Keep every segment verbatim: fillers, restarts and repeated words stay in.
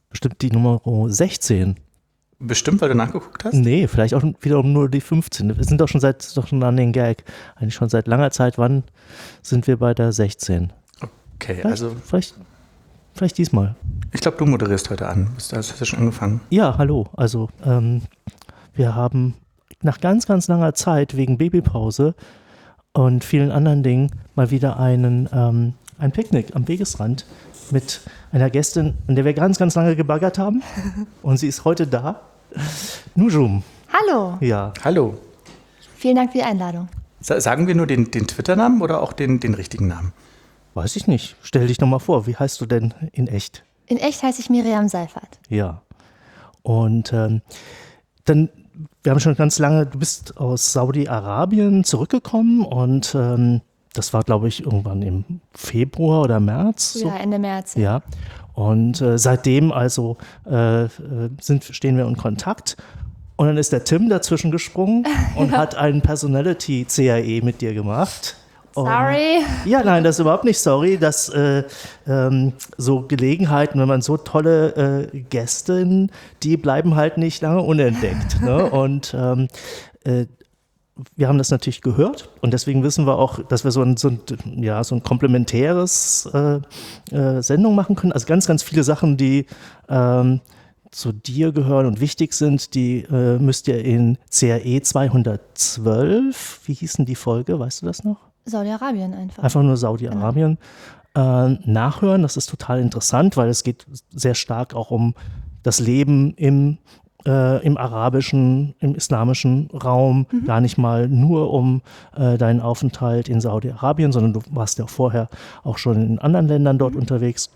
bestimmt die Nummer sechzehn. Bestimmt, weil du nachgeguckt hast? Nee, vielleicht auch wiederum nur die fünfzehn. Wir sind doch schon seit, doch schon an den Gag. Eigentlich schon seit langer Zeit. Wann sind wir bei der sechzehn? Okay, vielleicht, also. Vielleicht, vielleicht diesmal. Ich glaube, du moderierst heute an. Hast du schon angefangen? Ja, hallo. Also, ähm, wir haben nach ganz, ganz langer Zeit wegen Babypause und vielen anderen Dingen mal wieder einen, ähm, ein Picknick am Wegesrand mit einer Gästin, an der wir ganz, ganz lange gebaggert haben. Und sie ist heute da. Nujum. Hallo. Ja. Hallo. Vielen Dank für die Einladung. Sa- sagen wir nur den, den Twitter-Namen oder auch den, den richtigen Namen? Weiß ich nicht. Stell dich doch mal vor. Wie heißt du denn in echt? In echt heiße ich Miriam Seifert. Ja. Und ähm, dann, wir haben schon ganz lange, du bist aus Saudi-Arabien zurückgekommen und ähm, das war, glaube ich, irgendwann im Februar oder März. So. Ja, Ende März. Ja. Und äh, seitdem also äh, sind, stehen wir in Kontakt. Und dann ist der Tim dazwischen gesprungen und ja. hat einen Personality-C I E mit dir gemacht. Sorry. Und, ja, nein, das ist überhaupt nicht sorry. Dass äh, ähm, so Gelegenheiten, wenn man so tolle äh, Gästinnen, die bleiben halt nicht lange unentdeckt. Ne? Und ähm, äh, wir haben das natürlich gehört und deswegen wissen wir auch, dass wir so ein, so ein, ja, so ein komplementäres äh, äh, Sendung machen können. Also ganz, ganz viele Sachen, die ähm, zu dir gehören und wichtig sind, die äh, müsst ihr in C R E zweihundertzwölf, wie hieß denn die Folge, weißt du das noch? Saudi-Arabien einfach. Einfach nur Saudi-Arabien genau. äh, nachhören. Das ist total interessant, weil es geht sehr stark auch um das Leben im Äh, im arabischen, im islamischen Raum, mhm. gar nicht mal nur um äh, deinen Aufenthalt in Saudi-Arabien, sondern du warst ja vorher auch schon in anderen Ländern dort mhm. unterwegs.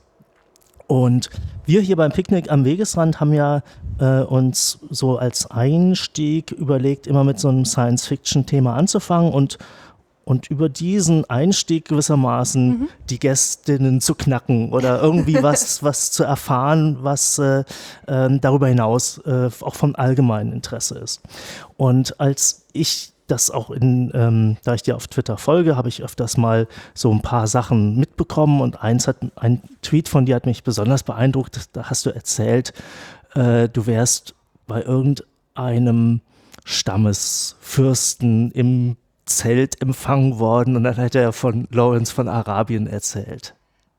Und wir hier beim Picknick am Wegesrand haben ja äh, uns so als Einstieg überlegt, immer mit so einem Science-Fiction-Thema anzufangen und Und über diesen Einstieg gewissermaßen mhm. die Gästinnen zu knacken oder irgendwie was, was zu erfahren, was äh, äh, darüber hinaus äh, auch vom allgemeinen Interesse ist. Und als ich das auch in, ähm, da ich dir auf Twitter folge, habe ich öfters mal so ein paar Sachen mitbekommen und eins hat, ein Tweet von dir hat mich besonders beeindruckt. Da hast du erzählt, äh, du wärst bei irgendeinem Stammesfürsten im Zelt empfangen worden und dann hat er von Lawrence von Arabien erzählt.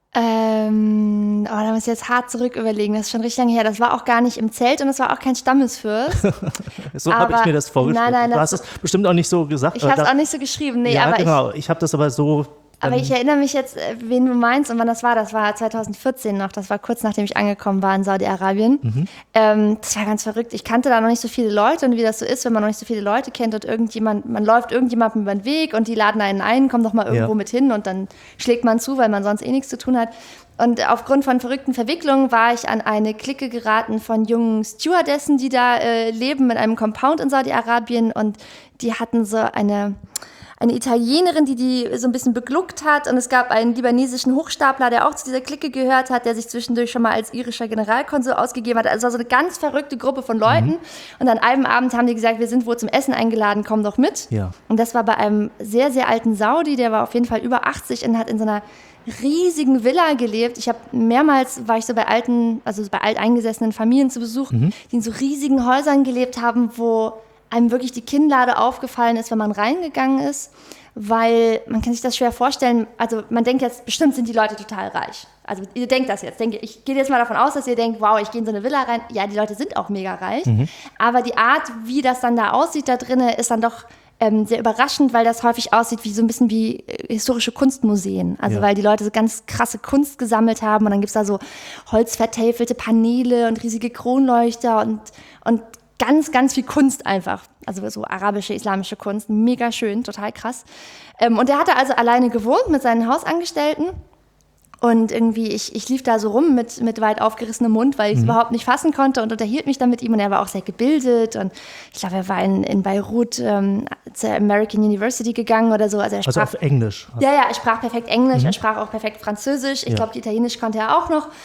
Ähm, oh, da muss ich jetzt hart zurück überlegen, das ist schon richtig lange her. Das war auch gar nicht im Zelt und das war auch kein Stammesfürst. So habe ich mir das vorgestellt. Nein, nein, du hast es bestimmt auch nicht so gesagt. Ich habe es auch nicht so geschrieben, nee. Ja, aber genau, ich, ich habe das aber so... Aber ich erinnere mich jetzt, wen du meinst und wann das war. Das war zweitausendvierzehn noch. Das war kurz nachdem ich angekommen war in Saudi-Arabien. Mhm. Ähm, das war ganz verrückt. Ich kannte da noch nicht so viele Leute und wie das so ist, wenn man noch nicht so viele Leute kennt und irgendjemand, man läuft irgendjemandem über den Weg und die laden einen ein, komm doch mal irgendwo ja. mit hin und dann schlägt man zu, weil man sonst eh nichts zu tun hat. Und aufgrund von verrückten Verwicklungen war ich an eine Clique geraten von jungen Stewardessen, die da äh, leben mit einem Compound in Saudi-Arabien und die hatten so eine... eine Italienerin, die die so ein bisschen begluckt hat und es gab einen libanesischen Hochstapler, der auch zu dieser Clique gehört hat, der sich zwischendurch schon mal als irischer Generalkonsul ausgegeben hat. Also es war so eine ganz verrückte Gruppe von Leuten mhm. und an einem Abend haben die gesagt, wir sind wohl zum Essen eingeladen, komm doch mit. Ja. Und das war bei einem sehr, sehr alten Saudi, der war auf jeden Fall über achtzig und hat in so einer riesigen Villa gelebt. Ich habe mehrmals, war ich so bei alten, also bei alteingesessenen Familien zu Besuch, mhm. die in so riesigen Häusern gelebt haben, wo einem wirklich die Kinnlade aufgefallen ist, wenn man reingegangen ist, weil man kann sich das schwer vorstellen, also man denkt jetzt, bestimmt sind die Leute total reich. Also ihr denkt das jetzt, denke, ich gehe jetzt mal davon aus, dass ihr denkt, wow, ich gehe in so eine Villa rein. Ja, die Leute sind auch mega reich, mhm. aber die Art, wie das dann da aussieht da drinnen, ist dann doch ähm, sehr überraschend, weil das häufig aussieht wie so ein bisschen wie äh, historische Kunstmuseen. Also ja. weil die Leute so ganz krasse Kunst gesammelt haben und dann gibt es da so holzvertäfelte Paneele und riesige Kronleuchter und, und ganz, ganz viel Kunst einfach. Also so arabische, islamische Kunst. Mega schön, total krass. Ähm, und er hatte also alleine gewohnt mit seinen Hausangestellten. Und irgendwie, ich, ich lief da so rum mit, mit weit aufgerissenem Mund, weil ich es mhm. überhaupt nicht fassen konnte und unterhielt mich dann mit ihm. Und er war auch sehr gebildet. Und ich glaube, er war in, in Beirut ähm, zur American University gegangen oder so. Also, er sprach, also auf Englisch? Ja, ja, er sprach perfekt Englisch. Mhm. Er sprach auch perfekt Französisch. Ich ja. glaube, Italienisch konnte er auch noch.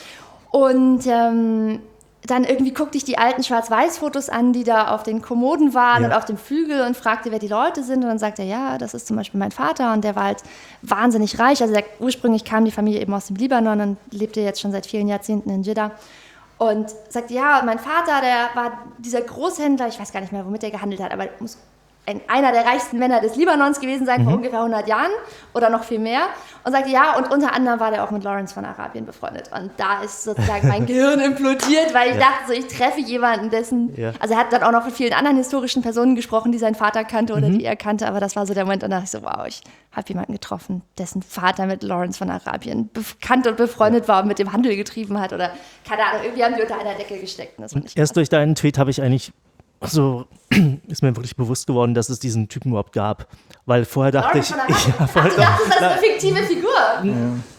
Und ähm, dann irgendwie guckte ich die alten Schwarz-Weiß-Fotos an, die da auf den Kommoden waren ja. und auf dem Flügel und fragte, wer die Leute sind. Und dann sagte er, ja, das ist zum Beispiel mein Vater und der war halt wahnsinnig reich. Also der, ursprünglich kam die Familie eben aus dem Libanon und lebte jetzt schon seit vielen Jahrzehnten in Jeddah. Und sagte, ja, mein Vater, der war dieser Großhändler, ich weiß gar nicht mehr, womit er gehandelt hat, aber muss ein, einer der reichsten Männer des Libanons gewesen sein, mhm. vor ungefähr hundert Jahren oder noch viel mehr. Und sagte, ja, und unter anderem war der auch mit Lawrence von Arabien befreundet. Und da ist sozusagen mein Gehirn implodiert, weil ich ja. dachte, so, ich treffe jemanden, dessen... Ja. Also er hat dann auch noch mit vielen anderen historischen Personen gesprochen, die seinen Vater kannte oder mhm. die er kannte. Aber das war so der Moment, und da dachte ich so, wow, ich habe jemanden getroffen, dessen Vater mit Lawrence von Arabien bekannt und befreundet war und mit dem Handel getrieben hat. Oder, keine Ahnung, irgendwie haben die unter einer Decke gesteckt. Und das und erst durch deinen Tweet habe ich eigentlich... So ist mir wirklich bewusst geworden, dass es diesen Typen überhaupt gab. Weil vorher dachte ich... ich ja, vorher Ach, du dachtest, das ist eine fiktive Figur. Ja.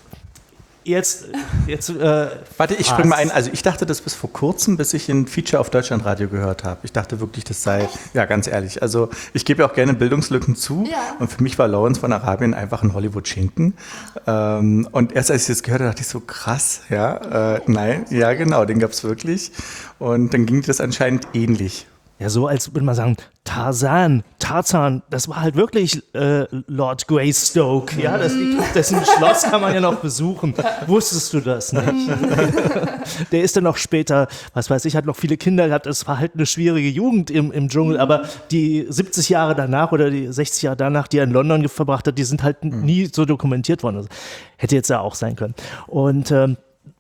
Jetzt, jetzt äh, Warte, ich springe mal ein. Also ich dachte das bis vor kurzem, bis ich ein Feature auf Deutschlandradio gehört habe. Ich dachte wirklich, das sei... Ja, ganz ehrlich. Also ich gebe ja auch gerne Bildungslücken zu. Ja. Und für mich war Lawrence von Arabien einfach ein Hollywood-Schinken. Ähm, und erst als ich das gehört habe, dachte ich so, krass. Ja, äh, nein, ja genau, den gab es wirklich. Und dann ging das anscheinend ähnlich. Ja, so als würde man sagen, Tarzan, Tarzan, das war halt wirklich äh, Lord Greystoke. Ja, das, dessen Schloss kann man ja noch besuchen. Wusstest du das nicht? Der ist dann noch später, was weiß ich, hat noch viele Kinder gehabt. Es war halt eine schwierige Jugend im, im Dschungel, aber die siebzig Jahre danach oder die sechzig Jahre danach, die er in London verbracht hat, die sind halt nie so dokumentiert worden. Also, hätte jetzt ja auch sein können. Und ähm,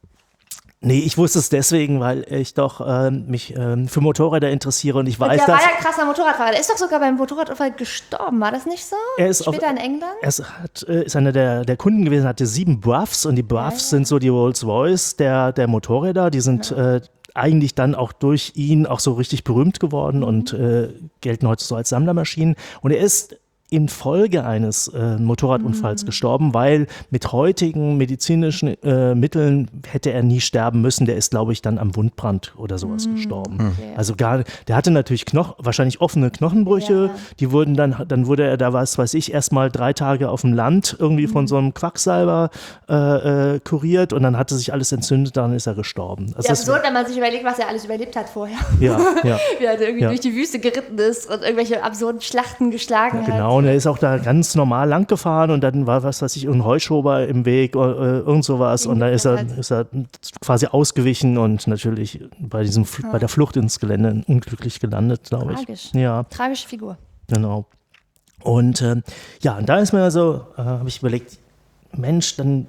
nee, ich wusste es deswegen, weil ich doch ähm, mich ähm, für Motorräder interessiere und ich weiß, dass... Der war ja ein krasser Motorradfahrer. Der ist doch sogar beim Motorradunfall gestorben, war das nicht so? Er ist Später auf, in England? Er ist, hat, äh, ist einer der, der Kunden gewesen, hatte sieben Buffs und die Buffs ja, ja. sind so die Rolls-Royce der, der Motorräder. Die sind ja. äh, eigentlich dann auch durch ihn auch so richtig berühmt geworden mhm. und äh, gelten heute so als Sammlermaschinen. Und er ist infolge eines äh, Motorradunfalls mhm. gestorben, weil mit heutigen medizinischen äh, Mitteln hätte er nie sterben müssen. Der ist, glaube ich, dann am Wundbrand oder sowas mhm. gestorben. Mhm. Also gar, der hatte natürlich Knoch, wahrscheinlich offene Knochenbrüche. Ja. Die wurden dann, dann wurde er da, was weiß ich, erstmal drei Tage auf dem Land irgendwie mhm. von so einem Quacksalber äh, äh, kuriert und dann hatte sich alles entzündet, dann ist er gestorben. Das ja, ist absurd, wenn man sich überlegt, was er alles überlebt hat vorher. Ja, ja. Wie er irgendwie ja. durch die Wüste geritten ist und irgendwelche absurden Schlachten geschlagen ja, hat. Genau. Und er ist auch da ganz normal lang gefahren und dann war, was weiß ich, ein Heuschober im Weg oder irgend sowas und dann ist er, ist er quasi ausgewichen und natürlich bei diesem ja. bei der Flucht ins Gelände unglücklich gelandet, glaube ich. Tragisch. Ja. Tragische Figur. Genau. Und äh, ja, und da ist mir also, äh, habe ich überlegt, Mensch, dann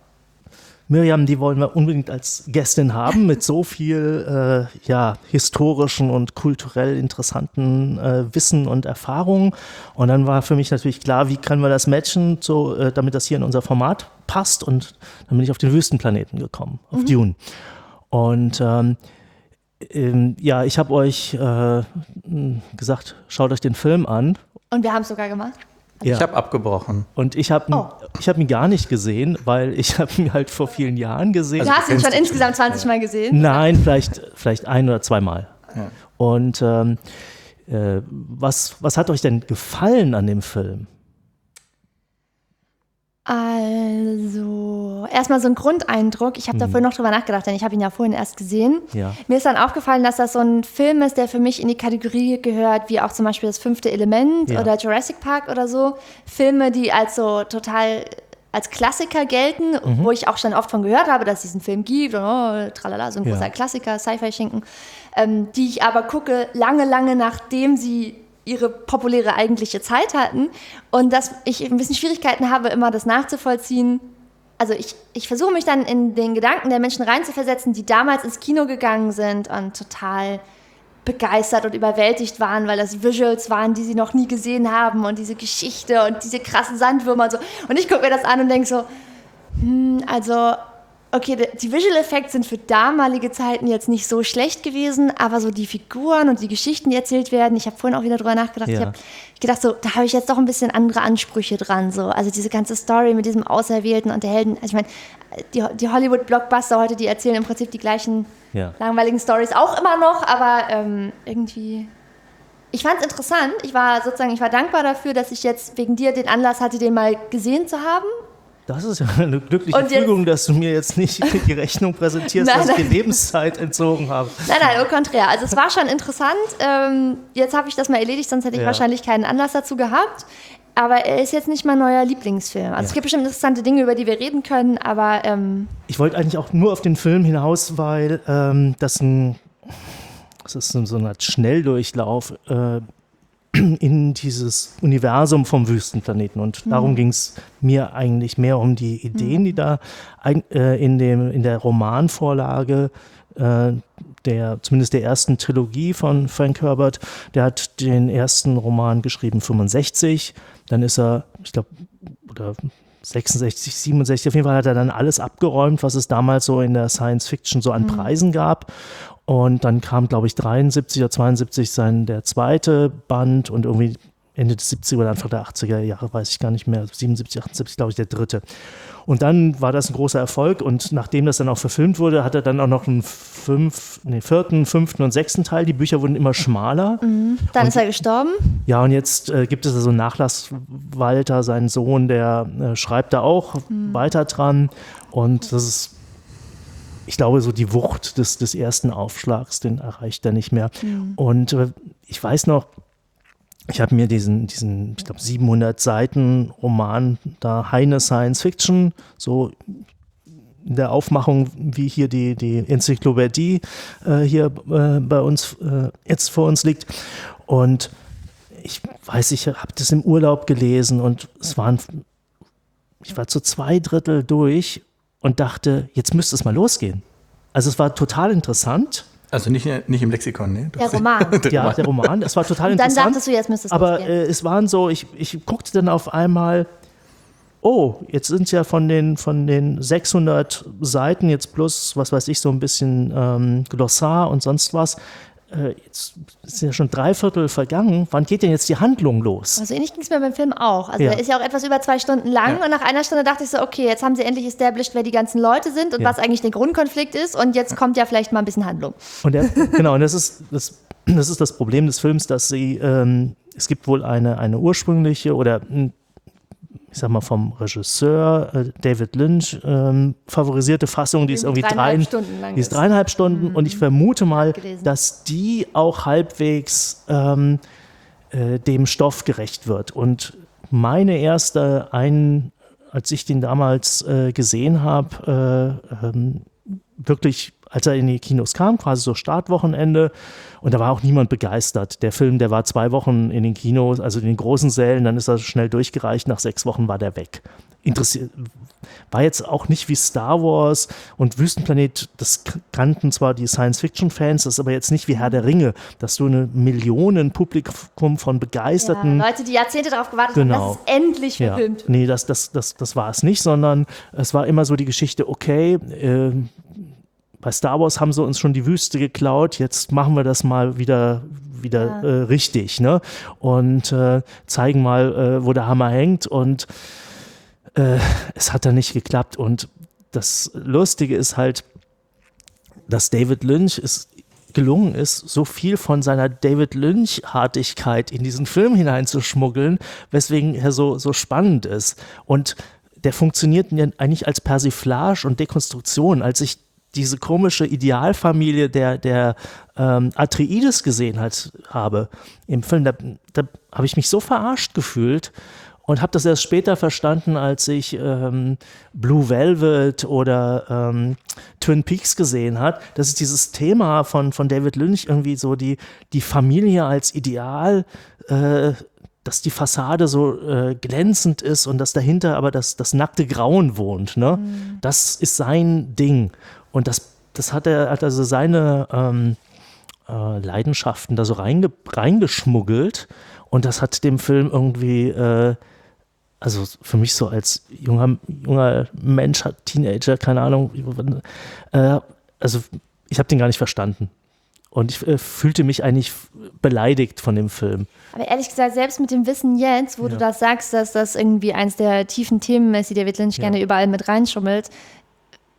Miriam, die wollen wir unbedingt als Gästin haben mit so viel äh, ja, historischen und kulturell interessanten äh, Wissen und Erfahrungen. Und dann war für mich natürlich klar, wie können wir das matchen, so, äh, damit das hier in unser Format passt. Und dann bin ich auf den Wüstenplaneten gekommen, auf mhm. Dune. Und ähm, ähm, ja, ich habe euch äh, gesagt, schaut euch den Film an. Und wir haben es sogar gemacht. Ja. Ich habe abgebrochen. Und ich habe oh. hab ihn gar nicht gesehen, weil ich habe ihn halt vor vielen Jahren gesehen. Du hast ihn schon insgesamt zwanzig Mal gesehen? Nein, vielleicht, vielleicht ein oder zweimal. Ja. Und ähm, äh, was, was hat euch denn gefallen an dem Film? Also, erstmal so ein Grundeindruck. Ich habe da vorhin noch drüber nachgedacht, denn ich habe ihn ja vorhin erst gesehen. Ja. Mir ist dann aufgefallen, dass das so ein Film ist, der für mich in die Kategorie gehört, wie auch zum Beispiel das fünfte Element ja. oder Jurassic Park oder so. Filme, die als so total als Klassiker gelten, mhm. wo ich auch schon oft von gehört habe, dass es diesen Film gibt. Und, oh, tralala, so ein großer ja. Klassiker, Sci-Fi-Schinken. Ähm, die ich aber gucke, lange, lange nachdem sie ihre populäre eigentliche Zeit hatten und dass ich ein bisschen Schwierigkeiten habe, immer das nachzuvollziehen. Also ich, ich versuche mich dann in den Gedanken der Menschen reinzuversetzen, die damals ins Kino gegangen sind und total begeistert und überwältigt waren, weil das Visuals waren, die sie noch nie gesehen haben und diese Geschichte und diese krassen Sandwürmer und so. Und ich gucke mir das an und denke so, hm, also okay, die Visual Effects sind für damalige Zeiten jetzt nicht so schlecht gewesen, aber so die Figuren und die Geschichten, die erzählt werden, ich habe vorhin auch wieder drüber nachgedacht, ja. ich habe gedacht, so, da habe ich jetzt doch ein bisschen andere Ansprüche dran, so. Also diese ganze Story mit diesem Auserwählten und der Helden, also ich meine, die, die Hollywood-Blockbuster heute, die erzählen im Prinzip die gleichen ja. langweiligen Stories auch immer noch, aber ähm, irgendwie, ich fand es interessant, ich war sozusagen, ich war dankbar dafür, dass ich jetzt wegen dir den Anlass hatte, den mal gesehen zu haben. Das ist ja eine glückliche und Fügung, dass du mir jetzt nicht die Rechnung präsentierst, nein, dass ich die Lebenszeit entzogen habe. Nein, nein, au contraire. Also es war schon interessant. Ähm, jetzt habe ich das mal erledigt, sonst hätte ich ja. wahrscheinlich keinen Anlass dazu gehabt. aber er ist jetzt nicht mein neuer Lieblingsfilm. Also ja. es gibt bestimmt interessante Dinge, über die wir reden können, aber... Ähm ich wollte eigentlich auch nur auf den Film hinaus, weil ähm, das ein... Das ist so eine Art Schnelldurchlauf äh, in dieses Universum vom Wüstenplaneten. Und mhm. darum ging es mir eigentlich mehr um die Ideen, mhm. die da äh, in, dem, in der Romanvorlage, äh, der, zumindest der ersten Trilogie von Frank Herbert, der hat den ersten Roman geschrieben fünfundsechzig, dann ist er, ich glaube, oder sechsundsechzig, siebenundsechzig, auf jeden Fall hat er dann alles abgeräumt, was es damals so in der Science Fiction so an mhm. Preisen gab. Und dann kam, glaube ich, dreiundsiebzig oder zweiundsiebzig sein der zweite Band und irgendwie Ende des siebziger oder Anfang der achtziger Jahre, weiß ich gar nicht mehr, siebenundsiebzig, achtundsiebzig, glaube ich, der dritte. Und dann war das ein großer Erfolg und nachdem das dann auch verfilmt wurde, hat er dann auch noch einen fünf, nee, vierten, fünften und sechsten Teil. Die Bücher wurden immer schmaler. Mhm. Dann und, ist er gestorben. Ja, und jetzt äh, gibt es also einen Nachlass. Walter, sein Sohn, der äh, schreibt da auch mhm. weiter dran und das ist, ich glaube, so die Wucht des, des ersten Aufschlags, den erreicht er nicht mehr. Mhm. Und äh, ich weiß noch, ich habe mir diesen, diesen, ich glaube, siebenhundert Seiten Roman, da Heine Science Fiction, so in der Aufmachung, wie hier die, die Enzyklopädie äh, hier äh, bei uns äh, jetzt vor uns liegt. Und ich weiß, ich habe das im Urlaub gelesen und es waren, ich war zu zwei Drittel durch und dachte, jetzt müsste es mal losgehen. Also es war total interessant. Also nicht, nicht im Lexikon, ne? Der Roman. der ja, Roman. der Roman. Es war total und dann interessant. dachtest du, jetzt müsste es aber losgehen. äh, es waren so, ich, ich guckte dann auf einmal, oh, jetzt sind es ja von den, von den sechshundert Seiten jetzt plus, was weiß ich, so ein bisschen ähm, Glossar und sonst was, äh, jetzt sind ja schon drei Viertel vergangen. Wann geht denn jetzt die Handlung los? Also ähnlich ging es mir beim Film auch. Also ja. der ist ja auch etwas über zwei Stunden lang ja. und nach einer Stunde dachte ich so, okay, jetzt haben sie endlich established, wer die ganzen Leute sind und ja. was eigentlich der Grundkonflikt ist und jetzt kommt ja vielleicht mal ein bisschen Handlung. Und der, genau, und das ist das, das ist das Problem des Films, dass sie, ähm, es gibt wohl eine, eine ursprüngliche oder ich sag mal vom Regisseur äh, David Lynch ähm, favorisierte Fassung, die ist irgendwie dreieinhalb drei, Stunden lang die ist dreieinhalb Stunden mhm. und ich vermute mal, gelesen. dass die auch halbwegs ähm, äh, dem Stoff gerecht wird. Und meine erste, ein, als ich den damals äh, gesehen habe, äh, ähm, wirklich, als er in die Kinos kam, quasi so Startwochenende, und da war auch niemand begeistert. Der Film, der war zwei Wochen in den Kinos, also in den großen Sälen, dann ist er schnell durchgereicht, nach sechs Wochen war der weg. Interessiert, war jetzt auch nicht wie Star Wars und Wüstenplanet, das kannten zwar die Science-Fiction-Fans, das ist aber jetzt nicht wie Herr der Ringe, dass du eine Millionen-Publikum von begeisterten... Ja, Leute, die Jahrzehnte darauf gewartet genau. haben, dass es endlich verfilmt ja. Nee, das, das, das, das war es nicht, sondern es war immer so die Geschichte, okay, äh, bei Star Wars haben sie uns schon die Wüste geklaut, jetzt machen wir das mal wieder, wieder ja. äh, richtig, ne? Und äh, zeigen mal, äh, wo der Hammer hängt. Und äh, es hat dann nicht geklappt. Und das Lustige ist halt, dass David Lynch es gelungen ist, so viel von seiner David Lynch-Artigkeit in diesen Film hineinzuschmuggeln, weswegen er so, so spannend ist. Und der funktioniert ja eigentlich als Persiflage und Dekonstruktion. Als ich diese komische Idealfamilie der, der ähm, Atreides gesehen hat, habe im Film, da, da habe ich mich so verarscht gefühlt und habe das erst später verstanden, als ich ähm, Blue Velvet oder ähm, Twin Peaks gesehen habe. Das ist dieses Thema von, von David Lynch, irgendwie so die, die Familie als Ideal, äh, dass die Fassade so äh, glänzend ist und dass dahinter aber das, das nackte Grauen wohnt. Ne? Mhm. Das ist sein Ding. Und das, das hat er, hat also seine ähm, äh, Leidenschaften da so reinge, reingeschmuggelt und das hat dem Film irgendwie, äh, also für mich so als junger, junger Mensch, Teenager, keine Ahnung, äh, also ich habe den gar nicht verstanden. Und ich äh, fühlte mich eigentlich beleidigt von dem Film. Aber ehrlich gesagt, selbst mit dem Wissen jetzt, wo ja. du das sagst, dass das irgendwie eins der tiefen Themen ist, die David Lynch ja. gerne überall mit reinschummelt,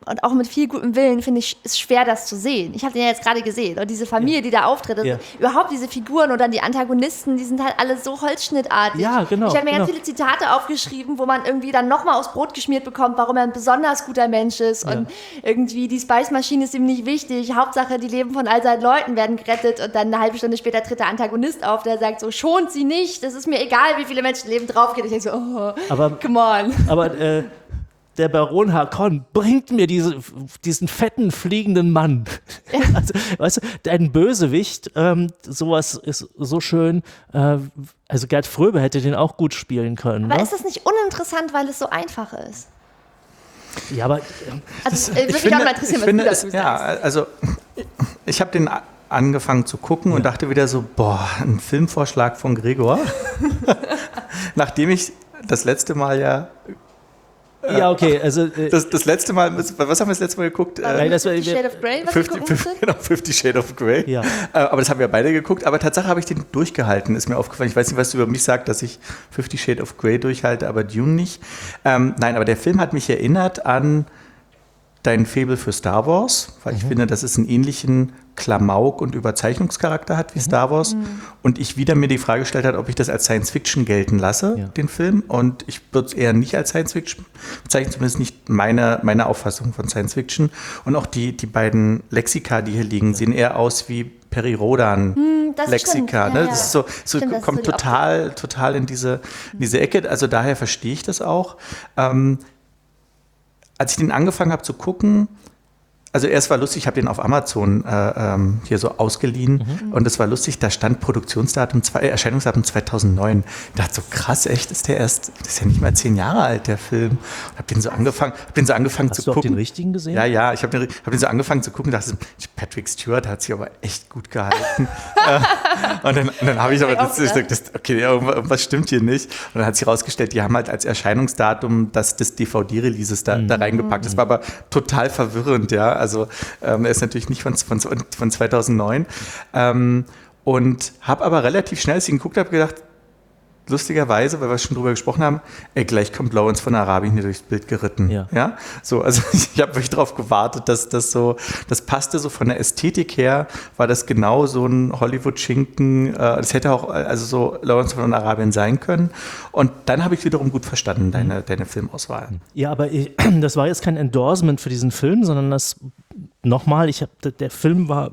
und auch mit viel gutem Willen, finde ich, ist schwer, das zu sehen. Ich habe den ja jetzt gerade gesehen. Und diese Familie, ja. die da auftritt, ja. überhaupt diese Figuren und dann die Antagonisten, die sind halt alle so holzschnittartig. Ja, genau. Ich habe mir genau. ganz viele Zitate aufgeschrieben, wo man irgendwie dann nochmal aufs Brot geschmiert bekommt, warum er ein besonders guter Mensch ist. Ja. Und irgendwie die Spice-Maschine ist ihm nicht wichtig. Hauptsache, die Leben von all seinen Leuten werden gerettet. Und dann eine halbe Stunde später tritt der Antagonist auf, der sagt so, schont sie nicht. Das ist mir egal, wie viele Menschenleben draufgehen. Ich denke so, oh, aber, come on. Aber, äh, der Baron Harkonnen bringt mir diese, diesen fetten, fliegenden Mann. Ja. Also, weißt du, ein Bösewicht, ähm, sowas ist so schön. Äh, also Gerd Fröbe hätte den auch gut spielen können. Aber ne? ist das nicht uninteressant, weil es so einfach ist? Ja, aber... Also, das, würde mich auch mal interessieren, was finde, du dazu es, ja, sagst. also ich habe den angefangen zu gucken ja. und dachte wieder so, boah, ein Filmvorschlag von Gregor. Nachdem ich das letzte Mal ja... Ja, okay. Also, äh, das, das letzte Mal, was haben wir das letzte Mal geguckt? Äh, das Fifty Shades of Grey, was fünfzig, fünfzig, genau, Fifty Shades of Grey. Ja. Äh, aber das haben wir beide geguckt. Aber Tatsache habe ich den durchgehalten, ist mir aufgefallen. Ich weiß nicht, was du über mich sagst, dass ich Fifty Shades of Grey durchhalte, aber Dune nicht. Ähm, nein, aber der Film hat mich erinnert an dein Faible für Star Wars, weil mhm. ich finde, dass es einen ähnlichen Klamauk- und Überzeichnungscharakter hat wie mhm. Star Wars. Mhm. Und ich wieder mir die Frage gestellt habe, ob ich das als Science-Fiction gelten lasse, ja. den Film. Und ich würde es eher nicht als Science-Fiction bezeichnen, zumindest nicht meine, meine Auffassung von Science-Fiction. Und auch die, die beiden Lexika, die hier liegen, ja. sehen eher aus wie Peri Rodan hm, Lexika. Stimmt. Ne? Ja, das ist so, so stimmt, kommt das ist total, total in diese, in diese Ecke. Also daher verstehe ich das auch. Ähm, als ich den angefangen habe zu gucken, also erst war lustig, ich habe den auf Amazon äh, ähm, hier so ausgeliehen mhm. und es war lustig, da stand Produktionsdatum, zwei, äh, Erscheinungsdatum zweitausendneun. Ich dachte so, krass, echt, ist der erst, das ist ja nicht mal zehn Jahre alt, der Film. Und habe den so angefangen, hab den so angefangen Hast zu du gucken. Hast du auch den richtigen gesehen? Ja, ja, ich habe den, hab den so angefangen zu gucken und dachte, Patrick Stewart hat sich aber echt gut gehalten. und dann, und dann habe ich aber das, das, das, okay, irgendwas stimmt hier nicht. Und dann hat sich herausgestellt, die haben halt als Erscheinungsdatum das des D V D-Releases da, mhm. da reingepackt. Das war aber total verwirrend, ja. Also ähm, er ist natürlich nicht von, von, von zweitausendneun. Ähm, und habe aber relativ schnell, als ich ihn geguckt habe, gedacht, lustigerweise, weil wir schon drüber gesprochen haben, ey, gleich kommt Lawrence von Arabien hier durchs Bild geritten. Ja. ja? So, also ich habe wirklich darauf gewartet, dass das so, das passte so von der Ästhetik her, war das genau so ein Hollywood-Schinken, äh, das hätte auch also so Lawrence von Arabien sein können. Und dann habe ich wiederum gut verstanden, deine, mhm. deine Filmauswahl. Ja, aber ich, das war jetzt kein Endorsement für diesen Film, sondern das, nochmal, ich hab, der Film war...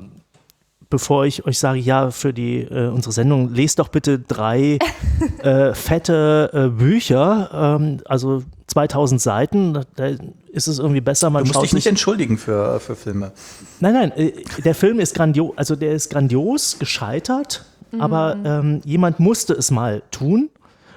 Bevor ich euch sage, ja, für die äh, unsere Sendung, lest doch bitte drei äh, fette äh, Bücher, ähm, also zweitausend Seiten, da, da ist es irgendwie besser. Man du musst schaut dich nicht entschuldigen für, für Filme. Nein, nein, äh, der Film ist grandios, also der ist grandios gescheitert, mhm. aber ähm, jemand musste es mal tun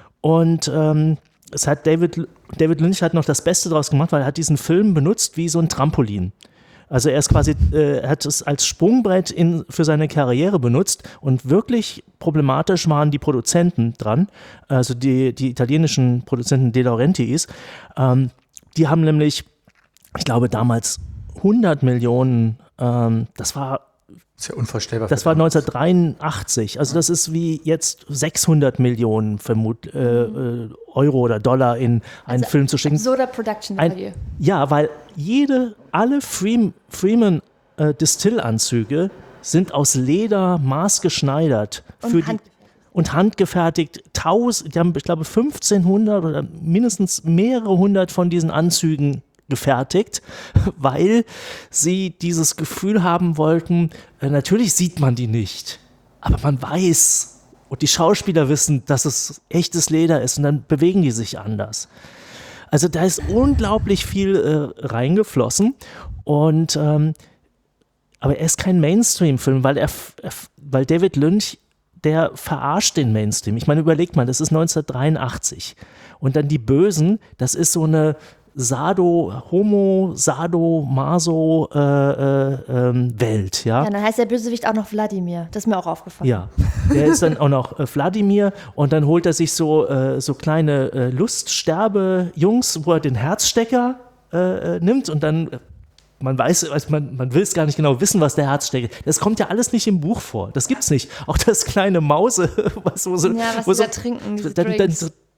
und ähm, es hat David, David Lynch hat noch das Beste daraus gemacht, weil er hat diesen Film benutzt wie so ein Trampolin. Also er ist quasi, äh, er hat es als Sprungbrett in, für seine Karriere benutzt und wirklich problematisch waren die Produzenten dran, also die, die italienischen Produzenten De Laurentiis. Ähm, die haben nämlich, ich glaube damals hundert Millionen, ähm, das war Das ist ja unvorstellbar. Das war neunzehnhundertdreiundachtzig. Also das ist wie jetzt sechshundert Millionen vermut, äh, Euro oder Dollar in einen also Film zu schicken. Absurder Production Value. Ein, ja, weil jede, alle Freem, Freeman äh, Distillanzüge sind aus Leder maßgeschneidert. Und, für Hand- die, und handgefertigt. Tausend, die haben, ich glaube, fünfzehnhundert oder mindestens mehrere hundert von diesen Anzügen gefertigt, weil sie dieses Gefühl haben wollten, äh, natürlich sieht man die nicht, aber man weiß und die Schauspieler wissen, dass es echtes Leder ist und dann bewegen die sich anders. Also da ist unglaublich viel äh, reingeflossen und ähm, aber er ist kein Mainstream-Film, weil er, er weil David Lynch, der verarscht den Mainstream. Ich meine, überlegt mal, das ist neunzehnhundertdreiundachtzig und dann die Bösen, das ist so eine Sado, Homo, Sado, Maso äh, äh, ähm, Welt, ja. Ja, dann heißt der Bösewicht auch noch Wladimir. Das ist mir auch aufgefallen. Ja, der ist dann auch noch äh, Wladimir und dann holt er sich so, äh, so kleine äh, Luststerbe-Jungs, wo er den Herzstecker äh, äh, nimmt und dann, äh, man weiß, also man, man will es gar nicht genau wissen, was der Herzstecker ist. Das kommt ja alles nicht im Buch vor. Das gibt's nicht. Auch das kleine Mause, was so, ja, was wo sie so, da trinken, diese dann, dann, Drinks.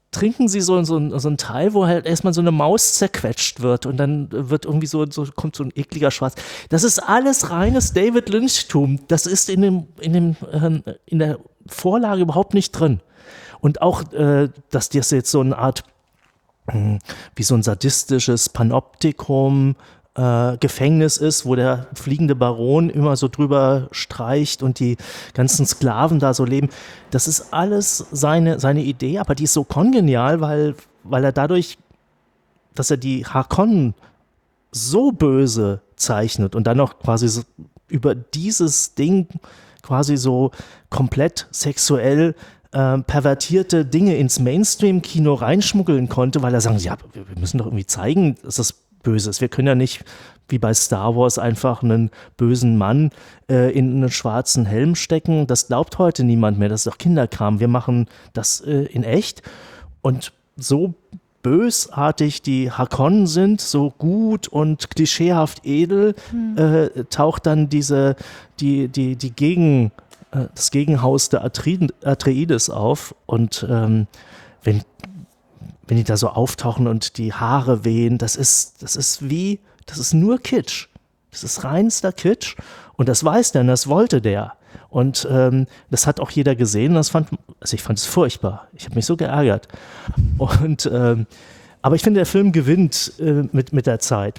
trinken sie so, so, so einen Teil, wo halt erstmal so eine Maus zerquetscht wird und dann wird irgendwie so, so kommt so ein ekliger Schwarz. Das ist alles reines David Lynch-Tum. Das ist in dem, in dem, ähm, in der Vorlage überhaupt nicht drin. Und auch, äh, dass das jetzt so eine Art, mh, wie so ein sadistisches Panoptikum Äh, Gefängnis ist, wo der fliegende Baron immer so drüber streicht und die ganzen Sklaven da so leben. Das ist alles seine, seine Idee, aber die ist so kongenial, weil, weil er dadurch, dass er die Harkonnen so böse zeichnet und dann noch quasi so über dieses Ding quasi so komplett sexuell äh, pervertierte Dinge ins Mainstream-Kino reinschmuggeln konnte, weil er sagt, ja, wir müssen doch irgendwie zeigen, dass das Böses. Wir können ja nicht, wie bei Star Wars, einfach einen bösen Mann äh, in einen schwarzen Helm stecken. Das glaubt heute niemand mehr. Das ist doch Kinderkram. Wir machen das äh, in echt. Und so bösartig die Harkonnen sind, so gut und klischeehaft edel, hm. äh, taucht dann diese, die, die, die Gegen, äh, das Gegenhaus der Atreides auf. Und ähm, wenn wenn die da so auftauchen und die Haare wehen, das ist, das ist wie, das ist nur Kitsch. Das ist reinster Kitsch und das weiß der und das wollte der. Und ähm, das hat auch jeder gesehen. Das fand, also ich fand es furchtbar. Ich habe mich so geärgert. Und, ähm, aber ich finde, der Film gewinnt äh, mit, mit der Zeit.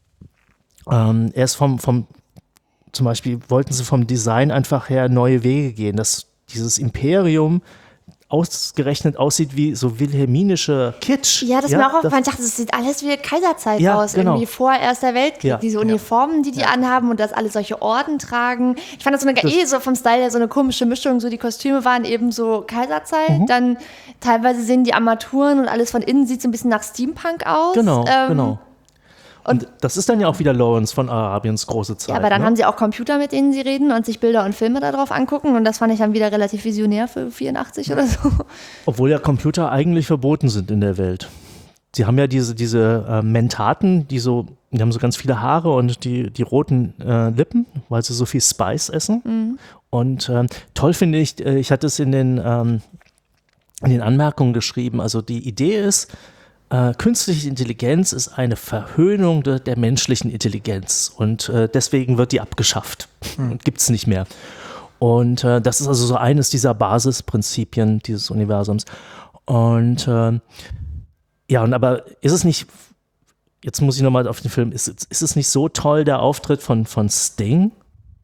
Ähm, er ist vom, vom, zum Beispiel wollten sie vom Design einfach her neue Wege gehen. Das, dieses Imperium ausgerechnet aussieht wie so wilhelminischer Kitsch. Ja, das ja, mir auch aufgefallen. Ich dachte, das sieht alles wie Kaiserzeit ja, aus, genau. irgendwie vor Erster Weltkrieg. Ja. Diese Uniformen, die die ja. anhaben und dass alle solche Orden tragen. Ich fand das so eine, das eh so vom Style her so eine komische Mischung. So die Kostüme waren eben so Kaiserzeit. Mhm. Dann teilweise sehen die Armaturen und alles von innen sieht so ein bisschen nach Steampunk aus. Genau, ähm, genau. Und das ist dann ja auch wieder Lawrence von Arabiens große Zeit. Ja, aber dann ne? haben sie auch Computer, mit denen sie reden und sich Bilder und Filme darauf angucken. Und das fand ich dann wieder relativ visionär für vierundachtzig oder so. Obwohl ja Computer eigentlich verboten sind in der Welt. Sie haben ja diese, diese äh, Mentaten, die so, die haben so ganz viele Haare und die, die roten äh, Lippen, weil sie so viel Spice essen. Mhm. Und ähm, toll finde ich, äh, ich hatte es in den, ähm, in den Anmerkungen geschrieben, also die Idee ist, Äh, künstliche Intelligenz ist eine Verhöhnung de, der menschlichen Intelligenz und äh, deswegen wird die abgeschafft hm. und gibt es nicht mehr. Und äh, das ist also so eines dieser Basisprinzipien dieses Universums. Und äh, ja, und aber ist es nicht, jetzt muss ich nochmal auf den Film, ist, ist es nicht so toll, der Auftritt von, von Sting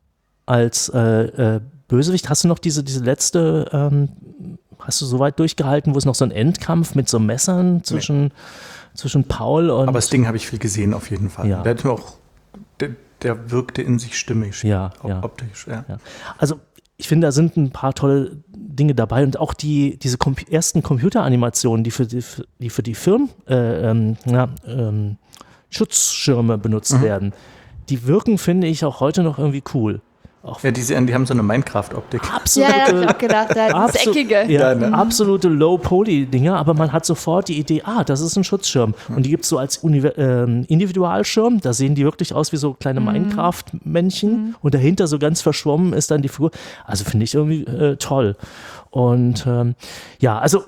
als äh, äh, Bösewicht? Hast du noch diese, diese letzte ähm, Hast du so weit durchgehalten, wo es noch so ein Endkampf mit so Messern zwischen, nee. zwischen Paul und... Aber das Ding habe ich viel gesehen, auf jeden Fall. Ja. Der, hat mir auch, der, der wirkte in sich stimmig, ja, op- ja. optisch. Ja. Ja. Also ich finde, da sind ein paar tolle Dinge dabei und auch die, diese Com- ersten Computeranimationen, die für die, für die, für die Firmen äh, ähm, ja, ähm, Schutzschirme benutzt mhm. werden, die wirken, finde ich, auch heute noch irgendwie cool. Auch ja, die, die haben so eine Minecraft-Optik. Absolute, ja, hab ich auch gedacht, das abso- Eckige. Ja, ja, ne? absolute Low-Poly-Dinger, aber man hat sofort die Idee, ah, das ist ein Schutzschirm. Mhm. Und die gibt es so als Uni- äh, Individualschirm, da sehen die wirklich aus wie so kleine mhm. Minecraft-Männchen mhm. und dahinter so ganz verschwommen ist dann die Figur. Also finde ich irgendwie äh, toll. Und ähm, ja, also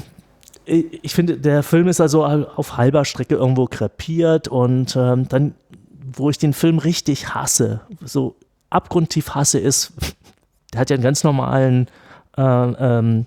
ich finde, der Film ist also auf halber Strecke irgendwo krepiert und ähm, dann, wo ich den Film richtig hasse, so abgrundtief hasse, ist, der hat ja einen ganz normalen äh, ähm,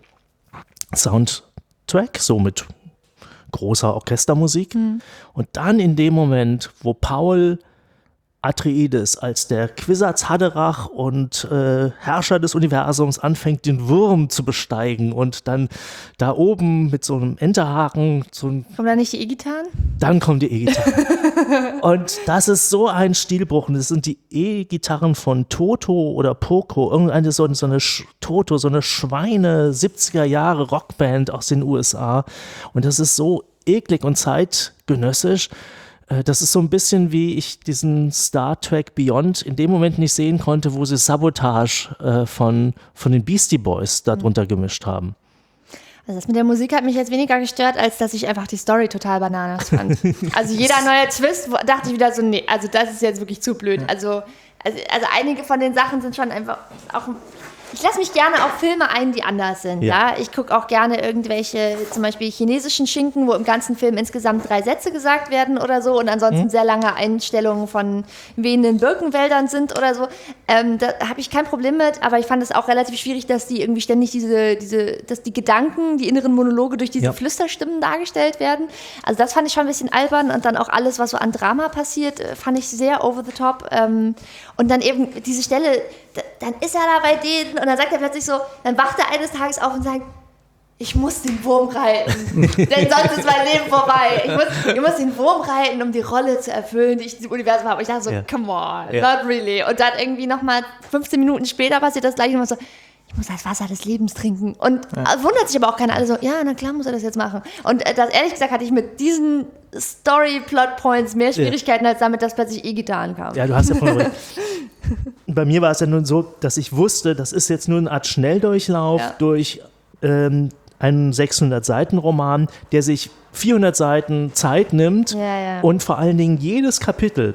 Soundtrack, so mit großer Orchestermusik. Mhm. Und dann in dem Moment, wo Paul Atreides als der Kwisatz Haderach und äh, Herrscher des Universums anfängt, den Wurm zu besteigen und dann da oben mit so einem Enterhaken so ein Kommen da nicht die E-Gitarren? Dann kommen die E-Gitarren. Und das ist so ein Stilbruch. Und das sind die E-Gitarren von Toto oder Poco. Irgendeine so, so eine Sch- Toto, so eine Schweine siebziger Jahre Rockband aus den U S A. Und das ist so eklig und zeitgenössisch. Das ist so ein bisschen wie ich diesen Star Trek Beyond in dem Moment nicht sehen konnte, wo sie Sabotage äh, von, von den Beastie Boys darunter gemischt haben. Also das mit der Musik hat mich jetzt weniger gestört, als dass ich einfach die Story total bananas fand. Also jeder neue Twist, wo, dachte ich wieder so, nee, also das ist jetzt wirklich zu blöd. Also, also, also einige von den Sachen sind schon einfach auch Ich lasse mich gerne auf Filme ein, die anders sind. Ja. Ja? Ich gucke auch gerne irgendwelche, zum Beispiel chinesischen Schinken, wo im ganzen Film insgesamt drei Sätze gesagt werden oder so und ansonsten mhm. sehr lange Einstellungen von wehenden Birkenwäldern sind oder so. Ähm, da habe ich kein Problem mit, aber ich fand es auch relativ schwierig, dass die irgendwie ständig diese, diese, dass die Gedanken, die inneren Monologe durch diese ja. Flüsterstimmen dargestellt werden. Also das fand ich schon ein bisschen albern und dann auch alles, was so an Drama passiert, fand ich sehr over the top. Ähm, und dann eben diese Stelle, dann ist er da bei denen und dann sagt er plötzlich so, dann wacht er eines Tages auf und sagt, ich muss den Wurm reiten, denn sonst ist mein Leben vorbei. Ich muss, ich muss den Wurm reiten, um die Rolle zu erfüllen, die ich im Universum habe. Und ich dachte so, ja. come on, ja. not really. Und dann irgendwie nochmal fünfzehn Minuten später passiert das gleiche und so, ich muss das Wasser des Lebens trinken. Und ja. wundert sich aber auch keiner. Alle so, ja, na klar muss er das jetzt machen. Und das, ehrlich gesagt hatte ich mit diesen Story-Plot-Points mehr Schwierigkeiten, ja. als damit, dass plötzlich E-Gitarren kamen. Ja, du hast ja voll recht. Bei mir war es ja nun so, dass ich wusste, das ist jetzt nur eine Art Schnelldurchlauf ja. durch ähm, einen sechshundert-Seiten-Roman, der sich vierhundert Seiten Zeit nimmt ja, ja. und vor allen Dingen jedes Kapitel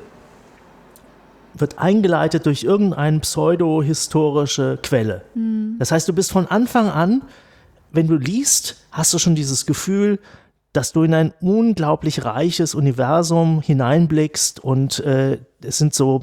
wird eingeleitet durch irgendeine pseudo-historische Quelle. Mhm. Das heißt, du bist von Anfang an, wenn du liest, hast du schon dieses Gefühl, dass du in ein unglaublich reiches Universum hineinblickst und äh, es sind so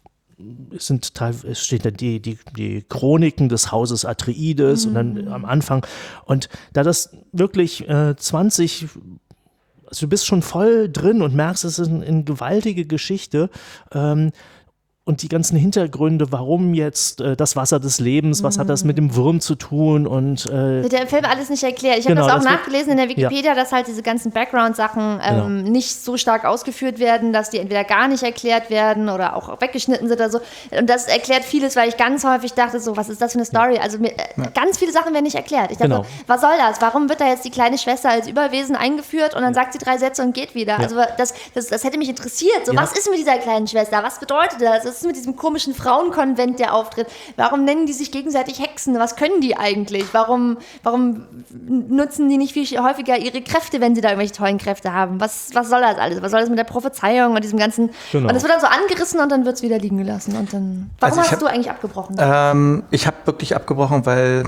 Es, sind, es steht da die, die, die Chroniken des Hauses Atreides mhm. und dann am Anfang. Und da das wirklich äh, zwanzig, also du bist schon voll drin und merkst, es ist eine, eine gewaltige Geschichte. Ähm, und die ganzen Hintergründe, warum jetzt äh, das Wasser des Lebens, was mhm. hat das mit dem Wurm zu tun und äh, wird ja im Film alles nicht erklärt. Ich habe genau, das auch das nachgelesen in der Wikipedia, ja. dass halt diese ganzen Background-Sachen ähm, genau. nicht so stark ausgeführt werden, dass die entweder gar nicht erklärt werden oder auch weggeschnitten sind oder so. Und das erklärt vieles, weil ich ganz häufig dachte so, was ist das für eine Story? Also mir, äh, ja. ganz viele Sachen werden nicht erklärt. Ich dachte, genau. was soll das? Warum wird da jetzt die kleine Schwester als Überwesen eingeführt und dann sagt sie drei Sätze und geht wieder? Ja. Also das, das, das hätte mich interessiert. So, ja. was ist mit dieser kleinen Schwester? Was bedeutet das? Was ist mit diesem komischen Frauenkonvent, der auftritt? Warum nennen die sich gegenseitig Hexen? Was können die eigentlich? Warum, warum nutzen die nicht viel häufiger ihre Kräfte, wenn sie da irgendwelche tollen Kräfte haben? Was, was soll das alles? Was soll das mit der Prophezeiung und diesem ganzen... Genau. Und das wird dann so angerissen und dann wird es wieder liegen gelassen. Und dann, warum also hast hab, du eigentlich abgebrochen? Ähm, ich habe wirklich abgebrochen, weil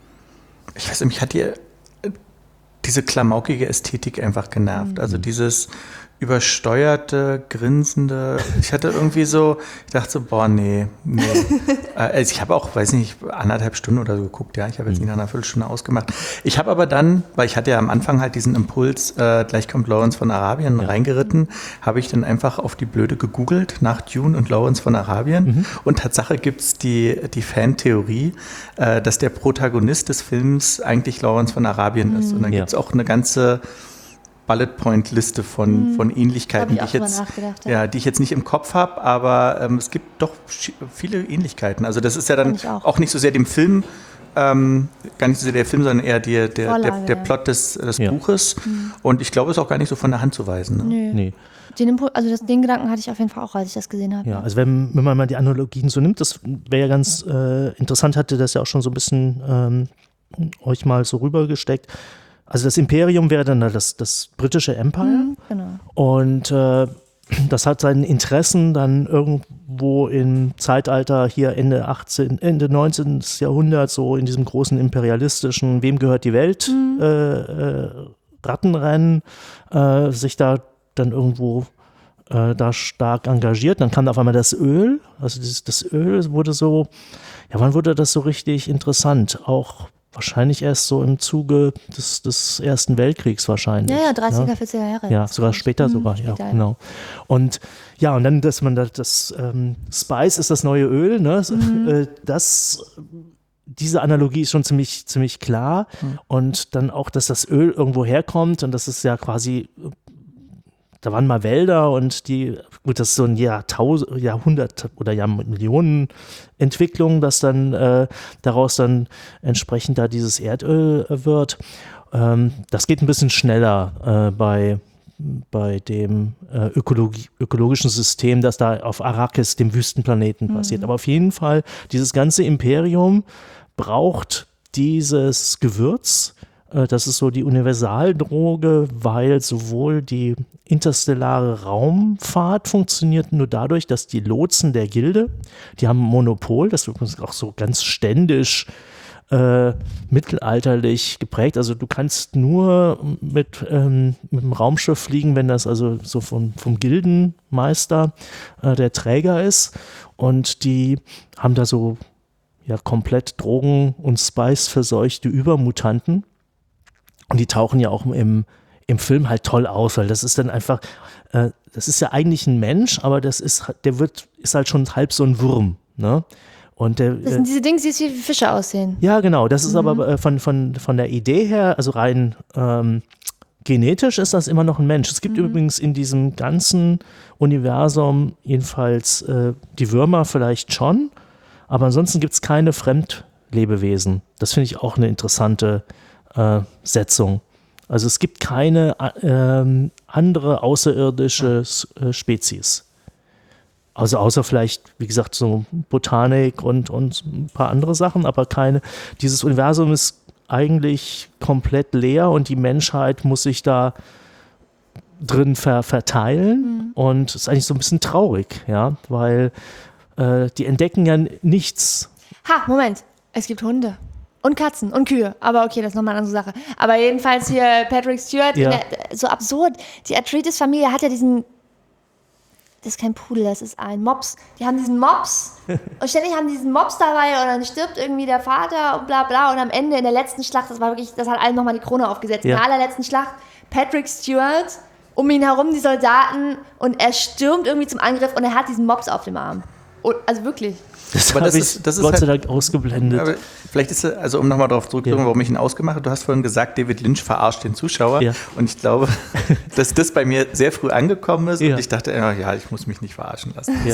ich weiß nicht, mich hat die, diese klamaukige Ästhetik einfach genervt. Mhm. Also dieses übersteuerte, grinsende, ich hatte irgendwie so, ich dachte so, boah, nee, nee. Also ich habe auch, weiß nicht, anderthalb Stunden oder so geguckt, ja, ich habe jetzt nicht nach einer Viertelstunde ausgemacht. Ich habe aber dann, weil ich hatte ja am Anfang halt diesen Impuls, äh, gleich kommt Lawrence von Arabien ja. reingeritten, habe ich dann einfach auf die Blöde gegoogelt nach Dune und Lawrence von Arabien mhm. und Tatsache gibt es die, die Fan-Theorie, äh, dass der Protagonist des Films eigentlich Lawrence von Arabien mhm. ist und dann ja. gibt es auch eine ganze Bullet-Point-Liste von, mhm. von Ähnlichkeiten, ich die, ich jetzt, ja. Ja, die ich jetzt nicht im Kopf habe, aber ähm, es gibt doch viele Ähnlichkeiten. Also das ist ja dann auch. auch nicht so sehr dem Film, ähm, gar nicht so sehr der Film, sondern eher die, der, Vorlage, der, der Plot des, des ja. Buches. Mhm. Und ich glaube, es ist auch gar nicht so von der Hand zu weisen. Ne? Nee. nee. Den, Impuls, also das, den Gedanken hatte ich auf jeden Fall auch, als ich das gesehen habe. Ja, also wenn, wenn man mal die Analogien so nimmt, das wäre ja ganz äh, interessant, hatte das ja auch schon so ein bisschen ähm, euch mal so rübergesteckt. Also das Imperium wäre dann das, das britische Empire mhm, genau. und äh, das hat seine Interessen dann irgendwo im Zeitalter hier Ende achtzehnten, Ende neunzehnten. Jahrhundert, so in diesem großen imperialistischen, wem gehört die Welt, mhm. äh, äh, Rattenrennen, äh, sich da dann irgendwo äh, da stark engagiert. Dann kam auf einmal das Öl, also das, das Öl wurde so, ja wann wurde das so richtig interessant, auch wahrscheinlich erst so im Zuge des, des Ersten Weltkriegs wahrscheinlich. Ja, ja, dreißiger, vierziger Jahre. Ja, sogar später mhm, sogar, später, ja, genau. Und ja, und dann, dass man das, das ähm, Spice ist das neue Öl, ne? Mhm. Das, diese Analogie ist schon ziemlich, ziemlich klar. Mhm. Und dann auch, dass das Öl irgendwo herkommt und das ist ja quasi, da waren mal Wälder und die, gut, das ist so ein Jahrtausend, Jahrhundert oder Jahrmillionen-Entwicklung, dass dann äh, daraus dann entsprechend da dieses Erdöl äh, wird. Ähm, das geht ein bisschen schneller äh, bei, bei dem äh, Ökologie, ökologischen System, das da auf Arrakis, dem Wüstenplaneten, passiert. Mhm. Aber auf jeden Fall, dieses ganze Imperium braucht dieses Gewürz, Äh, das ist so die Universaldroge, weil sowohl die interstellare Raumfahrt funktioniert nur dadurch, dass die Lotsen der Gilde, die haben ein Monopol, das wird auch so ganz ständisch Äh, mittelalterlich geprägt. Also du kannst nur mit, ähm, mit dem Raumschiff fliegen, wenn das also so vom, vom Gildenmeister äh, der Träger ist. Und die haben da so ja komplett Drogen- und Spice verseuchte Übermutanten. Und die tauchen ja auch im, im Film halt toll aus, weil das ist dann einfach, äh, das ist ja eigentlich ein Mensch, aber das ist, der wird, ist halt schon halb so ein Wurm, ne? Und der, das sind diese Dinge, die wie Fische aussehen. Ja, genau. Das ist mhm. aber äh, von, von, von der Idee her, also rein ähm, genetisch ist das immer noch ein Mensch. Es gibt mhm. übrigens in diesem ganzen Universum jedenfalls äh, die Würmer vielleicht schon, aber ansonsten gibt es keine Fremdlebewesen. Das finde ich auch eine interessante äh, Setzung. Also es gibt keine äh, andere außerirdische äh, Spezies. Also außer vielleicht, wie gesagt, so Botanik und, und ein paar andere Sachen, aber keine. Dieses Universum ist eigentlich komplett leer und die Menschheit muss sich da drin ver, verteilen mhm. und es ist eigentlich so ein bisschen traurig, ja, weil äh, die entdecken ja nichts. Ha, Moment, es gibt Hunde. Und Katzen und Kühe. Aber okay, das ist nochmal eine andere Sache. Aber jedenfalls hier Patrick Stewart, ja. der, so absurd. Die Atreides-Familie hat ja diesen das ist kein Pudel, das ist ein Mops. Die haben diesen Mops und ständig haben die diesen Mops dabei und dann stirbt irgendwie der Vater und bla bla und am Ende in der letzten Schlacht, das war wirklich, das hat allen nochmal die Krone aufgesetzt, ja. in der allerletzten Schlacht, Patrick Stewart, um ihn herum die Soldaten und er stürmt irgendwie zum Angriff und er hat diesen Mops auf dem Arm. Und, also wirklich. Das habe ich ist, das Gott sei Dank halt, ausgeblendet. Aber vielleicht ist es, also um nochmal darauf zurückzukommen, ja. warum ich ihn ausgemacht habe, du hast vorhin gesagt, David Lynch verarscht den Zuschauer. Ja. Und ich glaube, dass das bei mir sehr früh angekommen ist ja. und ich dachte, ja, ich muss mich nicht verarschen lassen. Ja.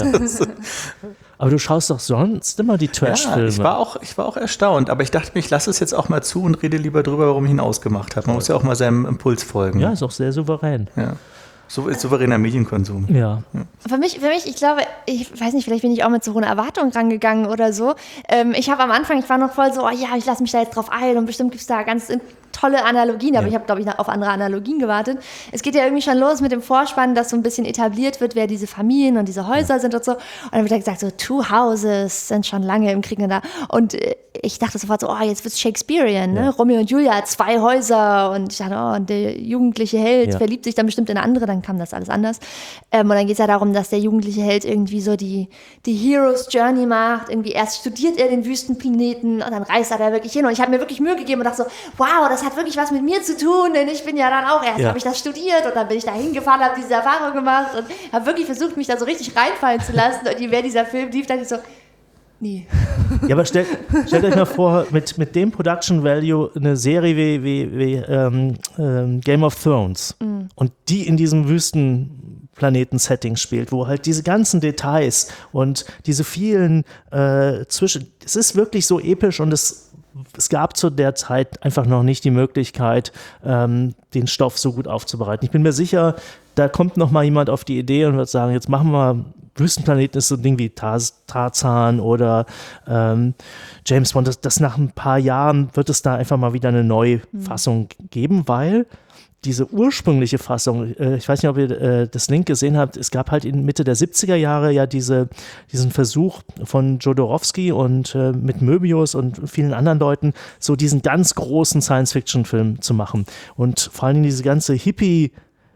Aber du schaust doch sonst immer die Trash-Filme. Ja, ich war, auch, ich war auch erstaunt, aber ich dachte mir, ich lasse es jetzt auch mal zu und rede lieber drüber, warum ich ihn ausgemacht habe. Man muss ja auch mal seinem Impuls folgen. Ja, ist auch sehr souverän. Ja. So ist souveräner Medienkonsum. Ja. ja. Für mich, für mich, ich glaube, ich weiß nicht, vielleicht bin ich auch mit so hohen Erwartungen rangegangen oder so. Ähm, ich habe am Anfang, ich war noch voll so, oh ja, ich lasse mich da jetzt drauf ein und bestimmt gibt es da ganz tolle Analogien, aber ja. ich habe, glaube ich, auf andere Analogien gewartet. Es geht ja irgendwie schon los mit dem Vorspann, dass so ein bisschen etabliert wird, wer diese Familien und diese Häuser ja. sind und so. Und dann wird ja gesagt, so two houses sind schon lange im Krieg da. Und ich dachte sofort so, oh, jetzt wird es Shakespearean, ne? Ja. Romeo und Julia, zwei Häuser. Und ich dachte, oh, und der jugendliche Held ja. verliebt sich dann bestimmt in eine andere, dann kam das alles anders. Ähm, und dann geht es ja darum, dass der jugendliche Held irgendwie so die, die Hero's Journey macht. Irgendwie erst studiert er den Wüstenplaneten und dann reist er da wirklich hin. Und ich habe mir wirklich Mühe gegeben und dachte so, wow, das hat wirklich was mit mir zu tun, denn ich bin ja dann auch, erst ja. habe ich das studiert und dann bin ich da hingefahren, habe diese Erfahrung gemacht und habe wirklich versucht, mich da so richtig reinfallen zu lassen und je mehr dieser Film lief, dachte ich so, nie. Ja, aber stellt, stellt euch mal vor, mit, mit dem Production Value eine Serie wie, wie, wie ähm, ähm, Game of Thrones mhm. und die in diesem Wüstenplaneten-Setting spielt, wo halt diese ganzen Details und diese vielen äh, zwischen, es ist wirklich so episch und es Es gab zu der Zeit einfach noch nicht die Möglichkeit, ähm, den Stoff so gut aufzubereiten. Ich bin mir sicher, da kommt noch mal jemand auf die Idee und wird sagen, jetzt machen wir, Wüstenplaneten ist so ein Ding wie Tar- Tarzan oder ähm, James Bond. Das, das nach ein paar Jahren wird es da einfach mal wieder eine neue mhm. Fassung geben, weil diese ursprüngliche Fassung, äh, ich weiß nicht, ob ihr äh, das Link gesehen habt, es gab halt in Mitte der siebziger Jahre ja diese, diesen Versuch von Jodorowsky und äh, mit Möbius und vielen anderen Leuten, so diesen ganz großen Science-Fiction-Film zu machen. Und vor allem diese ganze Hippie-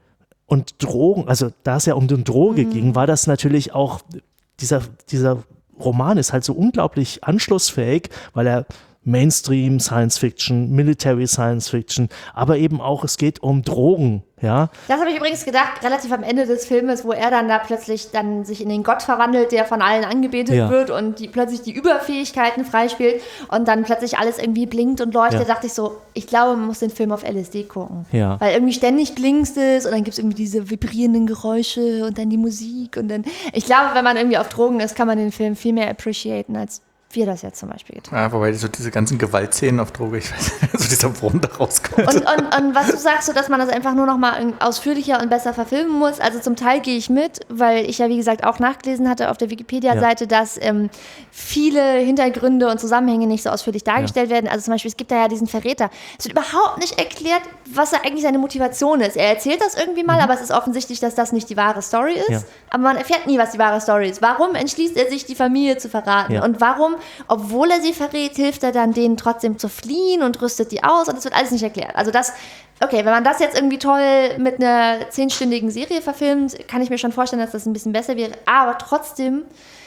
und Drogen, also da es ja um die Droge mhm. ging, war das natürlich auch, dieser, dieser Roman ist halt so unglaublich anschlussfähig, weil er Mainstream Science Fiction, Military Science Fiction, aber eben auch, es geht um Drogen, ja. Das habe ich übrigens gedacht, relativ am Ende des Filmes, wo er dann da plötzlich dann sich in den Gott verwandelt, der von allen angebetet ja. wird und die plötzlich die Überfähigkeiten freispielt und dann plötzlich alles irgendwie blinkt und leuchtet, ja. dachte ich so, ich glaube, man muss den Film auf L S D gucken. Ja. Weil irgendwie ständig blinkt es und dann gibt es irgendwie diese vibrierenden Geräusche und dann die Musik und dann, ich glaube, wenn man irgendwie auf Drogen ist, kann man den Film viel mehr appreciaten als wir das jetzt zum Beispiel getan haben. Ja, wobei so diese ganzen Gewaltszenen auf Droge, ich weiß nicht, so dieser Wurm da rauskommt. Und, und, und was du sagst, so, dass man das einfach nur noch mal ausführlicher und besser verfilmen muss, also zum Teil gehe ich mit, weil ich ja wie gesagt auch nachgelesen hatte auf der Wikipedia-Seite, ja. dass ähm, viele Hintergründe und Zusammenhänge nicht so ausführlich dargestellt ja. werden. Also zum Beispiel, es gibt da ja diesen Verräter. Es wird überhaupt nicht erklärt, was da eigentlich seine Motivation ist. Er erzählt das irgendwie mal, mhm. aber es ist offensichtlich, dass das nicht die wahre Story ist. Ja. Aber man erfährt nie, was die wahre Story ist. Warum entschließt er sich, die Familie zu verraten? Ja. Und warum, obwohl er sie verrät, hilft er dann denen trotzdem zu fliehen und rüstet die aus? Und das wird alles nicht erklärt. Also das, okay, wenn man das jetzt irgendwie toll mit einer zehnstündigen Serie verfilmt, kann ich mir schon vorstellen, dass das ein bisschen besser wäre. Aber trotzdem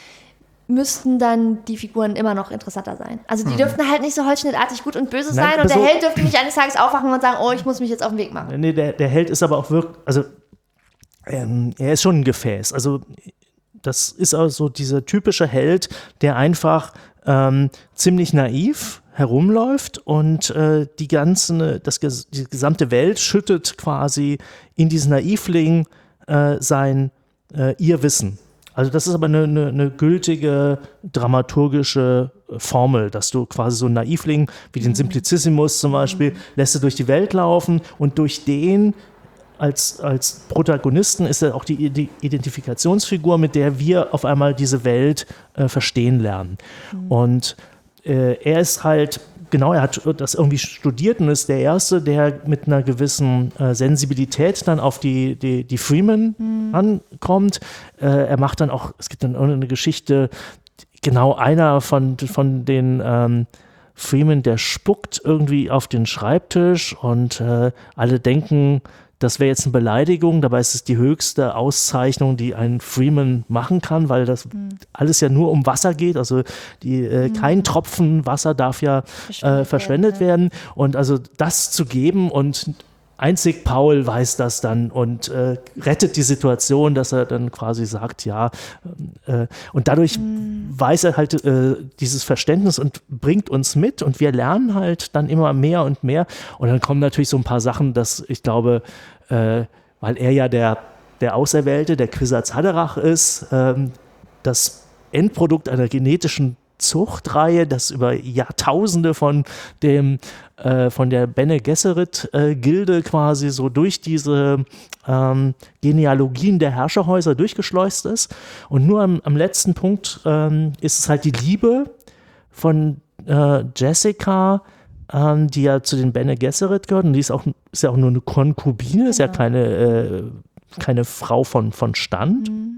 müssten dann die Figuren immer noch interessanter sein. Also die mhm. dürften halt nicht so holzschnittartig gut und böse Nein, sein und der so Held dürfte nicht eines Tages aufwachen und sagen, oh, ich muss mich jetzt auf den Weg machen. Nee, der, der Held ist aber auch wirklich, also ähm, er ist schon ein Gefäß. Also das ist auch so dieser typische Held, der einfach ähm, ziemlich naiv herumläuft und äh, die ganze, das, die gesamte Welt schüttet quasi in diesen Naivling äh, sein, äh, ihr Wissen. Also das ist aber eine, eine, eine gültige dramaturgische Formel, dass du quasi so einen Naivling wie den Simplicissimus zum Beispiel, lässt du durch die Welt laufen und durch den als, als Protagonisten ist er auch die, die Identifikationsfigur, mit der wir auf einmal diese Welt äh, verstehen lernen. Mhm. Und äh, er ist halt, genau, er hat das irgendwie studiert und ist der Erste, der mit einer gewissen äh, Sensibilität dann auf die, die, die Freeman mhm. ankommt. Äh, er macht dann auch, es gibt dann irgendeine Geschichte, genau einer von, von den ähm, Freeman, der spuckt irgendwie auf den Schreibtisch und äh, alle denken, das wäre jetzt eine Beleidigung, dabei ist es die höchste Auszeichnung, die ein Freeman machen kann, weil das mhm. alles ja nur um Wasser geht, also die, äh, mhm. kein Tropfen Wasser darf ja verschwendet, äh, verschwendet werden, ja. Und also das zu geben und einzig Paul weiß das dann und äh, rettet die Situation, dass er dann quasi sagt, ja, äh, und dadurch mhm. weiß er halt äh, dieses Verständnis und bringt uns mit und wir lernen halt dann immer mehr und mehr und dann kommen natürlich so ein paar Sachen, dass ich glaube, äh, weil er ja der, der Auserwählte, der Kwisatz Haderach ist, ähm, das Endprodukt einer genetischen Zuchtreihe, das über Jahrtausende von dem äh, von der Bene Gesserit äh, Gilde quasi so durch diese ähm, Genealogien der Herrscherhäuser durchgeschleust ist. Und nur am, am letzten Punkt ähm, ist es halt die Liebe von äh, Jessica, ähm, die ja zu den Bene Gesserit gehört. Und die ist auch ist ja auch nur eine Konkubine, genau. Ist ja keine äh, keine Frau von von Stand. Mhm.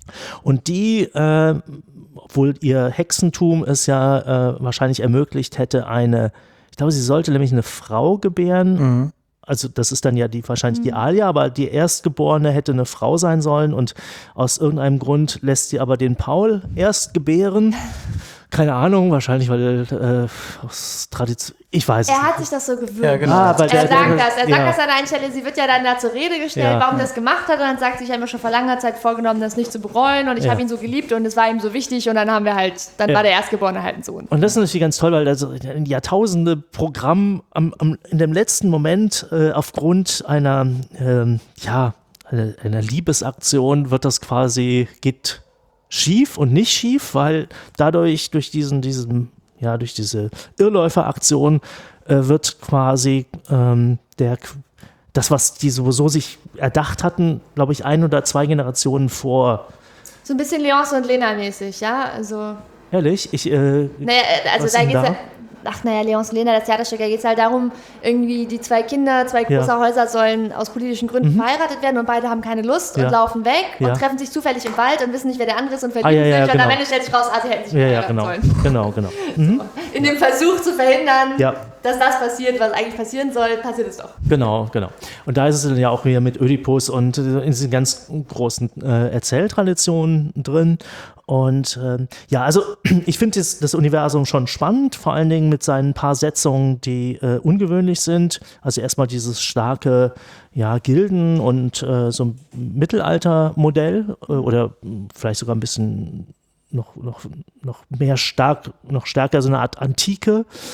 Und die äh, obwohl ihr Hexentum es ja äh, wahrscheinlich ermöglicht hätte, eine, ich glaube, sie sollte nämlich eine Frau gebären. Mhm. Also das ist dann ja die wahrscheinlich mhm. die Alia, aber die Erstgeborene hätte eine Frau sein sollen und aus irgendeinem Grund lässt sie aber den Paul erst gebären. Keine Ahnung, wahrscheinlich, weil äh, aus Tradition, ich weiß er es hat nicht. sich das so gewöhnt. Ja, genau. ah, er der, sagt der, das, er sagt ja. das an einer Stelle, sie wird ja dann da zur Rede gestellt, ja. warum er das gemacht hat und dann sagt sie, ich habe mir schon vor langer Zeit vorgenommen, das nicht zu bereuen und ich ja. habe ihn so geliebt und es war ihm so wichtig und dann haben wir halt, dann ja. war der Erstgeborene halt ein Sohn. Und das ist natürlich ganz toll, weil das ein Jahrtausende Programm am, am, in dem letzten Moment äh, aufgrund einer, ähm, ja, einer, einer Liebesaktion wird das quasi, geht schief und nicht schief, weil dadurch, durch diesen, diesen, ja, durch diese Irrläuferaktion äh, wird quasi ähm, der, das, was die sowieso sich erdacht hatten, glaube ich, ein oder zwei Generationen vor. So ein bisschen Leonce und Lena mäßig, ja, also. Ehrlich? Ich, äh, naja, also da geht's ja, ach naja, Leonce und Lena, das Theaterstück, da geht es halt darum, irgendwie die zwei Kinder, zwei große ja. Häuser sollen aus politischen Gründen mhm. verheiratet werden und beide haben keine Lust ja. und laufen weg ja. und treffen sich zufällig im Wald und wissen nicht, wer der andere ist und verlieben ah, ja, ja, sich genau. und am Ende stellt sich raus, ah, sie hätten sich ja, ja, genau. sollen. Genau, genau. Mhm. So. In dem Versuch zu verhindern, ja. dass das passiert, was eigentlich passieren soll, passiert es doch. Genau, genau. Und da ist es dann ja auch wieder mit Ödipus und in diesen ganz großen äh, Erzähltraditionen drin. Und ähm, ja, also ich finde das, das Universum schon spannend, vor allen Dingen mit seinen paar Setzungen, die äh, ungewöhnlich sind. Also erstmal dieses starke ja, Gilden- und äh, so ein Mittelaltermodell äh, oder vielleicht sogar ein bisschen noch, noch, noch mehr stark, noch stärker so eine Art Antike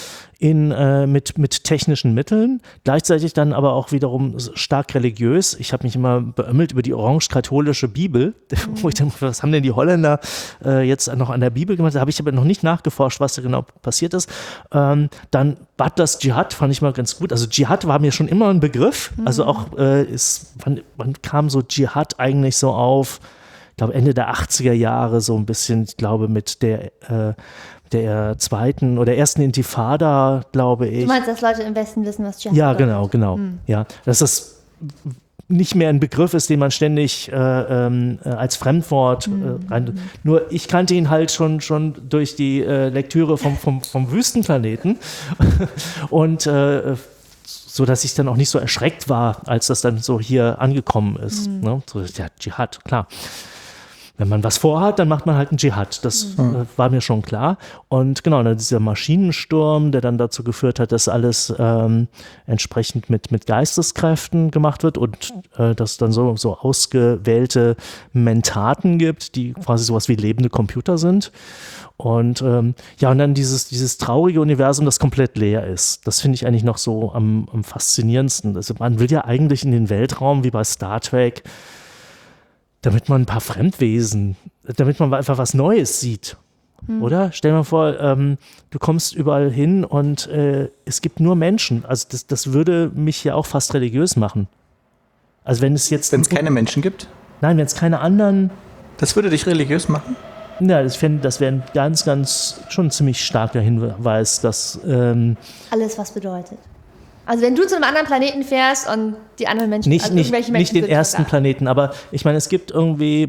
in, äh, mit, mit technischen Mitteln, gleichzeitig dann aber auch wiederum stark religiös. Ich habe mich immer beömmelt über die orange-katholische Bibel, mhm. wo ich denke, was haben denn die Holländer äh, jetzt noch an der Bibel gemacht? Da habe ich aber noch nicht nachgeforscht, was da genau passiert ist. Ähm, dann Butlers Dschihad fand ich mal ganz gut. Also Dschihad war mir schon immer ein Begriff. Mhm. Also auch äh, ist, wann, wann kam so Dschihad eigentlich so auf? Ich glaube Ende der achtziger Jahre so ein bisschen, ich glaube mit der äh, der zweiten oder ersten Intifada, glaube ich. Du meinst, dass Leute im Westen wissen, was Dschihad ist? Ja, genau, genau. Hm. Ja, dass das nicht mehr ein Begriff ist, den man ständig äh, äh, als Fremdwort hm. äh, rein. Nur ich kannte ihn halt schon, schon durch die äh, Lektüre vom, vom, vom Wüstenplaneten und äh, so, dass ich dann auch nicht so erschreckt war, als das dann so hier angekommen ist. Hm. Ne? So, ja, Dschihad, klar. Wenn man was vorhat, dann macht man halt einen Dschihad. Das mhm. äh, war mir schon klar. Und genau, dann dieser Maschinensturm, der dann dazu geführt hat, dass alles ähm, entsprechend mit, mit Geisteskräften gemacht wird und äh, dass es dann so, so ausgewählte Mentaten gibt, die quasi sowas wie lebende Computer sind. Und ähm, ja, und dann dieses, dieses traurige Universum, das komplett leer ist. Das finde ich eigentlich noch so am, am faszinierendsten. Also man will ja eigentlich in den Weltraum, wie bei Star Trek, damit man ein paar Fremdwesen, damit man einfach was Neues sieht, hm. oder? Stell dir mal vor, ähm, du kommst überall hin und äh, es gibt nur Menschen. Also das, das würde mich ja auch fast religiös machen. Also wenn es jetzt... Wenn es keine Menschen gibt? Nein, wenn es keine anderen... Das würde dich religiös machen? Ja, ich finde, das wäre ein ganz, ganz, schon ein ziemlich starker Hinweis, dass... Ähm, alles, was bedeutet. Also wenn du zu einem anderen Planeten fährst und die anderen Menschen, nicht, also nicht, irgendwelche Menschen nicht den ersten Planeten, aber ich meine, es gibt irgendwie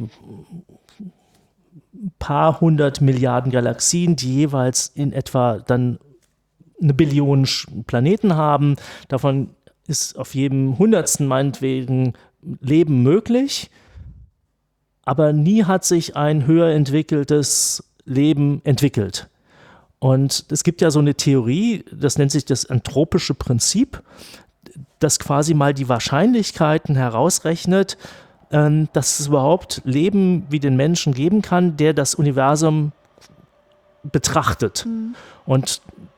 ein paar hundert Milliarden Galaxien, die jeweils in etwa dann eine Billion Planeten haben. Davon ist auf jedem Hundertsten meinetwegen Leben möglich, aber nie hat sich ein höher entwickeltes Leben entwickelt. Und es gibt ja so eine Theorie, das nennt sich das anthropische Prinzip, das quasi mal die Wahrscheinlichkeiten herausrechnet, äh, dass es überhaupt Leben wie den Menschen geben kann, der das Universum betrachtet. Mhm. Und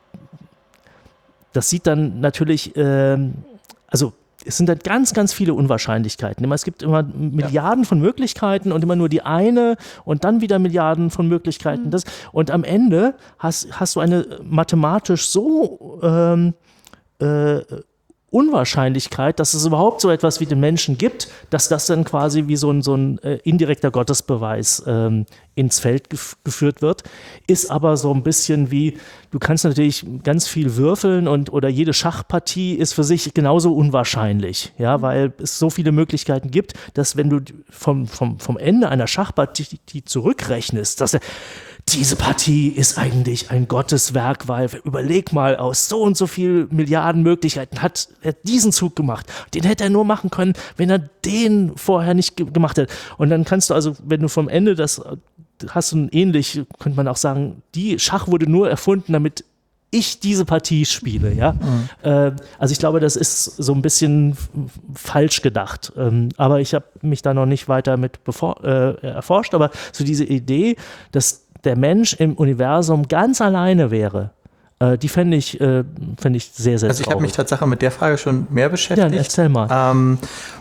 das sieht dann natürlich, äh, also es sind halt ganz, ganz viele Unwahrscheinlichkeiten. Es gibt immer Milliarden ja. von Möglichkeiten und immer nur die eine und dann wieder Milliarden von Möglichkeiten. Mhm. Das, und am Ende hast, hast du eine mathematisch so ähm, äh, Unwahrscheinlichkeit, dass es überhaupt so etwas wie den Menschen gibt, dass das dann quasi wie so ein, so ein äh, indirekter Gottesbeweis ähm, ins Feld gef- geführt wird, ist aber so ein bisschen wie, du kannst natürlich ganz viel würfeln und oder jede Schachpartie ist für sich genauso unwahrscheinlich, ja, weil es so viele Möglichkeiten gibt, dass wenn du vom, vom, vom Ende einer Schachpartie zurückrechnest, dass er diese Partie ist eigentlich ein Gotteswerk, weil überleg mal, aus so und so viel Milliarden Möglichkeiten hat er diesen Zug gemacht. Den hätte er nur machen können, wenn er den vorher nicht ge- gemacht hätte. Und dann kannst du also, wenn du vom Ende das hast, du ähnlich, könnte man auch sagen, die Schach wurde nur erfunden, damit ich diese Partie spiele, ja. Mhm. Äh, also ich glaube, das ist so ein bisschen f- falsch gedacht. Ähm, aber ich habe mich da noch nicht weiter mit bevor, äh, erforscht. Aber so diese Idee, dass der Mensch im Universum ganz alleine wäre, äh, die fände ich, äh, fänd ich sehr, sehr Also ich habe mich tatsächlich mit der Frage schon mehr beschäftigt. Ja, erzähl mal. Ähm,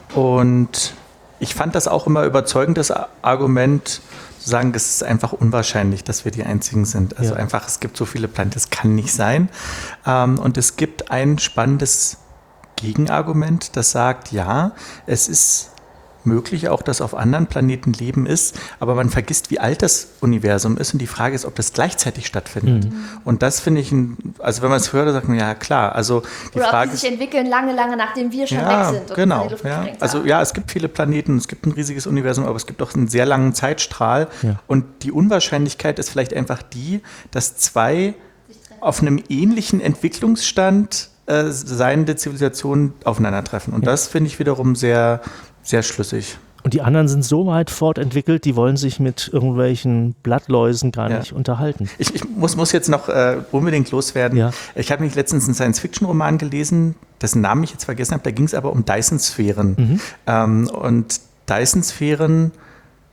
und ich fand das auch immer überzeugendes Argument, zu sagen, es ist einfach unwahrscheinlich, dass wir die Einzigen sind. Also ja. einfach, es gibt so viele Planeten, das kann nicht sein. Ähm, und es gibt ein spannendes Gegenargument, das sagt, ja, es ist möglich auch, dass auf anderen Planeten Leben ist, aber man vergisst, wie alt das Universum ist und die Frage ist, ob das gleichzeitig stattfindet. Mhm. Und das finde ich, ein, also wenn man es hört, sagt man, ja klar, also die Oder Frage ob die sich entwickeln lange, lange nachdem wir schon ja, weg sind. Und genau, in die Luft ja. gesprengt Also haben. ja, es gibt viele Planeten, es gibt ein riesiges Universum, aber es gibt auch einen sehr langen Zeitstrahl ja. und die Unwahrscheinlichkeit ist vielleicht einfach die, dass zwei auf einem ähnlichen Entwicklungsstand äh, seiende Zivilisationen aufeinandertreffen. Und ja. das finde ich wiederum sehr sehr schlüssig. Und die anderen sind so weit fortentwickelt, die wollen sich mit irgendwelchen Blattläusen gar ja. nicht unterhalten. Ich, ich muss, muss jetzt noch äh, unbedingt loswerden. Ja. Ich habe mich letztens einen Science-Fiction-Roman gelesen, dessen Namen ich jetzt vergessen habe, da ging es aber um Dyson-Sphären. Mhm. Ähm, und Dyson-Sphären,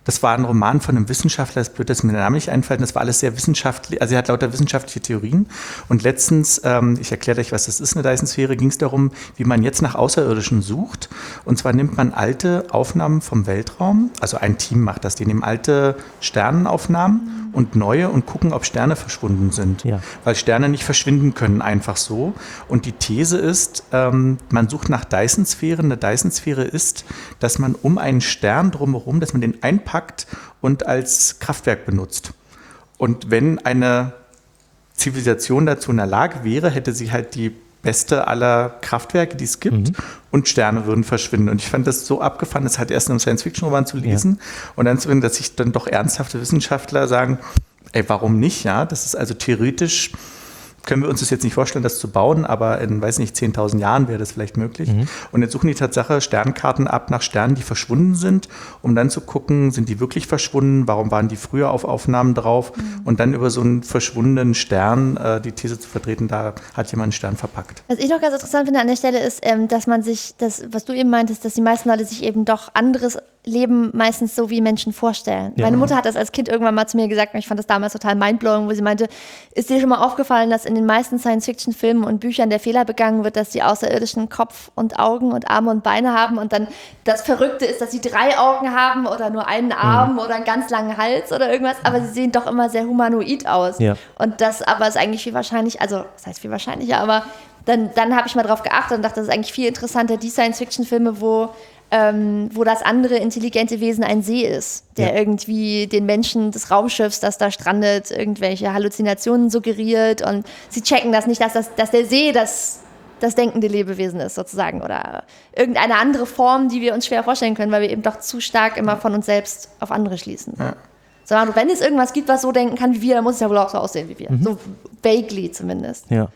Das war ein Roman von einem Wissenschaftler, das wird das mir der Name nicht einfallen, das war alles sehr wissenschaftlich, also er hat lauter wissenschaftliche Theorien. Und letztens, ähm, ich erkläre euch, was das ist, eine Dyson-Sphäre, ging es darum, wie man jetzt nach Außerirdischen sucht. Und zwar nimmt man alte Aufnahmen vom Weltraum, also ein Team macht das, die nehmen alte Sternenaufnahmen und neue und gucken, ob Sterne verschwunden sind. Ja. Weil Sterne nicht verschwinden können, einfach so. Und die These ist, ähm, man sucht nach Dyson-Sphären. Eine Dyson-Sphäre ist, dass man um einen Stern drumherum, dass man den einpackt und als Kraftwerk benutzt. Und wenn eine Zivilisation dazu in der Lage wäre, hätte sie halt die beste aller Kraftwerke, die es gibt, mhm. und Sterne würden verschwinden. Und ich fand das so abgefahren, das halt erst in einem Science-Fiction-Roman zu lesen ja. und dann zu finden, dass sich dann doch ernsthafte Wissenschaftler sagen, ey, warum nicht? Ja, das ist also theoretisch, können wir uns das jetzt nicht vorstellen, das zu bauen, aber in, weiß nicht, zehntausend Jahren wäre das vielleicht möglich. Mhm. Und jetzt suchen die Tatsache Sternkarten ab nach Sternen, die verschwunden sind, um dann zu gucken, sind die wirklich verschwunden, warum waren die früher auf Aufnahmen drauf mhm. und dann über so einen verschwundenen Stern äh, die These zu vertreten, da hat jemand einen Stern verpackt. Was ich noch ganz interessant finde an der Stelle ist, ähm, dass man sich, das, was du eben meintest, dass die meisten Leute sich eben doch anderes Leben meistens so wie Menschen vorstellen. Ja. Meine Mutter hat das als Kind irgendwann mal zu mir gesagt und ich fand das damals total mindblowing, wo sie meinte, ist dir schon mal aufgefallen, dass in den meisten Science-Fiction-Filmen und Büchern der Fehler begangen wird, dass die Außerirdischen Kopf und Augen und Arme und Beine haben und dann das Verrückte ist, dass sie drei Augen haben oder nur einen Arm mhm. oder einen ganz langen Hals oder irgendwas, aber sie sehen doch immer sehr humanoid aus. Ja. Und das aber ist eigentlich viel wahrscheinlich, also das heißt viel wahrscheinlicher, aber dann, dann habe ich mal drauf geachtet und dachte, das ist eigentlich viel interessanter, die Science-Fiction-Filme, wo Ähm, wo das andere intelligente Wesen ein See ist, der ja. irgendwie den Menschen des Raumschiffs, das da strandet, irgendwelche Halluzinationen suggeriert und sie checken das nicht, dass, das, dass der See das, das denkende Lebewesen ist sozusagen oder irgendeine andere Form, die wir uns schwer vorstellen können, weil wir eben doch zu stark immer von uns selbst auf andere schließen. Ja. Sondern wenn es irgendwas gibt, was so denken kann wie wir, dann muss es ja wohl auch so aussehen wie wir. Mhm. So vaguely zumindest. Ja.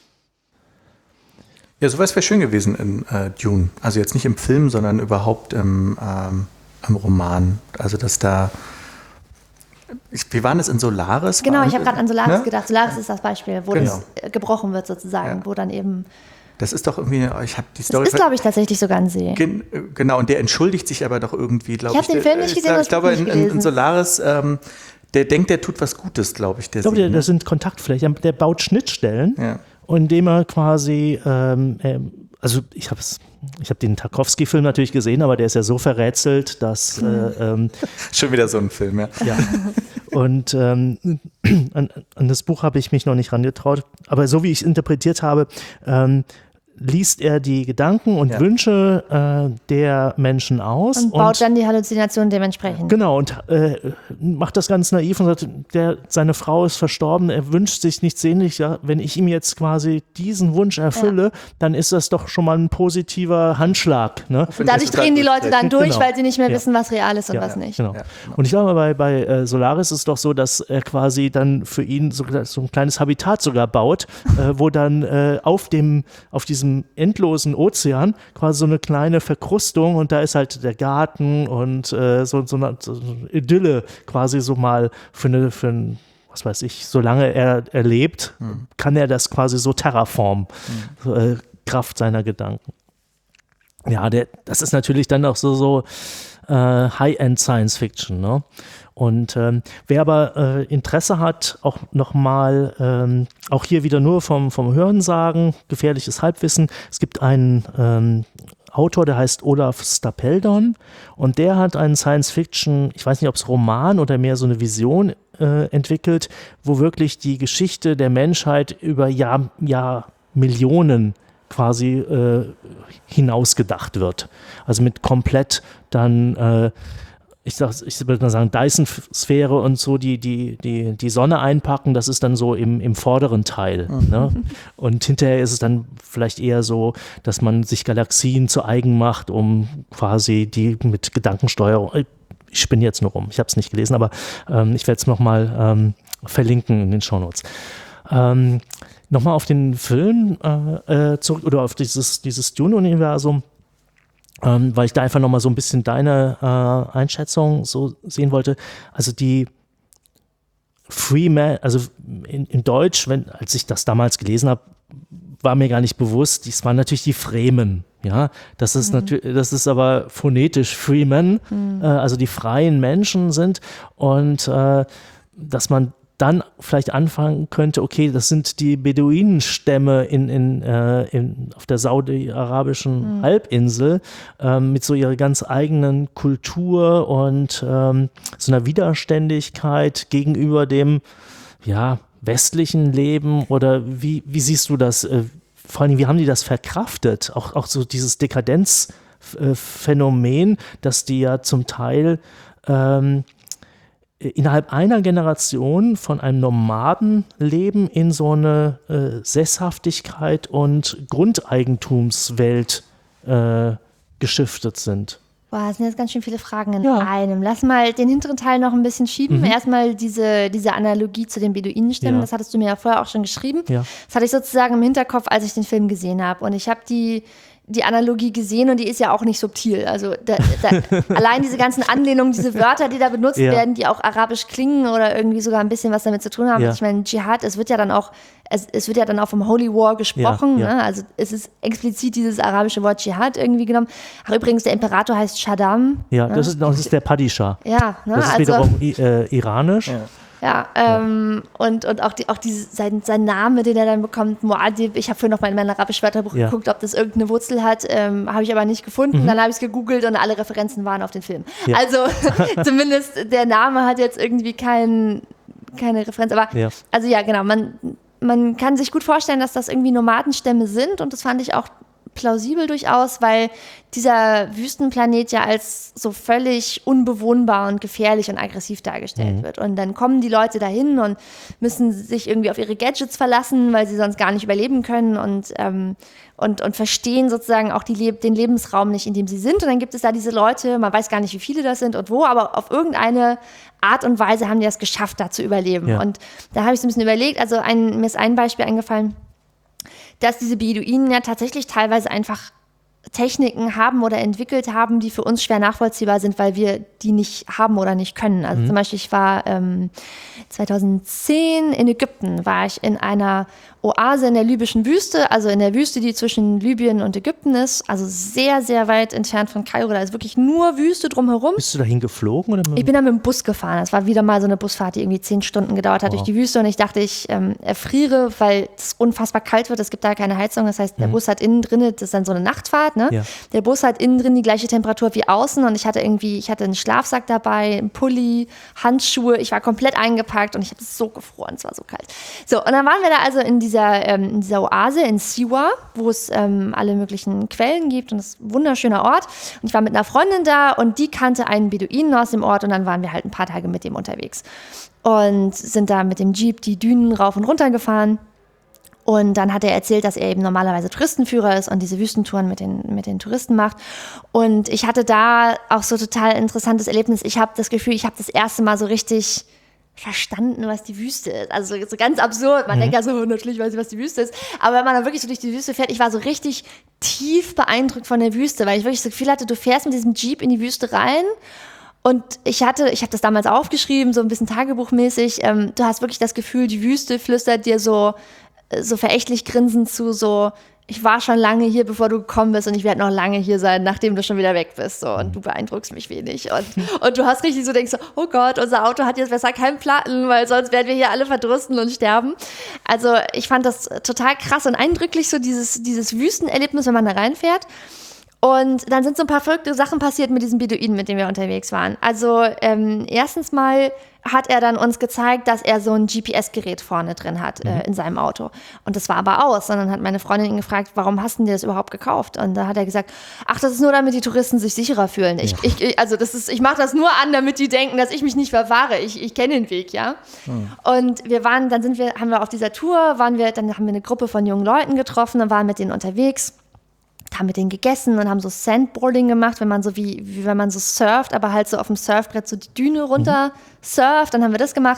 Ja, sowas wäre schön gewesen in äh, Dune. Also jetzt nicht im Film, sondern überhaupt im, ähm, im Roman. Also dass da, ich, wie war das in Solaris? Genau, war, ich habe gerade an Solaris ne? gedacht. Solaris ist das Beispiel, wo genau. das gebrochen wird sozusagen, ja. wo dann eben... Das ist doch irgendwie, ich habe die Story... Das ist, glaube ich, tatsächlich sogar ein See. Gen, genau, und der entschuldigt sich aber doch irgendwie, glaube ich. Ich habe den Film nicht gesehen, Ich, ich glaube, in, in, in Solaris... Ähm, der denkt, der tut was Gutes, glaube ich. Der ich glaube, der, das sind Kontaktflächen. Der baut Schnittstellen, ja. und indem er quasi... Ähm, ähm, Also ich habe ich hab den Tarkovsky-Film natürlich gesehen, aber der ist ja so verrätselt, dass... Äh, ähm, Schon wieder so ein Film, ja. ja. Und ähm, an, an das Buch habe ich mich noch nicht rangetraut. Aber so wie ich es interpretiert habe, ähm, liest er die Gedanken und ja. Wünsche äh, der Menschen aus. Und baut und, dann die Halluzinationen dementsprechend. Genau, und äh, macht das ganz naiv und sagt, der, seine Frau ist verstorben, er wünscht sich nichts Sehnliches. Wenn ich ihm jetzt quasi diesen Wunsch erfülle, ja. dann ist das doch schon mal ein positiver Handschlag. Ne? Und dadurch drehen die Leute dann durch, genau. weil sie nicht mehr ja. wissen, was real ist und ja. was nicht. Genau. Ja. Und ich glaube, bei, bei äh, Solaris ist es doch so, dass er quasi dann für ihn so, so ein kleines Habitat sogar baut, äh, wo dann äh, auf dem, auf diesem endlosen Ozean quasi so eine kleine Verkrustung und da ist halt der Garten und äh, so, so, eine, so eine Idylle quasi so mal für eine, für ein, was weiß ich, solange er, er lebt, mhm. kann er das quasi so terraformen, mhm. äh, Kraft seiner Gedanken. Ja, der, das ist natürlich dann auch so, so äh, High-End Science Fiction, ne? Und ähm, wer aber äh, Interesse hat, auch nochmal, ähm, auch hier wieder nur vom, vom Hörensagen, gefährliches Halbwissen. Es gibt einen ähm, Autor, der heißt Olaf Stapledon und der hat einen Science-Fiction, ich weiß nicht, ob es Roman oder mehr so eine Vision äh, entwickelt, wo wirklich die Geschichte der Menschheit über Jahr, Jahr Millionen quasi äh, hinausgedacht wird. Also mit komplett dann äh, ich, sag, ich würde mal sagen, Dyson-Sphäre und so, die, die, die, die Sonne einpacken, das ist dann so im, im vorderen Teil. Mhm. Ne? Und hinterher ist es dann vielleicht eher so, dass man sich Galaxien zu eigen macht, um quasi die mit Gedankensteuerung, ich spinne jetzt nur rum, ich habe es nicht gelesen, aber ähm, ich werde es nochmal ähm, verlinken in den Shownotes. Ähm, nochmal auf den Film äh, zurück, oder auf dieses, dieses Dune-Universum. Ähm, weil ich da einfach nochmal so ein bisschen deine äh, Einschätzung so sehen wollte. Also die Freeman, also in, in Deutsch, wenn, als ich das damals gelesen habe, war mir gar nicht bewusst, dies waren natürlich die Fremen, Ja, das ist Mhm. natürlich, das ist aber phonetisch Freeman, Mhm. äh, also die freien Menschen sind und äh, dass man dann vielleicht anfangen könnte, okay, das sind die Beduinenstämme in, in, äh, in, auf der saudi-arabischen Mhm. Halbinsel ähm, mit so ihrer ganz eigenen Kultur und ähm, so einer Widerständigkeit gegenüber dem ja, westlichen Leben oder wie, wie siehst du das? Äh, vor allem, wie haben die das verkraftet? Auch, auch so dieses Dekadenzphänomen, dass die ja zum Teil ähm, innerhalb einer Generation von einem Nomadenleben in so eine äh, Sesshaftigkeit und Grundeigentumswelt äh, geschiftet sind. Boah, das sind jetzt ganz schön viele Fragen in Ja. einem. Lass mal den hinteren Teil noch ein bisschen schieben. Mhm. Erstmal diese, diese Analogie zu den Beduinenstämmen, Ja. das hattest du mir ja vorher auch schon geschrieben. Ja. Das hatte ich sozusagen im Hinterkopf, als ich den Film gesehen habe. Und ich habe die, die Analogie gesehen und die ist ja auch nicht subtil. Also da, da, allein diese ganzen Anlehnungen, diese Wörter, die da benutzt Ja. werden, die auch arabisch klingen oder irgendwie sogar ein bisschen was damit zu tun haben. Ja. Ich meine, Dschihad, es wird ja dann auch, es, es wird ja dann auch vom Holy War gesprochen. Ja, ja. Ne? Also es ist explizit dieses arabische Wort Dschihad irgendwie genommen. Ach, übrigens, der Imperator heißt Shaddam. Ja, das ist, das ist der Padishah. Ja, ne? Das ist also, wiederum i- äh, iranisch. Ja. ja, ähm, und, und auch, die, auch diese, sein, sein Name, den er dann bekommt, Muad'Dib. Ich habe vorhin noch mal in mein Arabisch-Wörterbuch Ja. geguckt, ob das irgendeine Wurzel hat, ähm, habe ich aber nicht gefunden. Mhm. Dann habe ich es gegoogelt und alle Referenzen waren auf den Film. Ja. Also zumindest der Name hat jetzt irgendwie kein, keine Referenz. Aber Ja. also ja, genau, man, man kann sich gut vorstellen, dass das irgendwie Nomadenstämme sind und das fand ich auch plausibel durchaus, weil dieser Wüstenplanet ja als so völlig unbewohnbar und gefährlich und aggressiv dargestellt Mhm. wird. Und dann kommen die Leute dahin und müssen sich irgendwie auf ihre Gadgets verlassen, weil sie sonst gar nicht überleben können und, ähm, und, und verstehen sozusagen auch die Leb- den Lebensraum nicht, in dem sie sind. Und dann gibt es da diese Leute, man weiß gar nicht, wie viele das sind und wo, aber auf irgendeine Art und Weise haben die es geschafft, da zu überleben. Ja. Und da habe ich so ein bisschen überlegt, also ein, mir ist ein Beispiel eingefallen, dass diese Beduinen ja tatsächlich teilweise einfach Techniken haben oder entwickelt haben, die für uns schwer nachvollziehbar sind, weil wir die nicht haben oder nicht können. Also Mhm. zum Beispiel, ich war ähm, zweitausendzehn in Ägypten, war ich in einer Oase in der libyschen Wüste, also in der Wüste, die zwischen Libyen und Ägypten ist, also sehr, sehr weit entfernt von Kairo. Da ist wirklich nur Wüste drumherum. Bist du dahin geflogen? Oder? Ich bin dann mit dem Bus gefahren. Es war wieder mal so eine Busfahrt, die irgendwie zehn Stunden gedauert hat Wow. durch die Wüste. Und ich dachte, ich ähm, erfriere, weil es unfassbar kalt wird. Es gibt da keine Heizung. Das heißt, der Mhm. Bus hat innen drin, das ist dann so eine Nachtfahrt, ne? Ja. Der Bus hat innen drin die gleiche Temperatur wie außen. Und ich hatte irgendwie, ich hatte einen Schlafsack dabei, einen Pulli, Handschuhe. Ich war komplett eingepackt und ich habe so gefroren. Es war so kalt. So, und dann waren wir da also in dieser, ähm, in dieser Oase in Siwa, wo es ähm, alle möglichen Quellen gibt. Und das ist ein wunderschöner Ort. Und ich war mit einer Freundin da und die kannte einen Beduinen aus dem Ort. Und dann waren wir halt ein paar Tage mit dem unterwegs. Und sind da mit dem Jeep die Dünen rauf und runter gefahren. Und dann hat er erzählt, dass er eben normalerweise Touristenführer ist und diese Wüstentouren mit den, mit den Touristen macht. Und ich hatte da auch so total interessantes Erlebnis. Ich habe das Gefühl, ich habe das erste Mal so richtig verstanden, was die Wüste ist. Also so ganz absurd. Man Mhm. denkt ja so, natürlich weiß ich, was die Wüste ist. Aber wenn man dann wirklich so durch die Wüste fährt, ich war so richtig tief beeindruckt von der Wüste, weil ich wirklich so das Gefühl hatte, du fährst mit diesem Jeep in die Wüste rein. Und ich hatte, ich habe das damals aufgeschrieben, so ein bisschen tagebuchmäßig. Ähm, du hast wirklich das Gefühl, die Wüste flüstert dir so, so verächtlich grinsend zu, so, ich war schon lange hier, bevor du gekommen bist und ich werde noch lange hier sein, nachdem du schon wieder weg bist. So, und du beeindruckst mich wenig. Und, und du hast richtig so, denkst so, oh Gott, unser Auto hat jetzt besser keinen Platten, weil sonst werden wir hier alle verdursten und sterben. Also ich fand das total krass und eindrücklich, so dieses, dieses Wüstenerlebnis, wenn man da reinfährt. Und dann sind so ein paar verrückte Sachen passiert mit diesen Beduinen, mit denen wir unterwegs waren. Also ähm, erstens mal hat er dann uns gezeigt, dass er so ein G P S-Gerät vorne drin hat äh, in seinem Auto. Und das war aber aus. Und dann hat meine Freundin ihn gefragt, warum hast du dir das überhaupt gekauft? Und da hat er gesagt, ach, das ist nur, damit die Touristen sich sicherer fühlen. Ich, ich, ich, also das ist, ich mache das nur an, damit die denken, dass ich mich nicht verfahre. Ich, ich kenne den Weg, ja. Hm. Und wir waren, dann sind wir, haben wir auf dieser Tour, waren wir, dann haben wir eine Gruppe von jungen Leuten getroffen und waren mit denen unterwegs. Haben mit denen gegessen und haben so Sandboarding gemacht, wenn man so wie, wie wenn man so surft, aber halt so auf dem Surfbrett so die Düne runter surft, dann haben wir das gemacht.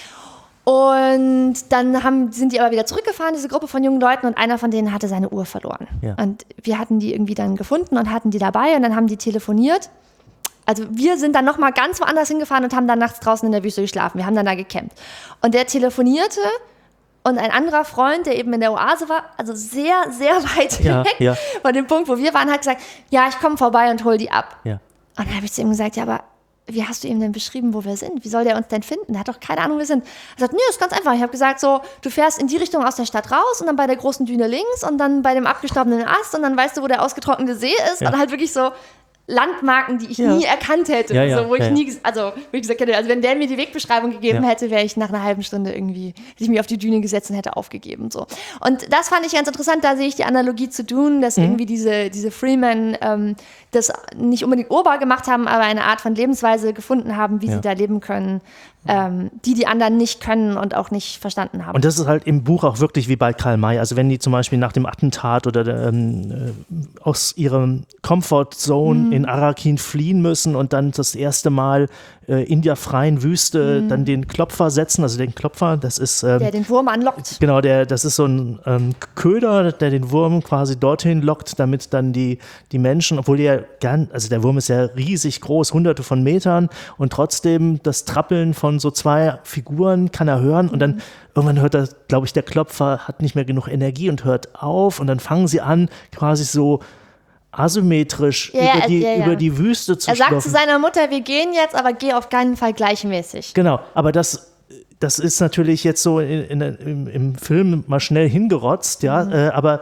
Und dann haben, sind die aber wieder zurückgefahren, diese Gruppe von jungen Leuten, und einer von denen hatte seine Uhr verloren. Ja. Und wir hatten die irgendwie dann gefunden und hatten die dabei und dann haben die telefoniert. Also wir sind dann nochmal ganz woanders hingefahren und haben dann nachts draußen in der Wüste geschlafen. Wir haben dann da gecampt. Und der telefonierte und ein anderer Freund, der eben in der Oase war, also sehr, sehr weit ja, weg ja. von dem Punkt, wo wir waren, hat gesagt, ja, ich komme vorbei und hol die ab. Ja. Und dann habe ich zu ihm gesagt, ja, aber wie hast du ihm denn beschrieben, wo wir sind? Wie soll der uns denn finden? Der hat doch keine Ahnung, wo wir sind. Er sagt, nö, ist ganz einfach. Ich habe gesagt, so, du fährst in die Richtung aus der Stadt raus und dann bei der großen Düne links und dann bei dem abgestorbenen Ast und dann weißt du, wo der ausgetrocknete See ist. Ja. Und halt wirklich so Landmarken, die ich ja. nie erkannt hätte. Ja, ja, so, wo ja, ich nie, also, wo ich gesagt hätte, also wenn der mir die Wegbeschreibung gegeben ja. hätte, wäre ich nach einer halben Stunde irgendwie, hätte ich mich auf die Düne gesetzt und hätte aufgegeben. So. Und das fand ich ganz interessant, da sehe ich die Analogie zu Dune, dass mhm. irgendwie diese, diese Freemen ähm, das nicht unbedingt urbar gemacht haben, aber eine Art von Lebensweise gefunden haben, wie ja. sie da leben können, ähm, die die anderen nicht können und auch nicht verstanden haben. Und das ist halt im Buch auch wirklich wie bei Karl May. Also wenn die zum Beispiel nach dem Attentat oder ähm, äh, aus ihrem Comfort Zone mhm. in Arakin fliehen müssen und dann das erste Mal äh, in der freien Wüste mhm. dann den Klopfer setzen, also den Klopfer, das ist ähm, der den Wurm anlockt. Genau, der, das ist so ein ähm, Köder, der den Wurm quasi dorthin lockt, damit dann die, die Menschen, obwohl der gern, also der Wurm ist ja riesig groß, hunderte von Metern und trotzdem das Trappeln von so zwei Figuren kann er hören und dann irgendwann hört er, glaube ich, der Klopfer hat nicht mehr genug Energie und hört auf und dann fangen sie an, quasi so asymmetrisch ja, über, die, ja, ja. über die Wüste zu Er sagt schlurfen. zu seiner Mutter, wir gehen jetzt, aber geh auf keinen Fall gleichmäßig. Genau, aber das, das ist natürlich jetzt so in, in, im, im Film mal schnell hingerotzt, ja, mhm. äh, aber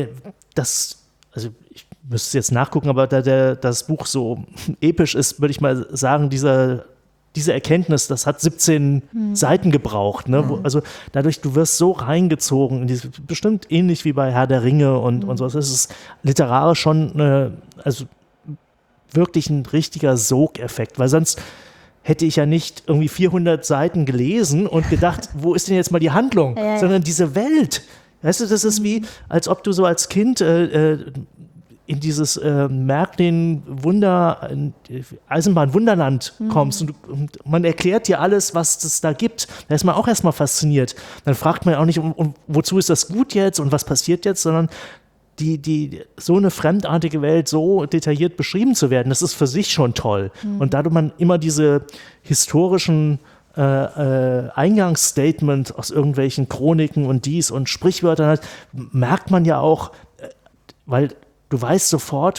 das, also ich müsste jetzt nachgucken, aber da der, das Buch so episch ist, würde ich mal sagen, dieser Diese Erkenntnis, das hat siebzehn hm. Seiten gebraucht. Ne? Wo, also dadurch, du wirst so reingezogen, in diese, bestimmt ähnlich wie bei Herr der Ringe und, hm. und so. Das ist literarisch schon äh, also wirklich ein richtiger Sogeffekt, weil sonst hätte ich ja nicht irgendwie vierhundert Seiten gelesen und gedacht, wo ist denn jetzt mal die Handlung? Ja, ja. Sondern diese Welt. Weißt du, das ist wie, als ob du so als Kind äh, äh, in dieses äh, Märklin Wunder, äh, Eisenbahn-Wunderland mhm. kommst und, und man erklärt dir alles, was es da gibt. Da ist man auch erstmal fasziniert. Dann fragt man ja auch nicht, um, um, wozu ist das gut jetzt und was passiert jetzt, sondern die, die, so eine fremdartige Welt so detailliert beschrieben zu werden, das ist für sich schon toll. Mhm. Und dadurch man immer diese historischen äh, äh, Eingangsstatement aus irgendwelchen Chroniken und dies und Sprichwörtern hat, merkt man ja auch, äh, weil du weißt sofort,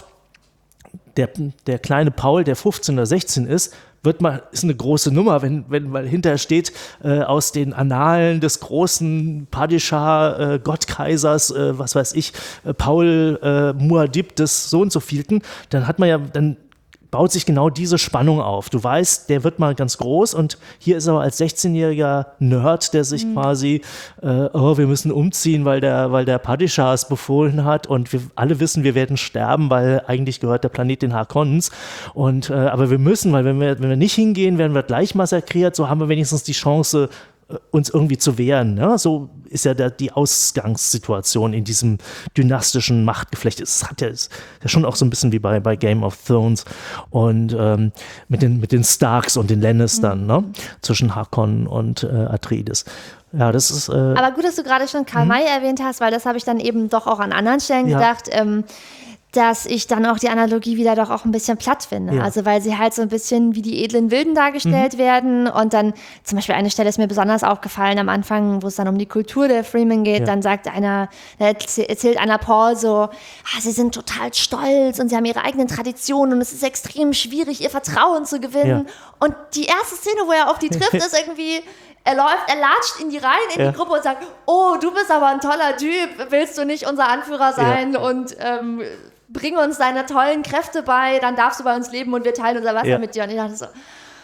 der, der kleine Paul, der fünfzehn oder sechzehn ist, wird mal, ist eine große Nummer, wenn, wenn mal hinterher steht, äh, aus den Annalen des großen Padishah, äh, Gottkaisers, äh, was weiß ich, äh, Paul äh, Muad'Dib des so und so vielten, dann hat man ja, dann baut sich genau diese Spannung auf. Du weißt, der wird mal ganz groß und hier ist er als sechzehnjähriger Nerd, der sich mhm. quasi, äh, oh, wir müssen umziehen, weil der, weil der Padishah es befohlen hat und wir alle wissen, wir werden sterben, weil eigentlich gehört der Planet den Harkonnens und, äh, aber wir müssen, weil wenn wir, wenn wir nicht hingehen, werden wir gleich massakriert, so haben wir wenigstens die Chance, uns irgendwie zu wehren. Ne? So ist ja der, die Ausgangssituation in diesem dynastischen Machtgeflecht. Es hat ja, ist ja schon auch so ein bisschen wie bei, bei Game of Thrones und ähm, mit, den, mit den Starks und den Lannistern, mhm. ne? Zwischen Harkonnen und äh, Atreides. Ja, das ist. Äh, Aber gut, dass du gerade schon Karl May erwähnt hast, weil das habe ich dann eben doch auch an anderen Stellen ja. gedacht. Ähm, dass ich dann auch die Analogie wieder doch auch ein bisschen platt finde. Ja. Also weil sie halt so ein bisschen wie die edlen Wilden dargestellt mhm. werden und dann zum Beispiel eine Stelle ist mir besonders aufgefallen am Anfang, wo es dann um die Kultur der Freemen geht, ja. dann sagt einer, erzählt einer Paul so, ah, sie sind total stolz und sie haben ihre eigenen Traditionen und es ist extrem schwierig, ihr Vertrauen zu gewinnen. Ja. Und die erste Szene, wo er auf die trifft, ist irgendwie, er läuft, er latscht in die Reihen, in ja. die Gruppe und sagt, oh, du bist aber ein toller Typ, willst du nicht unser Anführer sein? Ja. Und ähm, bring uns deine tollen Kräfte bei, dann darfst du bei uns leben und wir teilen unser Wasser ja. mit dir. Und ich dachte so,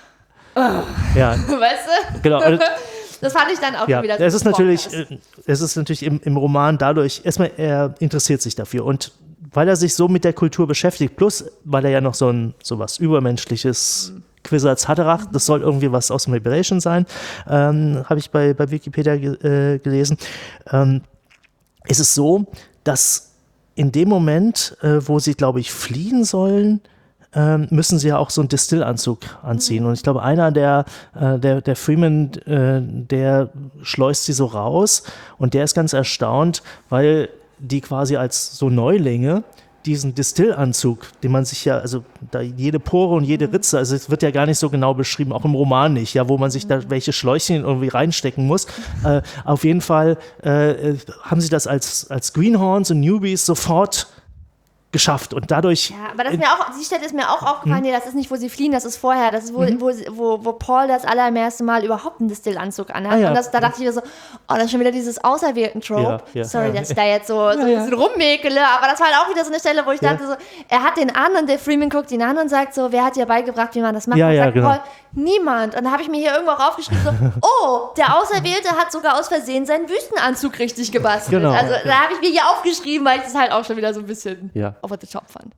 oh. ja. weißt du? Genau. Das fand ich dann auch ja. wieder so. Es ist natürlich, es ist natürlich im, im Roman dadurch, erstmal, er interessiert sich dafür und weil er sich so mit der Kultur beschäftigt, plus weil er ja noch so ein so was Übermenschliches mhm. Kwisatz Haderach, das soll irgendwie was aus dem Liberation sein, ähm, habe ich bei, bei Wikipedia ge- äh, gelesen. Ähm, ist es so, dass in dem Moment, äh, wo sie, glaube ich, fliehen sollen, ähm, müssen sie ja auch so einen Distillanzug anziehen. Mhm. Und ich glaube, einer der, äh, der, der Freeman, äh, der schleust sie so raus und der ist ganz erstaunt, weil die quasi als so Neulinge diesen Distillanzug, den man sich ja, also da jede Pore und jede Ritze, also es wird ja gar nicht so genau beschrieben, auch im Roman nicht, ja, wo man sich da welche Schläuchchen irgendwie reinstecken muss. Äh, auf jeden Fall äh, haben sie das als, als Greenhorns und Newbies sofort geschafft und dadurch... Ja, aber das ist mir auch, die Stelle ist mir auch aufgefallen, mhm. nee, das ist nicht, wo sie fliehen, das ist vorher, das ist, wo, mhm. wo, wo, wo Paul das allererste Mal überhaupt einen Distillanzug anhat. Ah, ja. Und das, da dachte ich mir so, oh, das ist schon wieder dieses Auserwählten-Trope. Ja, ja. Sorry, dass ich da jetzt so, so ja, ein bisschen rummäkele, aber das war halt auch wieder so eine Stelle, wo ich ja. dachte so, er hat den an und der Freeman guckt ihn an und sagt so, wer hat dir beigebracht, wie man das macht? Ja, und ja, sagt genau. Paul, niemand. Und da habe ich mir hier irgendwo auch aufgeschrieben, so, oh, der Auserwählte hat sogar aus Versehen seinen Wüstenanzug richtig gebastelt. Genau. Also da habe ich mir hier aufgeschrieben, weil ich das halt auch schon wieder so ein bisschen ja. over the top fand.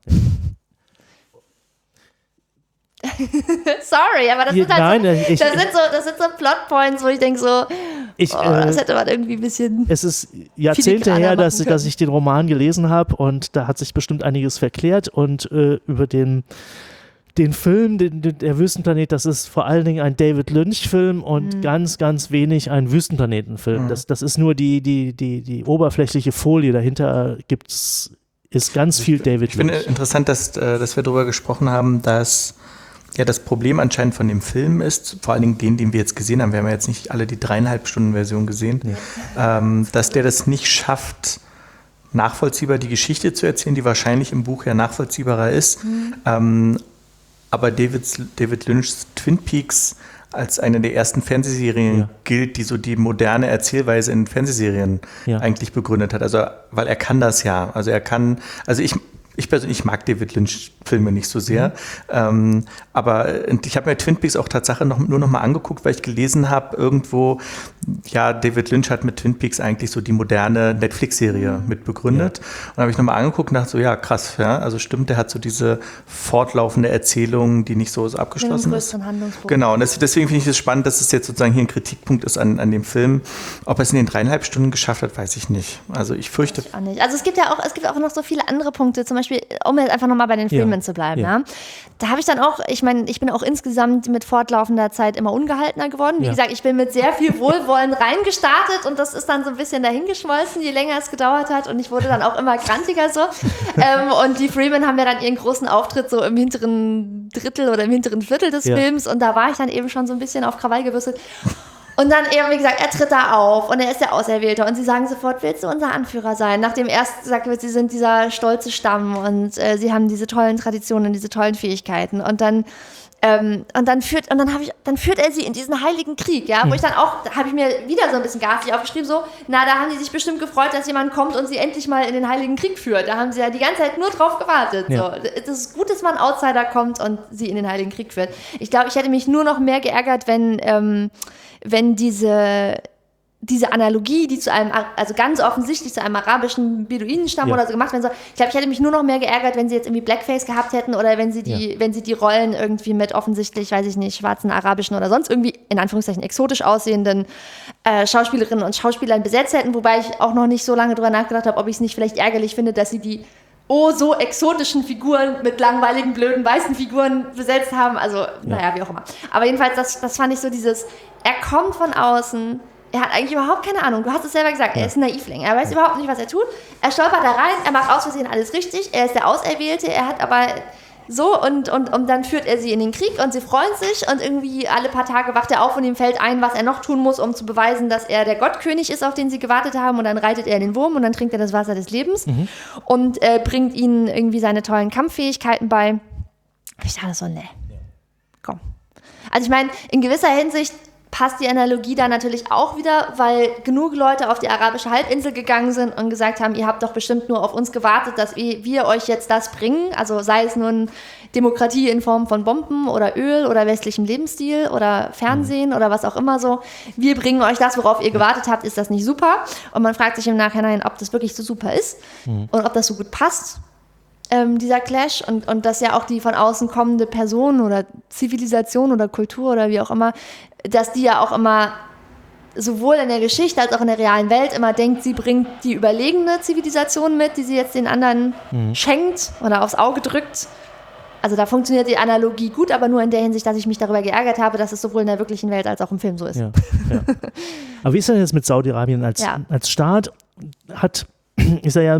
Sorry, aber das, ja, sind, halt nein, so, ich, das, sind so, das sind so Plotpoints, wo ich denke so, ich, oh, das hätte man irgendwie ein bisschen... Es ist Jahrzehnte her, dass, dass ich den Roman gelesen habe und da hat sich bestimmt einiges verklärt und äh, über den Den Film, den, den, der Wüstenplanet, das ist vor allen Dingen ein David Lynch-Film und mhm. ganz, ganz wenig ein Wüstenplaneten-Film. Mhm. Das, das ist nur die, die, die, die oberflächliche Folie. Dahinter gibt's, ist ganz viel David ich Lynch. Ich finde interessant, dass, dass wir darüber gesprochen haben, dass ja das Problem anscheinend von dem Film ist, vor allen Dingen den, den wir jetzt gesehen haben, wir haben ja jetzt nicht alle die dreieinhalb Stunden Version gesehen, nee. ähm, dass der das nicht schafft, nachvollziehbar die Geschichte zu erzählen, die wahrscheinlich im Buch ja nachvollziehbarer ist. Mhm. Ähm, aber David, David Lynchs Twin Peaks als eine der ersten Fernsehserien ja. gilt, die so die moderne Erzählweise in Fernsehserien ja. eigentlich begründet hat. Also, weil er kann das ja. Also er kann, also ich, ich persönlich mag David Lynch-Filme nicht so sehr. Mhm. Ähm, aber ich habe mir Twin Peaks auch tatsächlich noch, nur noch mal angeguckt, weil ich gelesen habe, irgendwo, ja, David Lynch hat mit Twin Peaks eigentlich so die moderne Netflix-Serie mhm. mit begründet. Ja. Und habe ich noch mal angeguckt und dachte so, ja, krass, ja, also stimmt, der hat so diese fortlaufende Erzählung, die nicht so, so abgeschlossen ist. Genau, und das, deswegen finde ich es spannend, dass es jetzt sozusagen hier ein Kritikpunkt ist an, an dem Film. Ob er es in den dreieinhalb Stunden geschafft hat, weiß ich nicht. Also ich fürchte... Ich auch nicht. Also es gibt ja auch, es gibt auch noch so viele andere Punkte, zum Beispiel Beispiel, um jetzt einfach nochmal bei den Filmen ja. zu bleiben, ja. Ja, da habe ich dann auch, ich meine, ich bin auch insgesamt mit fortlaufender Zeit immer ungehaltener geworden. Wie ja. gesagt, ich bin mit sehr viel Wohlwollen reingestartet und das ist dann so ein bisschen dahingeschmolzen, je länger es gedauert hat und ich wurde dann auch immer grantiger so. ähm, und die Freeman haben ja dann ihren großen Auftritt so im hinteren Drittel oder im hinteren Viertel des ja. Films und da war ich dann eben schon so ein bisschen auf Krawall gebürstet. Und dann eben, wie gesagt, er tritt da auf und er ist der Auserwählte und sie sagen sofort, willst du unser Anführer sein? Nachdem erst gesagt wird, sie sind dieser stolze Stamm und äh, sie haben diese tollen Traditionen, diese tollen Fähigkeiten und dann ähm, und dann führt und dann habe ich dann führt er sie in diesen heiligen Krieg, ja, wo mhm. ich dann auch, da habe ich mir wieder so ein bisschen garstig aufgeschrieben, so, na, da haben die sich bestimmt gefreut, dass jemand kommt und sie endlich mal in den heiligen Krieg führt. Da haben sie ja die ganze Zeit nur drauf gewartet. Ja. So. Das ist gut, dass mal ein Outsider kommt und sie in den heiligen Krieg führt. Ich glaube, ich hätte mich nur noch mehr geärgert, wenn ähm, wenn diese, diese Analogie, die zu einem, also ganz offensichtlich zu einem arabischen Beduinenstamm ja. oder so gemacht werden soll, ich glaube, ich hätte mich nur noch mehr geärgert, wenn sie jetzt irgendwie Blackface gehabt hätten oder wenn sie die, ja. wenn sie die Rollen irgendwie mit offensichtlich, weiß ich nicht, schwarzen, arabischen oder sonst irgendwie, in Anführungszeichen, exotisch aussehenden äh, Schauspielerinnen und Schauspielern besetzt hätten, wobei ich auch noch nicht so lange drüber nachgedacht habe, ob ich es nicht vielleicht ärgerlich finde, dass sie die oh, so exotischen Figuren mit langweiligen, blöden, weißen Figuren besetzt haben. Also, ja. naja, wie auch immer. Aber jedenfalls, das, das fand ich so dieses, er kommt von außen, er hat eigentlich überhaupt keine Ahnung. Du hast es selber gesagt, ja. er ist ein Naivling. Er weiß ja. überhaupt nicht, was er tut. Er stolpert da rein, er macht aus Versehen alles richtig. Er ist der Auserwählte, er hat aber so und, und, und dann führt er sie in den Krieg und sie freuen sich und irgendwie alle paar Tage wacht er auf und ihm fällt ein, was er noch tun muss, um zu beweisen, dass er der Gottkönig ist, auf den sie gewartet haben und dann reitet er den Wurm und dann trinkt er das Wasser des Lebens mhm. und äh, bringt ihnen irgendwie seine tollen Kampffähigkeiten bei. Ich dachte so, nee, komm. Also ich meine, in gewisser Hinsicht passt die Analogie da natürlich auch wieder, weil genug Leute auf die arabische Halbinsel gegangen sind und gesagt haben, ihr habt doch bestimmt nur auf uns gewartet, dass wir, wir euch jetzt das bringen, also sei es nun Demokratie in Form von Bomben oder Öl oder westlichem Lebensstil oder Fernsehen mhm. oder was auch immer so. Wir bringen euch das, worauf ihr gewartet habt, ist das nicht super? Und man fragt sich im Nachhinein, ob das wirklich so super ist mhm. und ob das so gut passt. Ähm, dieser Clash und, und dass ja auch die von außen kommende Person oder Zivilisation oder Kultur oder wie auch immer, dass die ja auch immer sowohl in der Geschichte als auch in der realen Welt immer denkt, sie bringt die überlegene Zivilisation mit, die sie jetzt den anderen mhm. schenkt oder aufs Auge drückt. Also da funktioniert die Analogie gut, aber nur in der Hinsicht, dass ich mich darüber geärgert habe, dass es sowohl in der wirklichen Welt als auch im Film so ist. Ja, ja. Aber wie ist denn jetzt mit Saudi-Arabien als, ja. als Staat? Hat ist er ja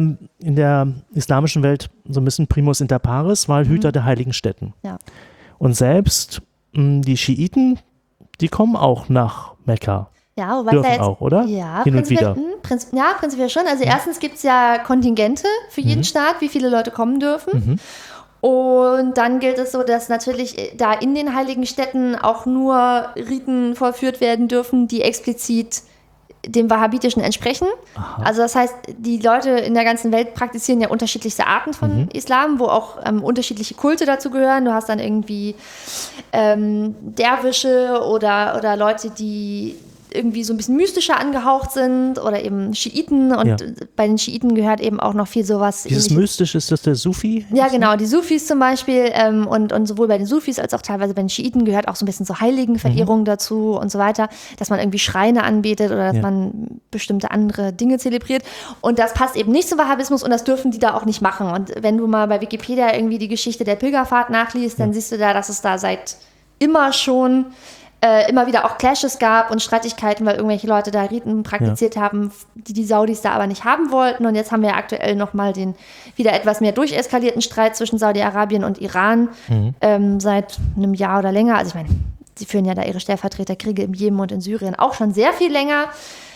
in der islamischen Welt so ein bisschen Primus inter pares, weil Hüter Mhm. der heiligen Stätten. Ja. Und selbst mh, die Schiiten, die kommen auch nach Mekka. Ja, wobei Dürfen da jetzt, auch, oder? Ja, Hin und prinzipiell, wieder. mh, prinzip, ja, prinzipiell schon. Also erstens gibt es ja Kontingente für jeden Mhm. Staat, wie viele Leute kommen dürfen. Mhm. Und dann gilt es so, dass natürlich da in den heiligen Städten auch nur Riten vollführt werden dürfen, die explizit dem Wahhabitischen entsprechen. Aha. Also das heißt, die Leute in der ganzen Welt praktizieren ja unterschiedlichste Arten von Mhm. Islam, wo auch ähm, unterschiedliche Kulte dazu gehören. Du hast dann irgendwie ähm, Derwische oder, oder Leute, die irgendwie so ein bisschen mystischer angehaucht sind oder eben Schiiten. Und Ja. bei den Schiiten gehört eben auch noch viel sowas. Dieses Ähnliches. Mystische, ist das der Sufi? Ja, genau, die Sufis zum Beispiel ähm, und, und sowohl bei den Sufis als auch teilweise bei den Schiiten gehört auch so ein bisschen so Heiligenverehrung mhm. dazu und so weiter, dass man irgendwie Schreine anbetet oder dass Ja. man bestimmte andere Dinge zelebriert und das passt eben nicht zum Wahhabismus und das dürfen die da auch nicht machen und wenn du mal bei Wikipedia irgendwie die Geschichte der Pilgerfahrt nachliest, dann ja. siehst du da, dass es da seit immer schon Äh, immer wieder auch Clashes gab und Streitigkeiten, weil irgendwelche Leute da Riten praktiziert ja. haben, die die Saudis da aber nicht haben wollten. Und jetzt haben wir ja aktuell nochmal den wieder etwas mehr durcheskalierten Streit zwischen Saudi-Arabien und Iran mhm. ähm, seit einem Jahr oder länger. Also ich meine, sie führen ja da ihre Stellvertreterkriege im Jemen und in Syrien auch schon sehr viel länger.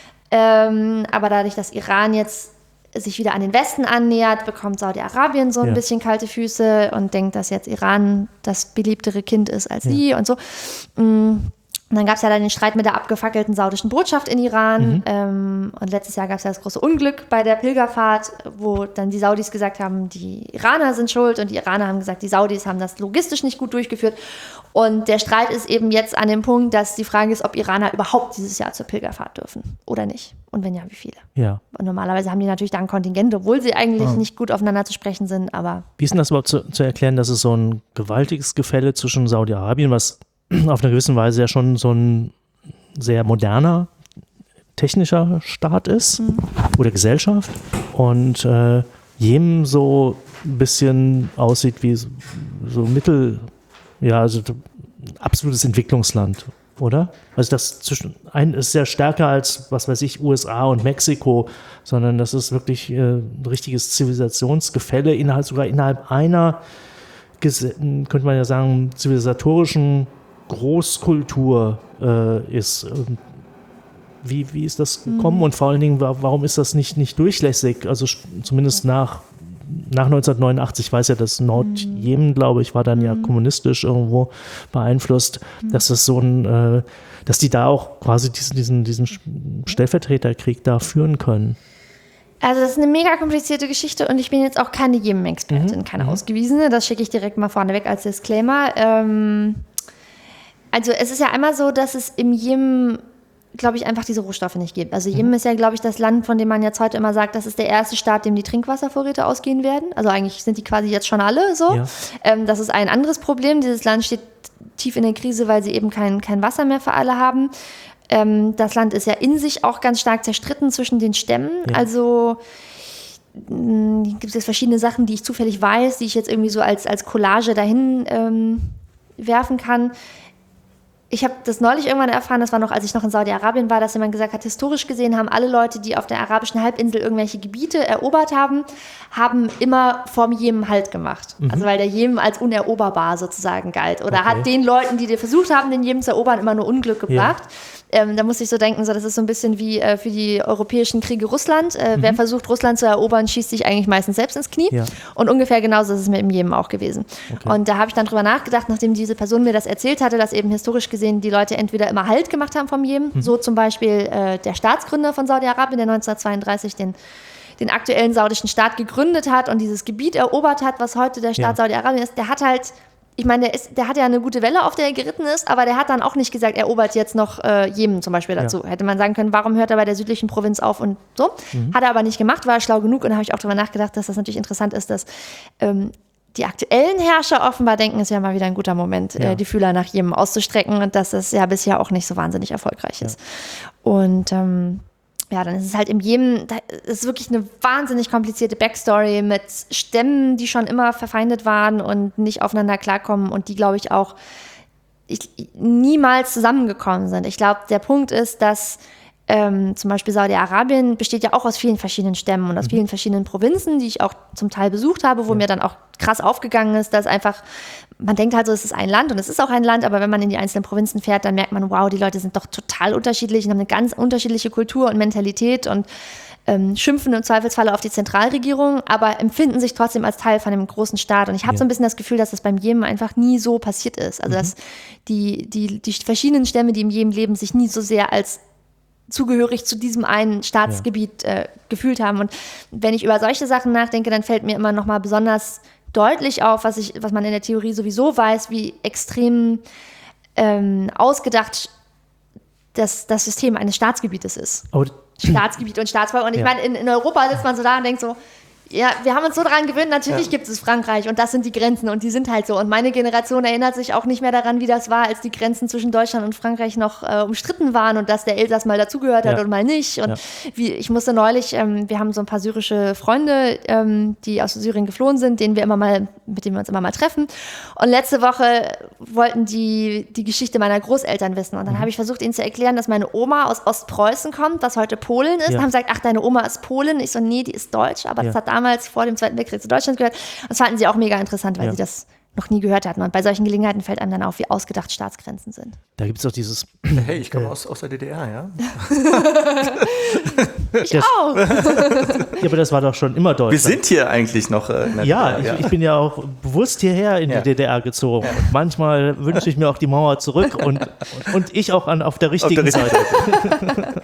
Ähm, aber dadurch, dass Iran jetzt sich wieder an den Westen annähert, bekommt Saudi-Arabien so ein ja. bisschen kalte Füße und denkt, dass jetzt Iran das beliebtere Kind ist als ja. sie und so. Und dann gab es ja dann den Streit mit der abgefackelten saudischen Botschaft in Iran. Mhm. Ähm, und letztes Jahr gab es ja das große Unglück bei der Pilgerfahrt, wo dann die Saudis gesagt haben, die Iraner sind schuld. Und die Iraner haben gesagt, die Saudis haben das logistisch nicht gut durchgeführt. Und der Streit ist eben jetzt an dem Punkt, dass die Frage ist, ob Iraner überhaupt dieses Jahr zur Pilgerfahrt dürfen oder nicht. Und wenn ja, wie viele? Ja. Und normalerweise haben die natürlich da ein Kontingent, obwohl sie eigentlich oh. nicht gut aufeinander zu sprechen sind. Aber wie ist denn das überhaupt zu, zu erklären, dass es so ein gewaltiges Gefälle zwischen Saudi-Arabien, was auf eine gewisse Weise ja schon so ein sehr moderner, technischer Staat ist mhm. oder Gesellschaft und äh, Jemen so ein bisschen aussieht wie so, so Mittel, ja, also absolutes Entwicklungsland, oder? Also das zwischen ein ist sehr stärker als, was weiß ich, U S A und Mexiko, sondern das ist wirklich äh, ein richtiges Zivilisationsgefälle, innerhalb, sogar innerhalb einer, könnte man ja sagen, zivilisatorischen Großkultur äh, ist. Wie, wie ist das gekommen? Mhm. Und vor allen Dingen, warum ist das nicht, nicht durchlässig? Also zumindest nach, nach neunzehnhundertneunundachtzig, ich weiß ja, dass Nordjemen, glaube ich, war dann mhm. ja kommunistisch irgendwo beeinflusst, mhm. dass das so ein, äh, dass die da auch quasi diesen, diesen, diesen Stellvertreterkrieg da führen können. Also das ist eine mega komplizierte Geschichte und ich bin jetzt auch keine Jemen-Expertin, mhm. keine mhm. ausgewiesene. Das schicke ich direkt mal vorneweg als Disclaimer. Ähm, Also es ist ja einmal so, dass es im Jemen, glaube ich, einfach diese Rohstoffe nicht gibt. Also Jemen mhm. ist ja, glaube ich, das Land, von dem man jetzt heute immer sagt, das ist der erste Staat, dem die Trinkwasservorräte ausgehen werden. Also eigentlich sind die quasi jetzt schon alle so. Ja. Ähm, das ist ein anderes Problem. Dieses Land steht tief in der Krise, weil sie eben kein, kein Wasser mehr für alle haben. Ähm, das Land ist ja in sich auch ganz stark zerstritten zwischen den Stämmen. Ja. Also mh, gibt es jetzt verschiedene Sachen, die ich zufällig weiß, die ich jetzt irgendwie so als, als Collage dahin ähm, werfen kann. Ich habe das neulich irgendwann erfahren, das war noch, als ich noch in Saudi-Arabien war, dass jemand gesagt hat, historisch gesehen haben alle Leute, die auf der arabischen Halbinsel irgendwelche Gebiete erobert haben, haben immer vorm Jemen Halt gemacht. Mhm. Also weil der Jemen als uneroberbar sozusagen galt. Oder okay. hat den Leuten, die versucht haben, den Jemen zu erobern, immer nur Unglück gebracht. Ja. Ähm, da muss ich so denken, so, das ist so ein bisschen wie äh, für die europäischen Kriege Russland. Äh, mhm. Wer versucht, Russland zu erobern, schießt sich eigentlich meistens selbst ins Knie. Ja. Und ungefähr genauso ist es mit dem Jemen auch gewesen. Okay. Und da habe ich dann drüber nachgedacht, nachdem diese Person mir das erzählt hatte, dass eben historisch gesehen die Leute entweder immer Halt gemacht haben vom Jemen, mhm. so zum Beispiel äh, der Staatsgründer von Saudi-Arabien, der neunzehnhundertzweiunddreißig den, den aktuellen saudischen Staat gegründet hat und dieses Gebiet erobert hat, was heute der Staat ja. Saudi-Arabien ist, der hat halt Ich meine, der, ist, der hat ja eine gute Welle, auf der er geritten ist, aber der hat dann auch nicht gesagt, er erobert jetzt noch äh, Jemen zum Beispiel dazu. Ja. Hätte man sagen können, warum hört er bei der südlichen Provinz auf und so. Mhm. Hat er aber nicht gemacht, war er schlau genug und da habe ich auch darüber nachgedacht, dass das natürlich interessant ist, dass ähm, die aktuellen Herrscher offenbar denken, es wäre mal wieder ein guter Moment, ja. äh, die Fühler nach Jemen auszustrecken und dass das ja bisher auch nicht so wahnsinnig erfolgreich ist. Ja. Und ähm, ja, dann ist es halt im Jemen, da ist wirklich eine wahnsinnig komplizierte Backstory mit Stämmen, die schon immer verfeindet waren und nicht aufeinander klarkommen und die, glaube ich, auch ich, niemals zusammengekommen sind. Ich glaube, der Punkt ist, dass ähm, zum Beispiel Saudi-Arabien besteht ja auch aus vielen verschiedenen Stämmen und aus mhm. vielen verschiedenen Provinzen, die ich auch zum Teil besucht habe, wo ja. mir dann auch krass aufgegangen ist, dass einfach, man denkt halt so, es ist ein Land und es ist auch ein Land, aber wenn man in die einzelnen Provinzen fährt, dann merkt man, wow, die Leute sind doch total unterschiedlich und haben eine ganz unterschiedliche Kultur und Mentalität und ähm, schimpfen im Zweifelsfalle auf die Zentralregierung, aber empfinden sich trotzdem als Teil von einem großen Staat. Und ich habe ja. so ein bisschen das Gefühl, dass das beim Jemen einfach nie so passiert ist. Also mhm. dass die, die, die verschiedenen Stämme, die im Jemen leben, sich nie so sehr als zugehörig zu diesem einen Staatsgebiet ja. äh, gefühlt haben. Und wenn ich über solche Sachen nachdenke, dann fällt mir immer noch mal besonders deutlich auf, was, ich, was man in der Theorie sowieso weiß, wie extrem ähm, ausgedacht das, das System eines Staatsgebietes ist. Oh. Staatsgebiet und Staatsvolk. Und ich ja. meine, in, in Europa sitzt man so da und denkt so, ja, wir haben uns so daran gewöhnt, natürlich ja. gibt es Frankreich und das sind die Grenzen und die sind halt so. Und meine Generation erinnert sich auch nicht mehr daran, wie das war, als die Grenzen zwischen Deutschland und Frankreich noch äh, umstritten waren und dass der Elsass mal dazugehört hat ja. und mal nicht. Und ja. wie, ich musste neulich, ähm, wir haben so ein paar syrische Freunde, ähm, die aus Syrien geflohen sind, denen wir immer mal, mit denen wir uns immer mal treffen. Und letzte Woche wollten die die Geschichte meiner Großeltern wissen. Und dann mhm. habe ich versucht, ihnen zu erklären, dass meine Oma aus Ostpreußen kommt, was heute Polen ist. Ja. Und haben gesagt, ach, deine Oma ist Polin. Ich so, nee, die ist Deutsch, aber ja. das hat damals vor dem Zweiten Weltkrieg zu Deutschland gehört. Das fanden sie auch mega interessant, weil ja. sie das noch nie gehört hatten. Und bei solchen Gelegenheiten fällt einem dann auf, wie ausgedacht Staatsgrenzen sind. Da gibt es auch dieses... Hey, ich komme äh, aus, aus der D D R, ja? ich das, auch. Ja, aber das war doch schon immer Deutschland. Wir sind hier eigentlich noch äh, in der ja, D D R. Ich, ich bin ja auch bewusst hierher in ja. die D D R gezogen. Ja. Und manchmal wünsche ich mir auch die Mauer zurück und, und, und ich auch an, auf der richtigen auf der Seite.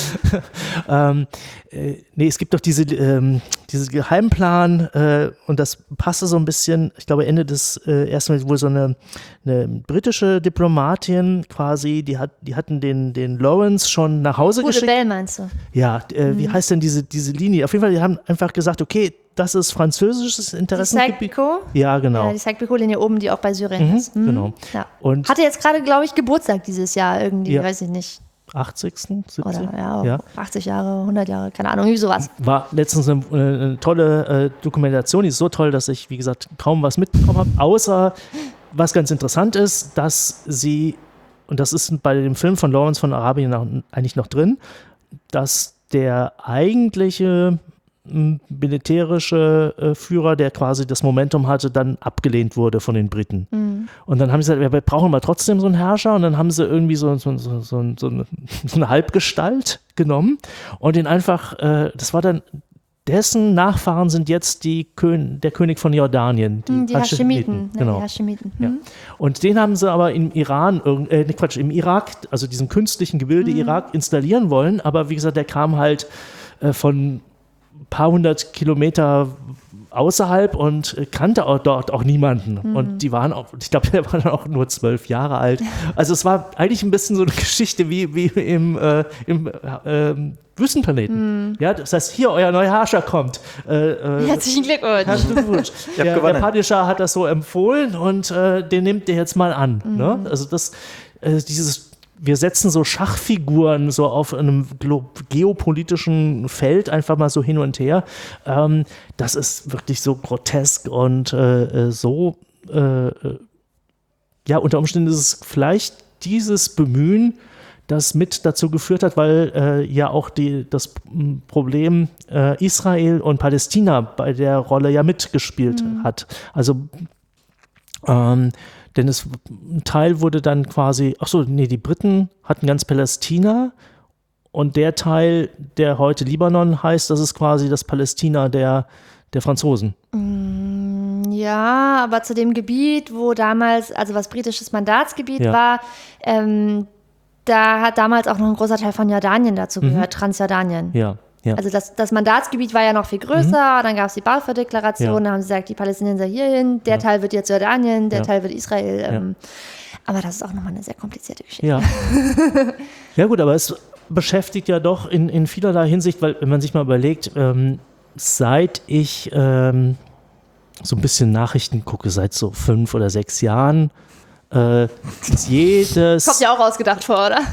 ähm, äh, nee, es gibt doch diese, ähm, diese Geheimplan äh, und das passte so ein bisschen, ich glaube Ende des äh, ersten Mal wohl so eine, eine britische Diplomatin quasi, die hat, die hatten den, den Lawrence schon nach Hause Gute geschickt. Bell meinst du? Ja, äh, mhm. wie heißt denn diese, diese Linie? Auf jeden Fall, die haben einfach gesagt, okay, das ist französisches Interessengebiet. Die Saint-Picot? Ja, genau. Ja, die Saint-Picot-Linie oben, die auch bei Syrien mhm, ist. Mhm. Genau. Ja. Und hatte jetzt gerade, glaube ich, Geburtstag dieses Jahr irgendwie, ja. weiß ich nicht. achtzigsten siebzigsten Oder ja, ja, achtzig Jahre, hundert Jahre, keine Ahnung, irgendwie sowas. War letztens eine, eine tolle äh, Dokumentation, die ist so toll, dass ich, wie gesagt, kaum was mitbekommen habe, außer, was ganz interessant ist, dass sie, und das ist bei dem Film von Lawrence von Arabien noch, eigentlich noch drin, dass der eigentliche militärische äh, Führer, der quasi das Momentum hatte, dann abgelehnt wurde von den Briten. Mhm. Und dann haben sie gesagt, wir brauchen mal trotzdem so einen Herrscher und dann haben sie irgendwie so, so, so, so, so, eine, so eine Halbgestalt genommen und den einfach, äh, das war dann, dessen Nachfahren sind jetzt die Kön- der König von Jordanien. Die, die Haschemiten. Genau. Die Haschemiten. Mhm. Ja. Und den haben sie aber im Iran, äh, Quatsch, im Irak, also diesen künstlichen Gebilde mhm. Irak installieren wollen, aber wie gesagt, der kam halt äh, von ein paar hundert Kilometer außerhalb und kannte auch dort auch niemanden. Mhm. Und die waren auch, ich glaube, der war dann auch nur zwölf Jahre alt. Also es war eigentlich ein bisschen so eine Geschichte wie, wie im, äh, im äh, Wüstenplaneten. Mhm. Ja, das heißt, hier, euer neuer Herrscher kommt. Äh, äh, Herzlichen Glückwunsch. Herzlichen Glückwunsch. Der, der Padishah hat das so empfohlen und äh, den nehmt ihr jetzt mal an. Mhm. Ne? Also das, äh, dieses wir setzen so Schachfiguren so auf einem geopolitischen Feld einfach mal so hin und her. Ähm, das ist wirklich so grotesk und äh, so, äh, ja, unter Umständen ist es vielleicht dieses Bemühen, das mit dazu geführt hat, weil äh, ja auch die, das Problem äh, Israel und Palästina bei der Rolle ja mitgespielt mhm. hat. Also ähm, Denn es, ein Teil wurde dann quasi, ach so, nee, die Briten hatten ganz Palästina und der Teil, der heute Libanon heißt, das ist quasi das Palästina der, der Franzosen. Ja, aber zu dem Gebiet, wo damals, also was britisches Mandatsgebiet ja. war, ähm, da hat damals auch noch ein großer Teil von Jordanien dazu gehört, mhm. Transjordanien. Ja. Ja. Also das, das Mandatsgebiet war ja noch viel größer, mhm. dann gab es die Balfour-Deklaration, ja. da haben sie gesagt, die Palästinenser hierhin, der ja. Teil wird jetzt Jordanien, der ja. Teil wird Israel. Ähm, ja. Aber das ist auch nochmal eine sehr komplizierte Geschichte. Ja, ja gut, aber es beschäftigt ja doch in, in vielerlei Hinsicht, weil wenn man sich mal überlegt, ähm, seit ich ähm, so ein bisschen Nachrichten gucke, seit so fünf oder sechs Jahren, äh, jedes... Kommt ja auch ausgedacht vor, oder?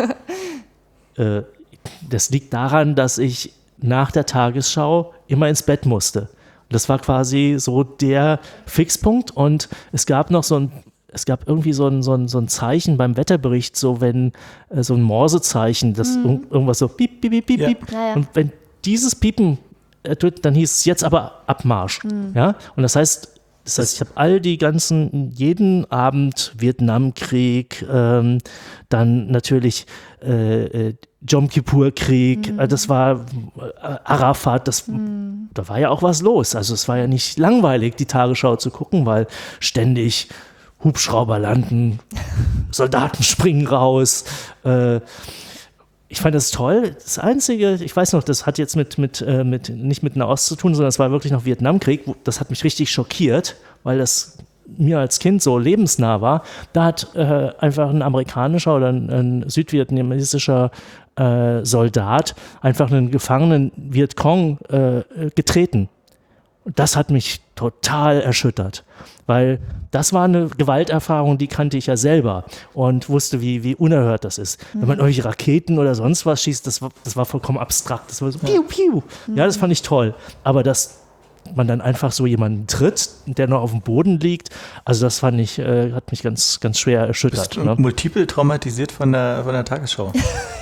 äh, Das liegt daran, dass ich nach der Tagesschau immer ins Bett musste. Das war quasi so der Fixpunkt und es gab noch so ein, es gab irgendwie so ein, so ein, so ein Zeichen beim Wetterbericht, so wenn äh, so ein Morsezeichen, das mhm. ir- irgendwas so piep, piep, piep, piep, Ja. piep. Ja, ja. Und wenn dieses Piepen äh, tut, dann hieß es jetzt aber Abmarsch. Mhm. Ja? Und das heißt, das heißt, ich habe all die ganzen, jeden Abend Vietnamkrieg, ähm, dann natürlich äh, äh, Jom Kippur-Krieg, Mhm. äh, das war äh, Arafat, das, Mhm. da war ja auch was los. Also es war ja nicht langweilig, die Tagesschau zu gucken, weil ständig Hubschrauber landen, Soldaten springen raus. Äh, ich fand das toll. Das Einzige, ich weiß noch, das hat jetzt mit, mit, äh, mit nicht mit Nahost zu tun, sondern es war wirklich noch Vietnamkrieg. Wo- Das hat mich richtig schockiert, weil das mir als Kind so lebensnah war. Da hat äh, einfach ein amerikanischer oder ein, ein südvietnamesischer äh, Soldat einfach einen gefangenen Vietcong äh, getreten. Und das hat mich total erschüttert, weil das war eine Gewalterfahrung, die kannte ich ja selber und wusste, wie, wie unerhört das ist. Mhm. Wenn man irgendwelche Raketen oder sonst was schießt, das war, das war vollkommen abstrakt. Das war so piu, piu. Mhm. Ja, das fand ich toll. Aber dass man dann einfach so jemanden tritt, der noch auf dem Boden liegt, also das fand ich, äh, hat mich ganz, ganz schwer erschüttert. Bist du Ne? multiple traumatisiert von der, von der Tagesschau?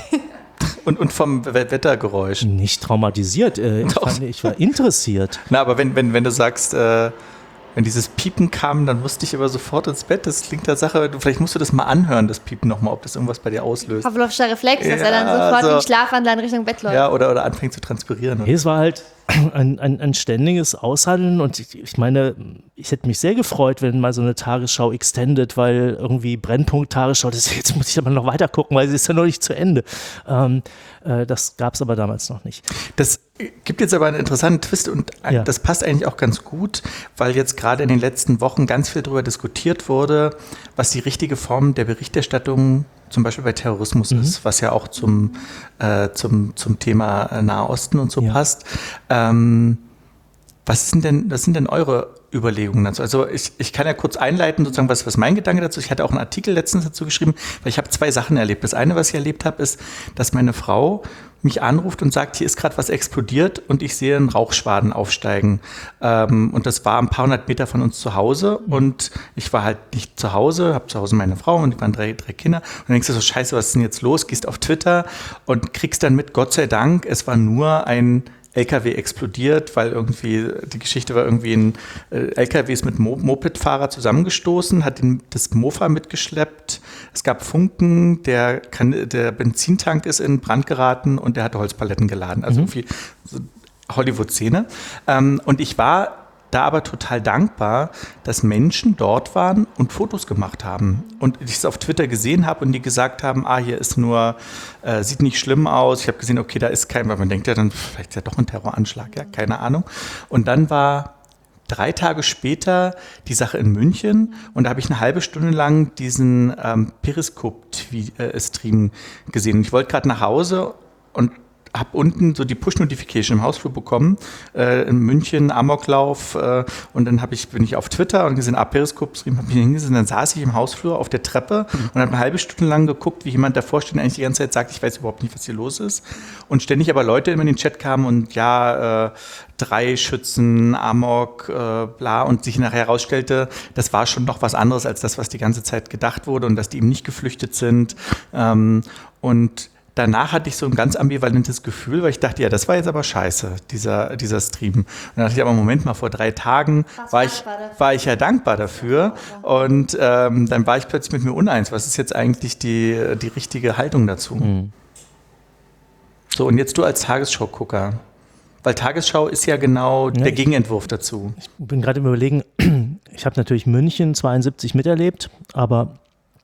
und, und vom Wettergeräusch? Nicht traumatisiert, äh, ich, fand, ich war interessiert. Na, aber wenn, wenn, wenn du sagst, äh, wenn dieses Piepen kam, dann musste ich aber sofort ins Bett. Das klingt der Sache, du, vielleicht musst du das mal anhören, das Piepen nochmal, ob das irgendwas bei dir auslöst. Pavlovscher Reflex, dass Ja, er dann sofort so. wie Schlafwandler in Richtung Bett läuft. Ja, oder, oder anfängt zu transpirieren. Nee, es war halt ein, ein, ein ständiges Aushandeln und ich, ich meine, ich hätte mich sehr gefreut, wenn mal so eine Tagesschau extended, weil irgendwie Brennpunkt Tagesschau, das, jetzt muss ich aber noch weiter gucken, weil sie ist ja noch nicht zu Ende. Ähm, äh, das gab es aber damals noch nicht. Das gibt jetzt aber einen interessanten Twist und ein, Ja. das passt eigentlich auch ganz gut, weil jetzt gerade in den letzten Wochen ganz viel darüber diskutiert wurde, was die richtige Form der Berichterstattung zum Beispiel bei Terrorismus Mhm. ist, was ja auch zum, äh, zum, zum Thema äh, Nahosten und so Ja. passt. Ähm, was sind denn, was sind denn eure Überlegungen dazu? Also ich, ich kann ja kurz einleiten, sozusagen, was, was mein Gedanke dazu ist. Ich hatte auch einen Artikel letztens dazu geschrieben, weil ich habe zwei Sachen erlebt. Das eine, was ich erlebt habe, ist, dass meine Frau mich anruft und sagt, hier ist gerade was explodiert und ich sehe einen Rauchschwaden aufsteigen. Ähm, und das war ein paar hundert Meter von uns zu Hause und ich war halt nicht zu Hause, habe zu Hause meine Frau und die waren drei, drei Kinder. Und dann denkst du so, scheiße, was ist denn jetzt los? Gehst auf Twitter und kriegst dann mit, Gott sei Dank, es war nur ein L K W explodiert, weil irgendwie, die Geschichte war irgendwie ein äh, L K W ist mit Mo- Mopedfahrer zusammengestoßen, hat den, das Mofa mitgeschleppt. Es gab Funken, der, kann, der Benzintank ist in Brand geraten und der hatte Holzpaletten geladen. Also Mhm. irgendwie so Hollywood-Szene. Ähm, und ich war da aber total dankbar, dass Menschen dort waren und Fotos gemacht haben. Und ich es auf Twitter gesehen habe und die gesagt haben, ah, hier ist nur, äh, sieht nicht schlimm aus. Ich habe gesehen, okay, da ist kein, weil man denkt ja dann, vielleicht ist ja doch ein Terroranschlag, ja, keine Ahnung. Und dann war drei Tage später die Sache in München und da habe ich eine halbe Stunde lang diesen ähm, Periscope-Stream gesehen. Und ich wollte gerade nach Hause und habe unten so die Push-Notification im Hausflur bekommen, äh, in München, Amoklauf, äh, und dann hab ich, bin ich auf Twitter und gesehen, ah, Periscope-Stream, habe mich hingesetzt, dann saß ich im Hausflur auf der Treppe und habe eine halbe Stunde lang geguckt, wie jemand davor steht und eigentlich die ganze Zeit sagt, ich weiß überhaupt nicht, was hier los ist. Und ständig aber Leute immer in den Chat kamen und ja, äh, drei Schützen, Amok, äh, bla, und sich nachher herausstellte, das war schon noch was anderes als das, was die ganze Zeit gedacht wurde und dass die eben nicht geflüchtet sind. Ähm, und danach hatte ich so ein ganz ambivalentes Gefühl, weil ich dachte, ja, das war jetzt aber scheiße, dieser, dieser Stream. Und dann dachte ich, aber Moment mal, vor drei Tagen war ich, war ich ja dankbar dafür. Und ähm, dann war ich plötzlich mit mir uneins. Was ist jetzt eigentlich die, die richtige Haltung dazu? Mhm. So, und jetzt du als Tagesschau-Gucker. Weil Tagesschau ist ja genau Ja, der ich- Gegenentwurf dazu. Ich bin gerade im Überlegen, ich habe natürlich München zweiundsiebzig miterlebt, aber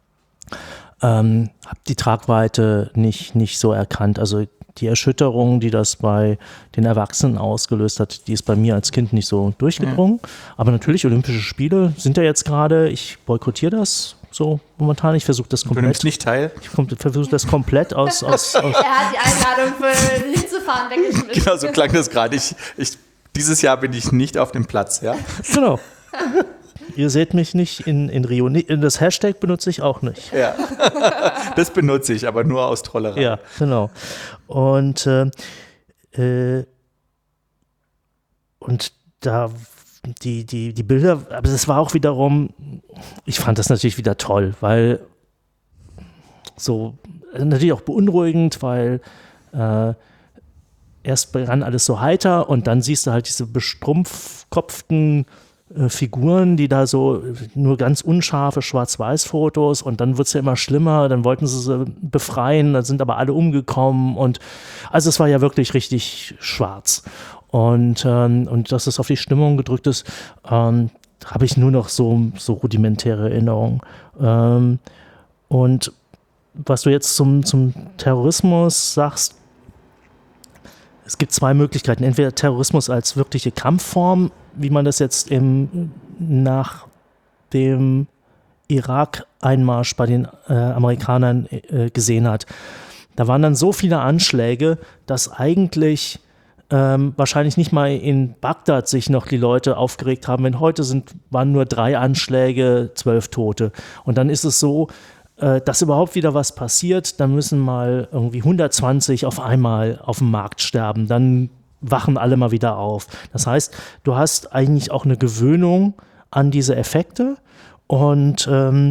ähm, habe die Tragweite nicht, nicht so erkannt. Also die Erschütterung, die das bei den Erwachsenen ausgelöst hat, die ist bei mir als Kind nicht so durchgedrungen. Aber natürlich, Olympische Spiele sind ja jetzt gerade, ich boykottiere das so momentan, ich versuche das Du nimmst komplett, nicht teil. ich versuche das komplett aus, aus, aus Er hat die Einladung für hinzufahren weggeschmissen. Genau, so klang das gerade. Ich, ich, dieses Jahr bin ich nicht auf dem Platz, ja? genau. Ihr seht mich nicht in, in Rio. Nee, das Hashtag benutze ich auch nicht. Ja. Das benutze ich, aber nur aus Trollerei. Ja, genau. Und, äh, äh, und da die, die, die Bilder, aber das war auch wiederum, ich fand das natürlich wieder toll, weil so, natürlich auch beunruhigend, weil äh, erst begann alles so heiter und dann siehst du halt diese bestrumpfkopften äh, Figuren, die da so nur ganz unscharfe Schwarz-Weiß-Fotos und dann wird es ja immer schlimmer, dann wollten sie sie befreien, dann sind aber alle umgekommen und also es war ja wirklich richtig schwarz und, ähm, und dass es auf die Stimmung gedrückt ist, ähm, habe ich nur noch so, so rudimentäre Erinnerungen. Ähm, und was du jetzt zum, zum Terrorismus sagst, es gibt zwei Möglichkeiten. Entweder Terrorismus als wirkliche Kampfform, wie man das jetzt im, nach dem Irak-Einmarsch bei den äh, Amerikanern äh, gesehen hat. Da waren dann so viele Anschläge, dass eigentlich ähm, wahrscheinlich nicht mal in Bagdad sich noch die Leute aufgeregt haben. Wenn heute sind, waren nur drei Anschläge, zwölf Tote. Und dann ist es so, dass überhaupt wieder was passiert, dann müssen mal irgendwie hundertzwanzig auf einmal auf dem Markt sterben, dann wachen alle mal wieder auf. Das heißt, du hast eigentlich auch eine Gewöhnung an diese Effekte und ähm,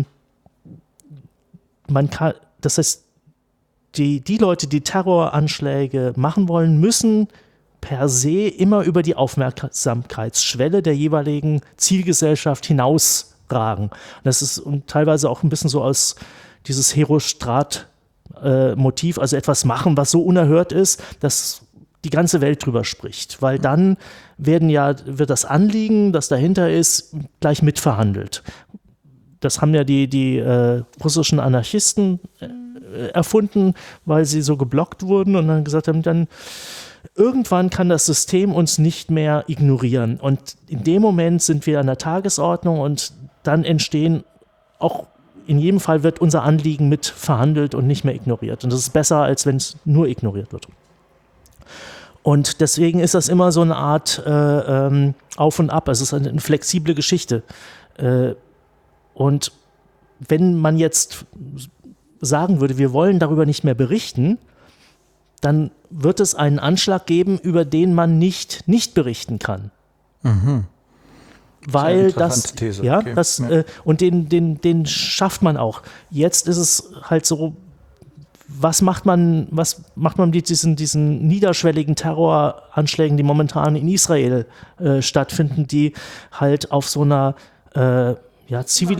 man kann, das heißt, die, die Leute, die Terroranschläge machen wollen, müssen per se immer über die Aufmerksamkeitsschwelle der jeweiligen Zielgesellschaft hinaus ragen. Das ist und teilweise auch ein bisschen so aus dieses Herostrat-Motiv, äh, also etwas machen, was so unerhört ist, dass die ganze Welt drüber spricht. Weil dann werden ja, wird das Anliegen, das dahinter ist, gleich mitverhandelt. Das haben ja die, die äh, russischen Anarchisten äh, erfunden, weil sie so geblockt wurden und dann gesagt haben, dann irgendwann kann das System uns nicht mehr ignorieren. Und in dem Moment sind wir an der Tagesordnung und dann entstehen auch, in jedem Fall wird unser Anliegen mit verhandelt und nicht mehr ignoriert. Und das ist besser, als wenn es nur ignoriert wird. Und deswegen ist das immer so eine Art äh, ähm, Auf und Ab. Es ist eine, eine flexible Geschichte. Äh, und wenn man jetzt sagen würde, wir wollen darüber nicht mehr berichten, dann wird es einen Anschlag geben, über den man nicht nicht berichten kann. Mhm. Weil das, These. ja, okay. das ja. Äh, und den, den, den schafft man auch. Jetzt ist es halt so, was macht man, was macht man mit diesen, diesen niederschwelligen Terroranschlägen, die momentan in Israel äh, stattfinden, die halt auf so einer äh, ja, zivil...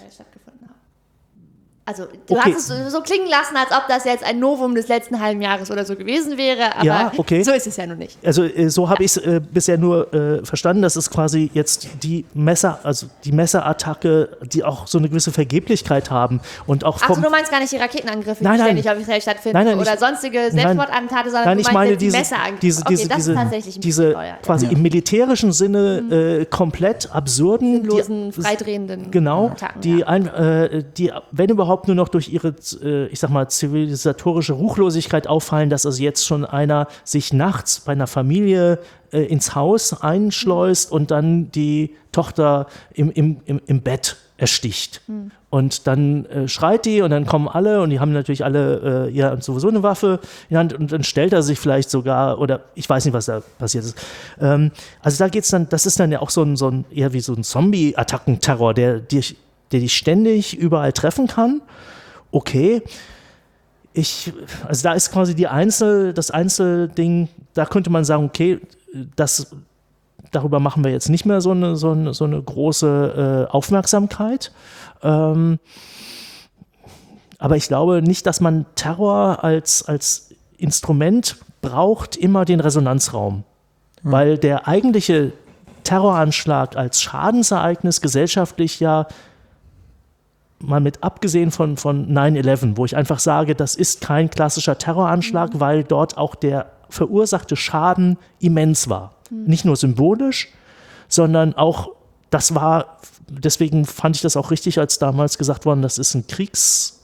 Also du okay. hast es so klingen lassen, als ob das jetzt ein Novum des letzten halben Jahres oder so gewesen wäre, aber ja, okay. so ist es ja nun nicht. Also so habe ich es äh, bisher nur äh, verstanden, dass es quasi jetzt die Messer, also die Messerattacke, die auch so eine gewisse Vergeblichkeit haben und auch vom... Ach, du meinst gar nicht die Raketenangriffe, nein, die nein. ständig auf Israel stattfinden nein, nein, oder ich, sonstige Selbstmordattentate, sondern nein, du ich meine jetzt diese, die Messerangriffe. Diese, okay, diese, das diese, ist tatsächlich ein diese teuer, quasi ja. im militärischen Sinne mhm. äh, komplett absurden, sinnlosen, die, freidrehenden genau, Attacken. Die, ja. ein, äh, die, wenn überhaupt, nur noch durch ihre, äh, ich sag mal, zivilisatorische Ruchlosigkeit auffallen, dass also jetzt schon einer sich nachts bei einer Familie äh, ins Haus einschleust und dann die Tochter im, im, im, im Bett ersticht. Mhm. Und dann äh, schreit die und dann kommen alle und die haben natürlich alle äh, ja sowieso eine Waffe in der Hand und dann stellt er sich vielleicht sogar, oder ich weiß nicht, was da passiert ist. Ähm, also da geht's dann, das ist dann ja auch so ein, so ein eher wie so ein Zombie-Attackenterror, der dich, der dich ständig überall treffen kann. Okay. Ich, also da ist quasi die Einzel, das Einzelding, da könnte man sagen, okay, das, darüber machen wir jetzt nicht mehr so eine, so eine, so eine große äh, Aufmerksamkeit. Ähm, aber ich glaube nicht, dass man Terror als, als Instrument braucht, immer den Resonanzraum. Hm. Weil der eigentliche Terroranschlag als Schadensereignis gesellschaftlich ja mal mit abgesehen von, von nine eleven, wo ich einfach sage, das ist kein klassischer Terroranschlag, mhm. weil dort auch der verursachte Schaden immens war. Mhm. Nicht nur symbolisch, sondern auch, das war, deswegen fand ich das auch richtig, als damals gesagt worden, das ist ein Kriegsakt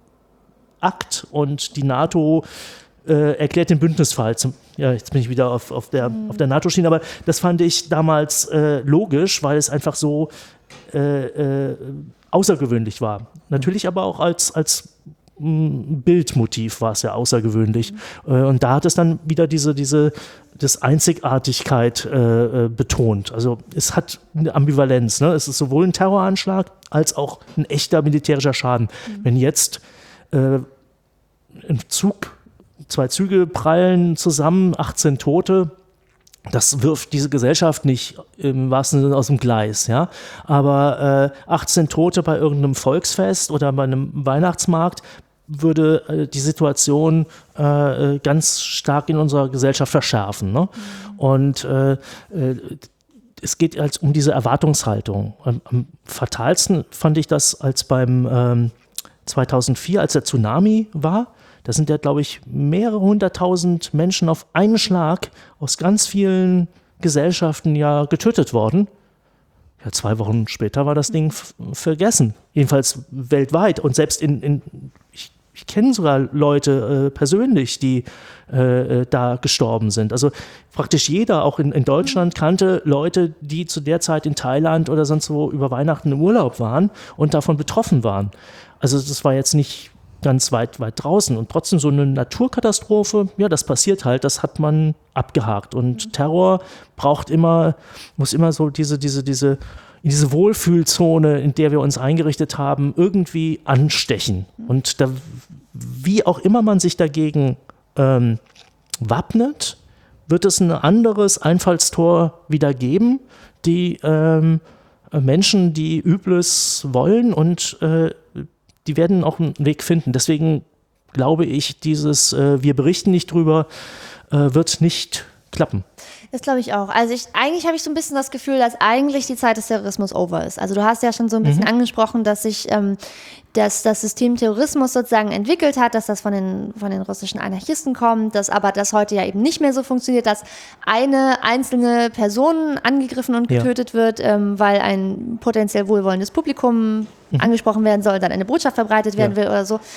und die NATO äh, erklärt den Bündnisfall. Zum, ja, jetzt bin ich wieder auf, auf der, mhm. auf der NATO-Schiene, aber das fand ich damals äh, logisch, weil es einfach so äh, äh, außergewöhnlich war. Natürlich aber auch als, als m, Bildmotiv war es ja außergewöhnlich. Mhm. Äh, und da hat es dann wieder diese, diese das Einzigartigkeit äh, betont. Also es hat eine Ambivalenz. Ne? Es ist sowohl ein Terroranschlag als auch ein echter militärischer Schaden. Mhm. Wenn jetzt äh, ein Zug, zwei Züge prallen zusammen, achtzehn Tote, das wirft diese Gesellschaft nicht im wahrsten Sinne aus dem Gleis, ja. Aber äh, achtzehn Tote bei irgendeinem Volksfest oder bei einem Weihnachtsmarkt würde äh, die Situation äh, ganz stark in unserer Gesellschaft verschärfen. Ne? Mhm. Und äh, äh, es geht halt um diese Erwartungshaltung. Am, am fatalsten fand ich das, als beim ähm, zweitausendvier, als der Tsunami war. Da sind ja, glaube ich, mehrere hunderttausend Menschen auf einen Schlag aus ganz vielen Gesellschaften ja getötet worden. Ja, zwei Wochen später war das Ding f- vergessen. Jedenfalls weltweit. Und selbst in, in ich, ich kenne sogar Leute äh, persönlich, die äh, da gestorben sind. Also praktisch jeder, auch in, in Deutschland, kannte Leute, die zu der Zeit in Thailand oder sonst wo über Weihnachten im Urlaub waren und davon betroffen waren. Also das war jetzt nicht ganz weit, weit draußen. Und trotzdem so eine Naturkatastrophe, ja, das passiert halt, das hat man abgehakt. Und Terror braucht immer, muss immer so diese, diese, diese, in diese Wohlfühlzone, in der wir uns eingerichtet haben, irgendwie anstechen. Und da, wie auch immer man sich dagegen ähm, wappnet, wird es ein anderes Einfallstor wieder geben, die ähm, Menschen, die Übles wollen und äh, die werden auch einen Weg finden. Deswegen glaube ich, dieses äh, wir berichten nicht drüber, äh, wird nicht klappen. Das glaube ich auch. Also ich, eigentlich habe ich so ein bisschen das Gefühl, dass eigentlich die Zeit des Terrorismus over ist. Also du hast ja schon so ein bisschen mhm. angesprochen, dass sich ähm, dass das System Terrorismus sozusagen entwickelt hat, dass das von den, von den russischen Anarchisten kommt, dass aber das heute ja eben nicht mehr so funktioniert, dass eine einzelne Person angegriffen und getötet ja. wird, ähm, weil ein potenziell wohlwollendes Publikum mhm. angesprochen werden soll, dann eine Botschaft verbreitet werden ja. will oder so.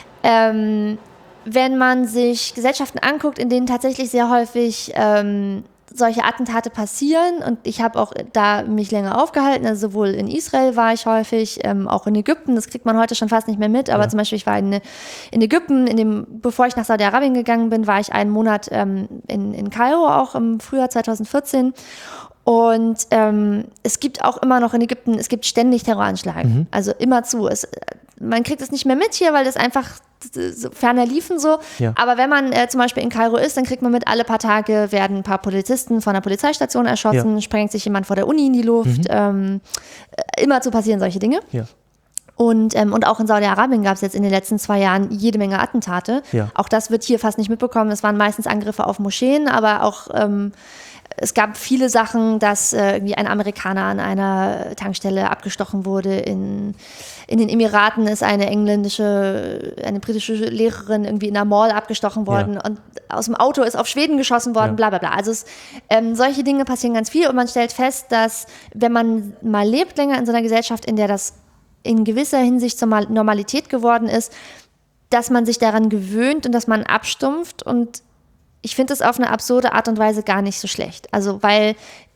Ähm, wenn man sich Gesellschaften anguckt, in denen tatsächlich sehr häufig ähm, solche Attentate passieren, und ich habe auch da mich länger aufgehalten, also sowohl in Israel war ich häufig, ähm, auch in Ägypten, das kriegt man heute schon fast nicht mehr mit, aber ja. zum Beispiel ich war in, in Ägypten, in dem, bevor ich nach Saudi-Arabien gegangen bin, war ich einen Monat ähm, in, in Kairo, auch im Frühjahr zweitausendvierzehn, und ähm, es gibt auch immer noch in Ägypten, es gibt ständig Terroranschläge, mhm. also immer zu. Es, man kriegt es nicht mehr mit hier, weil das einfach so ferner liefen so. Ja. Aber wenn man äh, zum Beispiel in Kairo ist, dann kriegt man mit, alle paar Tage werden ein paar Polizisten von der Polizeistation erschossen, ja. sprengt sich jemand vor der Uni in die Luft. Mhm. Ähm, immer zu passieren solche Dinge. Ja. Und, ähm, und auch in Saudi-Arabien gab es jetzt in den letzten zwei Jahren jede Menge Attentate. Ja. Auch das wird hier fast nicht mitbekommen. Das waren meistens Angriffe auf Moscheen, aber auch ähm, es gab viele Sachen, dass äh, irgendwie ein Amerikaner an einer Tankstelle abgestochen wurde. In, in den Emiraten ist eine engländische, eine britische Lehrerin irgendwie in einer Mall abgestochen worden, ja. und aus dem Auto ist auf Schweden geschossen worden, ja. bla bla bla. Also es, ähm, solche Dinge passieren ganz viel, und man stellt fest, dass wenn man mal lebt länger in so einer Gesellschaft, in der das in gewisser Hinsicht zur Normalität geworden ist, dass man sich daran gewöhnt und dass man abstumpft, und ich finde das auf eine absurde Art und Weise gar nicht so schlecht. Also weil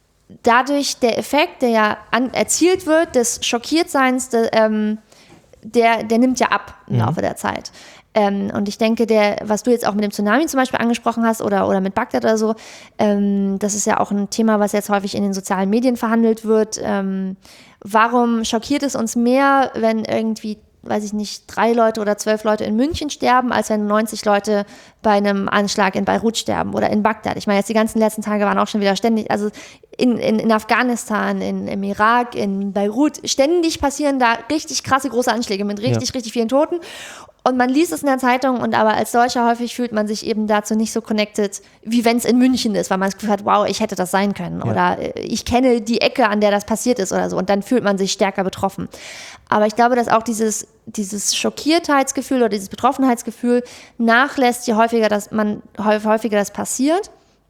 dadurch der Effekt, der ja an, erzielt wird, des Schockiertseins, de, ähm, der, der nimmt ja ab im Laufe mhm. der Zeit. Ähm, und ich denke, der, was du jetzt auch mit dem Tsunami zum Beispiel angesprochen hast oder, oder mit Bagdad oder so, ähm, das ist ja auch ein Thema, was jetzt häufig in den sozialen Medien verhandelt wird. Ähm, warum schockiert es uns mehr, wenn irgendwie, weiß ich nicht, drei Leute oder zwölf Leute in München sterben, als wenn neunzig Leute bei einem Anschlag in Beirut sterben oder in Bagdad? Ich meine, jetzt die ganzen letzten Tage waren auch schon wieder ständig, also in, in, in Afghanistan, in, im Irak, in Beirut, ständig passieren da richtig krasse große Anschläge mit richtig, ja. richtig vielen Toten. Und man liest es in der Zeitung, und aber als solcher häufig fühlt man sich eben dazu nicht so connected, wie wenn es in München ist, weil man das Gefühl hat, wow, ich hätte das sein können, ja. oder ich kenne die Ecke, an der das passiert ist oder so, und dann fühlt man sich stärker betroffen. Aber ich glaube, dass auch dieses, dieses Schockiertheitsgefühl oder dieses Betroffenheitsgefühl nachlässt, je häufiger das, man, häufiger das passiert.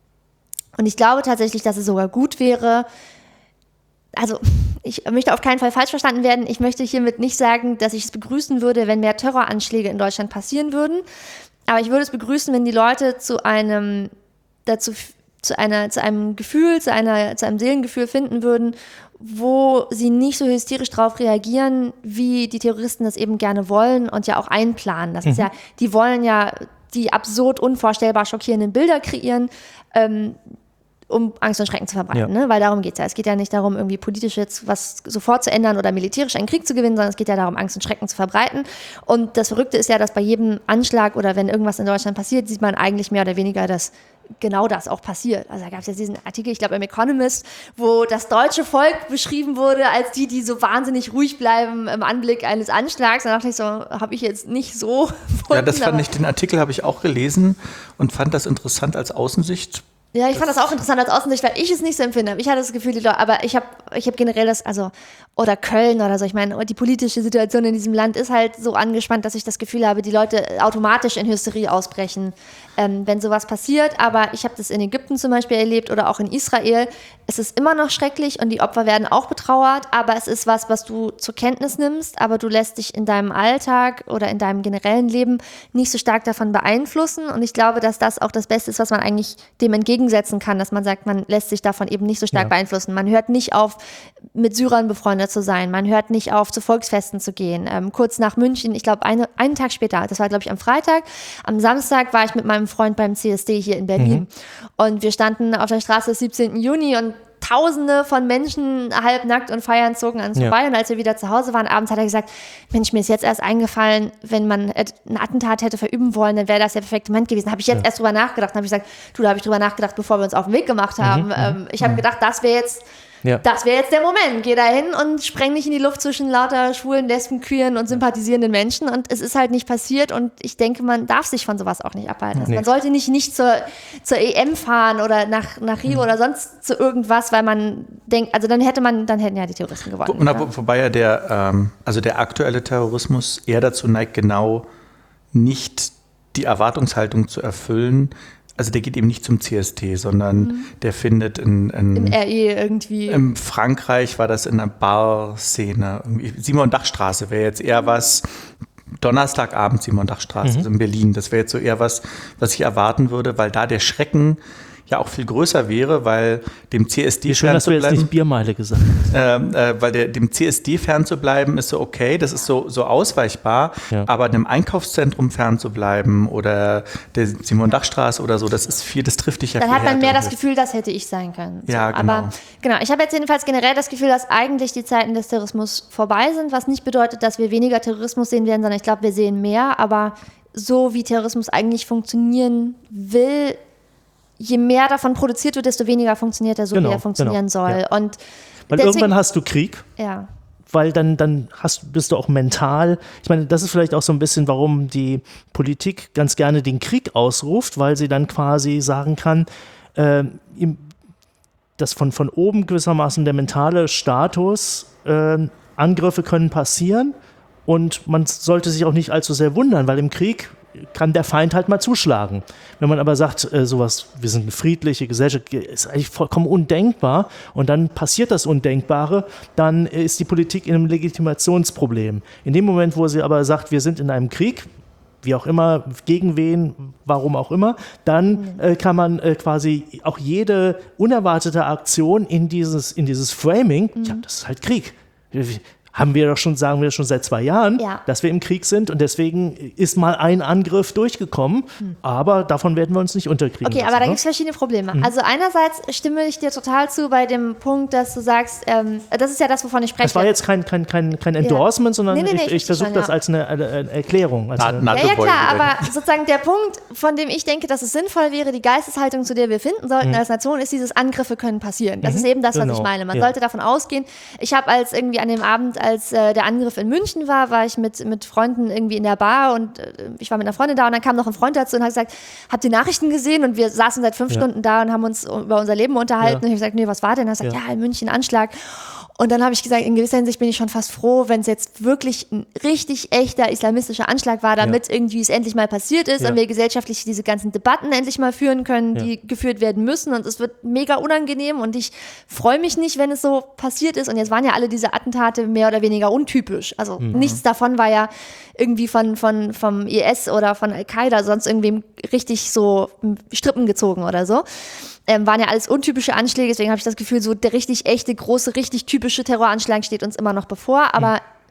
Und ich glaube tatsächlich, dass es sogar gut wäre, also ich möchte auf keinen Fall falsch verstanden werden. Ich möchte hiermit nicht sagen, dass ich es begrüßen würde, wenn mehr Terroranschläge in Deutschland passieren würden. Aber ich würde es begrüßen, wenn die Leute zu einem, dazu, zu einer, zu einem Gefühl, zu einer, zu einem Seelengefühl finden würden, wo sie nicht so hysterisch drauf reagieren, wie die Terroristen das eben gerne wollen und ja auch einplanen. Das mhm. ist ja, die wollen ja die absurd, unvorstellbar schockierenden Bilder kreieren, ähm, um Angst und Schrecken zu verbreiten, ja. ne? Weil darum geht es ja. Es geht ja nicht darum, irgendwie politisch jetzt was sofort zu ändern oder militärisch einen Krieg zu gewinnen, sondern es geht ja darum, Angst und Schrecken zu verbreiten. Und das Verrückte ist ja, dass bei jedem Anschlag oder wenn irgendwas in Deutschland passiert, sieht man eigentlich mehr oder weniger, dass genau das auch passiert. Also da gab es ja diesen Artikel, ich glaube im Economist, wo das deutsche Volk beschrieben wurde als die, die so wahnsinnig ruhig bleiben im Anblick eines Anschlags. Da dachte ich so, habe ich jetzt nicht so gefunden, ja, das fand ich, den Artikel habe ich auch gelesen und fand das interessant als Außensicht. Ja, ich fand das auch interessant als Außensicht, weil ich es nicht so empfinde. Ich hatte das Gefühl, die Leute, aber ich habe ich hab generell das, also, oder Köln oder so, ich meine, die politische Situation in diesem Land ist halt so angespannt, dass ich das Gefühl habe, die Leute automatisch in Hysterie ausbrechen, ähm, wenn sowas passiert. Aber ich habe das in Ägypten zum Beispiel erlebt oder auch in Israel. Es ist immer noch schrecklich und die Opfer werden auch betrauert, aber es ist was, was du zur Kenntnis nimmst, aber du lässt dich in deinem Alltag oder in deinem generellen Leben nicht so stark davon beeinflussen. Und ich glaube, dass das auch das Beste ist, was man eigentlich dem entgegensetzen kann, dass man sagt, man lässt sich davon eben nicht so stark ja. beeinflussen. Man hört nicht auf, mit Syrern befreundet zu sein. Man hört nicht auf, zu Volksfesten zu gehen. Ähm, kurz nach München, ich glaube, eine, einen Tag später, das war, glaube ich, am Freitag, am Samstag war ich mit meinem Freund beim C S D hier in Berlin. Mhm. Und wir standen auf der Straße des siebzehnten Juni und Tausende von Menschen halbnackt und feiern zogen an uns ja. vorbei. Und als wir wieder zu Hause waren, abends hat er gesagt, Mensch, mir ist jetzt erst eingefallen, wenn man ein Attentat hätte verüben wollen, dann wäre das der perfekte Moment gewesen. Da habe ich jetzt ja. erst drüber nachgedacht. Dann habe ich gesagt, du, da habe ich drüber nachgedacht, bevor wir uns auf den Weg gemacht haben. Mhm. Ähm, ich habe mhm. gedacht, das wäre jetzt Ja. Das wäre jetzt der Moment. Geh da hin und spreng nicht in die Luft zwischen lauter schwulen, lesben, queeren und sympathisierenden Menschen. Und es ist halt nicht passiert. Und ich denke, man darf sich von sowas auch nicht abhalten. Also nee. Man sollte nicht, nicht zur, zur E M fahren oder nach, nach Rio mhm. oder sonst zu irgendwas, weil man denkt, also dann hätte man, dann hätten ja die Terroristen gewonnen. Und ja. Wobei ja der, ähm, also der aktuelle Terrorismus eher dazu neigt, genau nicht die Erwartungshaltung zu erfüllen. Also der geht eben nicht zum C S D, sondern mhm. der findet in, in, in R E irgendwie. In Frankreich war das in einer Bar-Szene. Simon-Dach-Straße wäre jetzt eher was, Donnerstagabend Simon-Dach-Straße, mhm. also in Berlin. Das wäre jetzt so eher was, was ich erwarten würde, weil da der Schrecken ja auch viel größer wäre, weil dem C S D schön, dass du jetzt nicht Biermeile gesagt hast. Ähm, äh, weil der, dem C S D fernzubleiben ist so okay, das ist so, so ausweichbar, ja. aber dem Einkaufszentrum fernzubleiben oder der Simon-Dach-Straße oder so, das ist viel, das trifft dich ja Dann viel hat man mehr härter. Das Gefühl, das hätte ich sein können. So. Ja, genau. Aber genau, ich habe jetzt jedenfalls generell das Gefühl, dass eigentlich die Zeiten des Terrorismus vorbei sind, was nicht bedeutet, dass wir weniger Terrorismus sehen werden, sondern ich glaube, wir sehen mehr, aber so wie Terrorismus eigentlich funktionieren will, je mehr davon produziert wird, desto weniger funktioniert er so, genau, wie er funktionieren genau, soll. Ja. Und weil deswegen, irgendwann hast du Krieg, ja. weil dann, dann hast, bist du auch mental, ich meine, das ist vielleicht auch so ein bisschen, warum die Politik ganz gerne den Krieg ausruft, weil sie dann quasi sagen kann, äh, dass von, von oben gewissermaßen der mentale Status, äh, Angriffe können passieren und man sollte sich auch nicht allzu sehr wundern, weil im Krieg kann der Feind halt mal zuschlagen. Wenn man aber sagt, äh, sowas, wir sind eine friedliche Gesellschaft, ist eigentlich vollkommen undenkbar und dann passiert das Undenkbare, dann ist die Politik in einem Legitimationsproblem. In dem Moment, wo sie aber sagt, wir sind in einem Krieg, wie auch immer, gegen wen, warum auch immer, dann äh, kann man äh, quasi auch jede unerwartete Aktion in dieses, in dieses Framing, mhm. ja, das ist halt Krieg. Haben wir doch schon, sagen wir schon seit zwei Jahren, ja. dass wir im Krieg sind und deswegen ist mal ein Angriff durchgekommen, hm. aber davon werden wir uns nicht unterkriegen. Okay, lassen, aber da ne? gibt es verschiedene Probleme. Hm. Also einerseits stimme ich dir total zu bei dem Punkt, dass du sagst, ähm, das ist ja das, wovon ich spreche. Das war jetzt kein, kein, kein, kein Endorsement, ja. sondern nee, nee, nee, ich, ich versuche das ja. als eine, eine, eine Erklärung. Als eine ja, ja, klar, aber sozusagen der Punkt, von dem ich denke, dass es sinnvoll wäre, die Geisteshaltung, zu der wir finden sollten hm. als Nation, ist dieses Angriffe können passieren. Das mhm. ist eben das, was genau. ich meine. Man ja. sollte davon ausgehen. Ich habe als irgendwie an dem Abend, als äh, der Angriff in München war, war ich mit, mit Freunden irgendwie in der Bar und äh, ich war mit einer Freundin da und dann kam noch ein Freund dazu und hat gesagt, habt ihr Nachrichten gesehen? Und wir saßen seit fünf ja. Stunden da und haben uns über unser Leben unterhalten ja. und ich habe gesagt, nee, was war denn? Und er hat gesagt, ja, ja in München Anschlag. Und dann habe ich gesagt, in gewisser Hinsicht bin ich schon fast froh, wenn es jetzt wirklich ein richtig echter islamistischer Anschlag war, damit ja. irgendwie es endlich mal passiert ist ja. und wir gesellschaftlich diese ganzen Debatten endlich mal führen können, ja. die geführt werden müssen. Und es wird mega unangenehm und ich freue mich nicht, wenn es so passiert ist. Und jetzt waren ja alle diese Attentate mehr oder weniger untypisch. Also mhm. nichts davon war ja irgendwie von, von, vom I S oder von Al-Qaida, sonst irgendwem richtig so Strippen gezogen oder so. Ähm, waren ja alles untypische Anschläge, deswegen habe ich das Gefühl, so der richtig echte, große, richtig typische Terroranschlag steht uns immer noch bevor, aber mhm.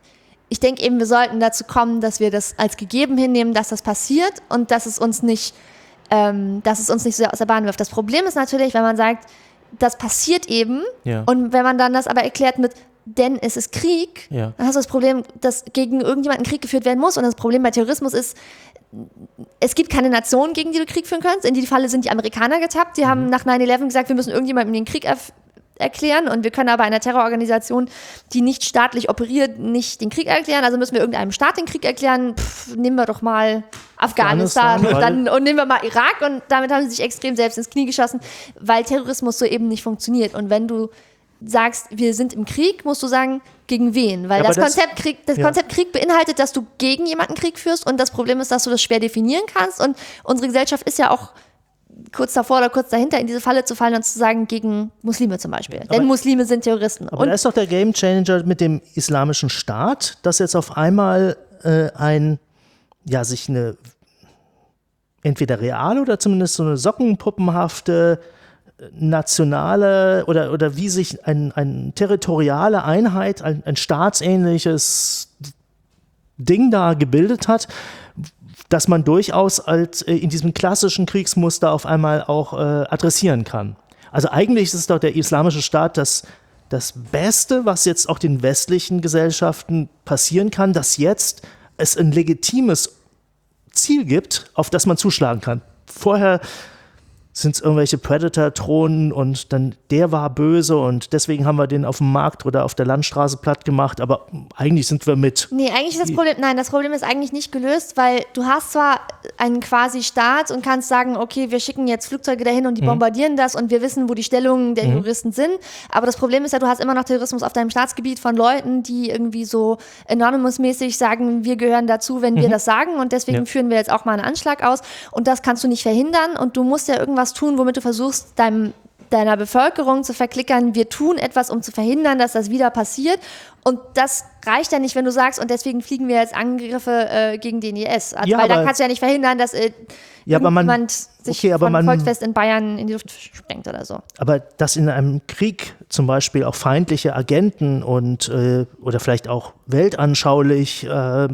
ich denke eben, wir sollten dazu kommen, dass wir das als gegeben hinnehmen, dass das passiert und dass es uns nicht, ähm, dass es uns nicht so sehr aus der Bahn wirft. Das Problem ist natürlich, wenn man sagt, das passiert eben ja. und wenn man dann das aber erklärt mit, denn es ist Krieg, ja. dann hast du das Problem, dass gegen irgendjemanden Krieg geführt werden muss und das Problem bei Terrorismus ist, es gibt keine Nation, gegen die du Krieg führen kannst. In die Falle sind die Amerikaner getappt. Die mhm. haben nach neun elf gesagt, wir müssen irgendjemandem den Krieg erf- erklären und wir können aber einer Terrororganisation, die nicht staatlich operiert, nicht den Krieg erklären. Also müssen wir irgendeinem Staat den Krieg erklären. Pff, nehmen wir doch mal Afghanistan, Afghanistan und, dann, und nehmen wir mal Irak. Und damit haben sie sich extrem selbst ins Knie geschossen, weil Terrorismus so eben nicht funktioniert. Und wenn du sagst, wir sind im Krieg, musst du sagen, gegen wen? Weil ja, das, das, Konzept Krieg, das ja. Konzept Krieg beinhaltet, dass du gegen jemanden Krieg führst und das Problem ist, dass du das schwer definieren kannst und unsere Gesellschaft ist ja auch kurz davor oder kurz dahinter in diese Falle zu fallen und zu sagen, gegen Muslime zum Beispiel. Aber, Denn Muslime sind Terroristen. Aber und da ist doch der Gamechanger mit dem Islamischen Staat, dass jetzt auf einmal äh, ein, ja, sich eine entweder reale oder zumindest so eine sockenpuppenhafte nationale oder, oder wie sich eine ein territoriale Einheit, ein, ein staatsähnliches Ding da gebildet hat, dass man durchaus als äh, in diesem klassischen Kriegsmuster auf einmal auch äh, adressieren kann. Also eigentlich ist doch der Islamische Staat das, das Beste, was jetzt auch den westlichen Gesellschaften passieren kann, dass jetzt es ein legitimes Ziel gibt, auf das man zuschlagen kann. Vorher sind es irgendwelche Predator-Drohnen und dann der war böse und deswegen haben wir den auf dem Markt oder auf der Landstraße platt gemacht, aber eigentlich sind wir mit. Nee, eigentlich ist das Problem, nein, das Problem ist eigentlich nicht gelöst, weil du hast zwar einen quasi Staat und kannst sagen, okay, wir schicken jetzt Flugzeuge dahin und die mhm. bombardieren das und wir wissen, wo die Stellungen der mhm. Terroristen sind, aber das Problem ist ja, du hast immer noch Terrorismus auf deinem Staatsgebiet von Leuten, die irgendwie so Anonymous-mäßig sagen, wir gehören dazu, wenn mhm. wir das sagen und deswegen ja. führen wir jetzt auch mal einen Anschlag aus und das kannst du nicht verhindern und du musst ja irgendwas tun, womit du versuchst, deinem, deiner Bevölkerung zu verklickern, wir tun etwas, um zu verhindern, dass das wieder passiert. Und das reicht ja nicht, wenn du sagst, und deswegen fliegen wir jetzt Angriffe äh, gegen den I S. Also, ja, weil da kannst du ja nicht verhindern, dass äh, ja, jemand man, sich okay, aber von man, Volksfest in Bayern in die Luft sprengt oder so. Aber dass in einem Krieg zum Beispiel auch feindliche Agenten und äh, oder vielleicht auch weltanschaulich äh,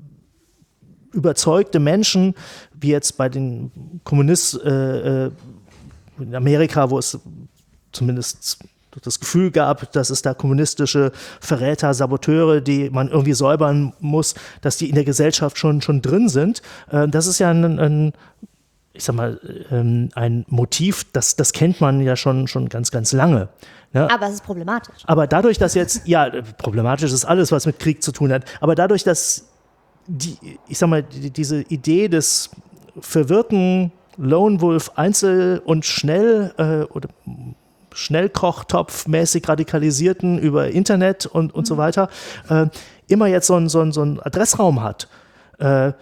überzeugte Menschen, wie jetzt bei den Kommunisten äh, in Amerika, wo es zumindest das Gefühl gab, dass es da kommunistische Verräter, Saboteure, die man irgendwie säubern muss, dass die in der Gesellschaft schon, schon drin sind. Äh, das ist ja ein, ein ich sag mal, ähm, ein Motiv, das, das kennt man ja schon, schon ganz, ganz lange. Ne? Aber es ist problematisch. Aber dadurch, dass jetzt, ja, problematisch ist alles, was mit Krieg zu tun hat, aber dadurch, dass die, ich sag mal, die, diese Idee des verwirrten Lone Wolf Einzel- und Schnell- äh, oder Schnellkochtopf-mäßig radikalisierten über Internet und, und mhm. so weiter, äh, immer jetzt so einen so so ein Adressraum hat. Äh,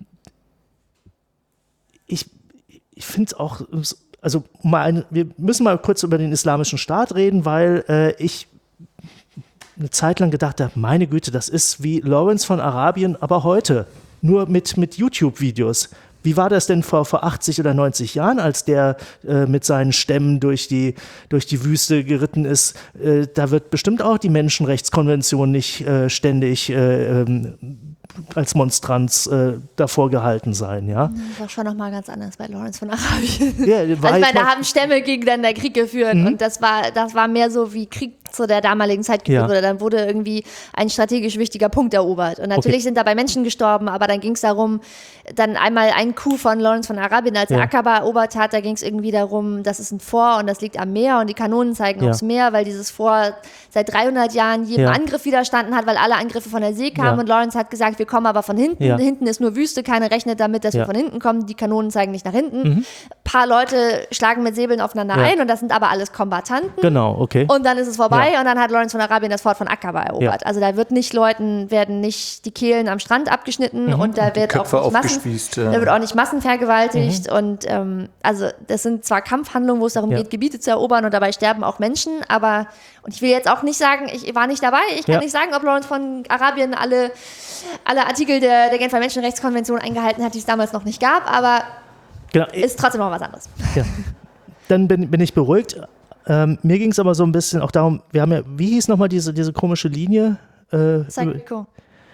ich ich finde es auch, also mal ein, wir müssen mal kurz über den Islamischen Staat reden, weil äh, ich eine Zeit lang gedacht habe, meine Güte, das ist wie Lawrence von Arabien, aber heute, nur mit, mit YouTube-Videos. Wie war das denn vor, vor achtzig oder neunzig Jahren, als der äh, mit seinen Stämmen durch die, durch die Wüste geritten ist? Äh, da wird bestimmt auch die Menschenrechtskonvention nicht äh, ständig äh, ähm, als Monstranz äh, davor gehalten sein, ja? Das war schon nochmal ganz anders bei Lawrence von Arabien. Ja, also ich meine, da haben Stämme gegeneinander Krieg geführt mhm. und das war, das war mehr so wie Krieg zu der damaligen Zeit geführt ja. wurde. Dann wurde irgendwie ein strategisch wichtiger Punkt erobert. Und natürlich okay. sind dabei Menschen gestorben, aber dann ging es darum, dann einmal ein Coup von Lawrence von Arabien, als er ja. Aqaba erobert hat, da ging es irgendwie darum, das ist ein Fort und das liegt am Meer und die Kanonen zeigen ja. aufs Meer, weil dieses Fort seit dreihundert Jahren jedem ja. Angriff widerstanden hat, weil alle Angriffe von der See kamen ja. und Lawrence hat gesagt, wir kommen aber von hinten. Ja. Hinten ist nur Wüste, keiner rechnet damit, dass ja. wir von hinten kommen. Die Kanonen zeigen nicht nach hinten. Mhm. Ein paar Leute schlagen mit Säbeln aufeinander ja. ein und das sind aber alles Kombattanten. Genau, okay. Und dann ist es vorbei ja. und dann hat Lawrence von Arabien das Fort von Aqaba erobert. Ja. Also da wird nicht Leuten, werden nicht die Kehlen am Strand abgeschnitten mhm. und da wird, auch nicht, Massen, ja. da wird auch nicht massenvergewaltigt mhm. und ähm, also das sind zwar Kampfhandlungen, wo es darum ja. geht, Gebiete zu erobern und dabei sterben auch Menschen, aber und ich will jetzt auch nicht sagen, ich war nicht dabei, ich kann ja. nicht sagen, ob Lawrence von Arabien alle, alle Artikel der, der Genfer Menschenrechtskonvention eingehalten hat, die es damals noch nicht gab, aber genau. ist trotzdem noch was anderes. Ja. Dann bin, bin ich beruhigt. Ähm, mir ging es aber so ein bisschen auch darum, wir haben ja, wie hieß nochmal diese, diese komische Linie? Äh, Sykes-Picot.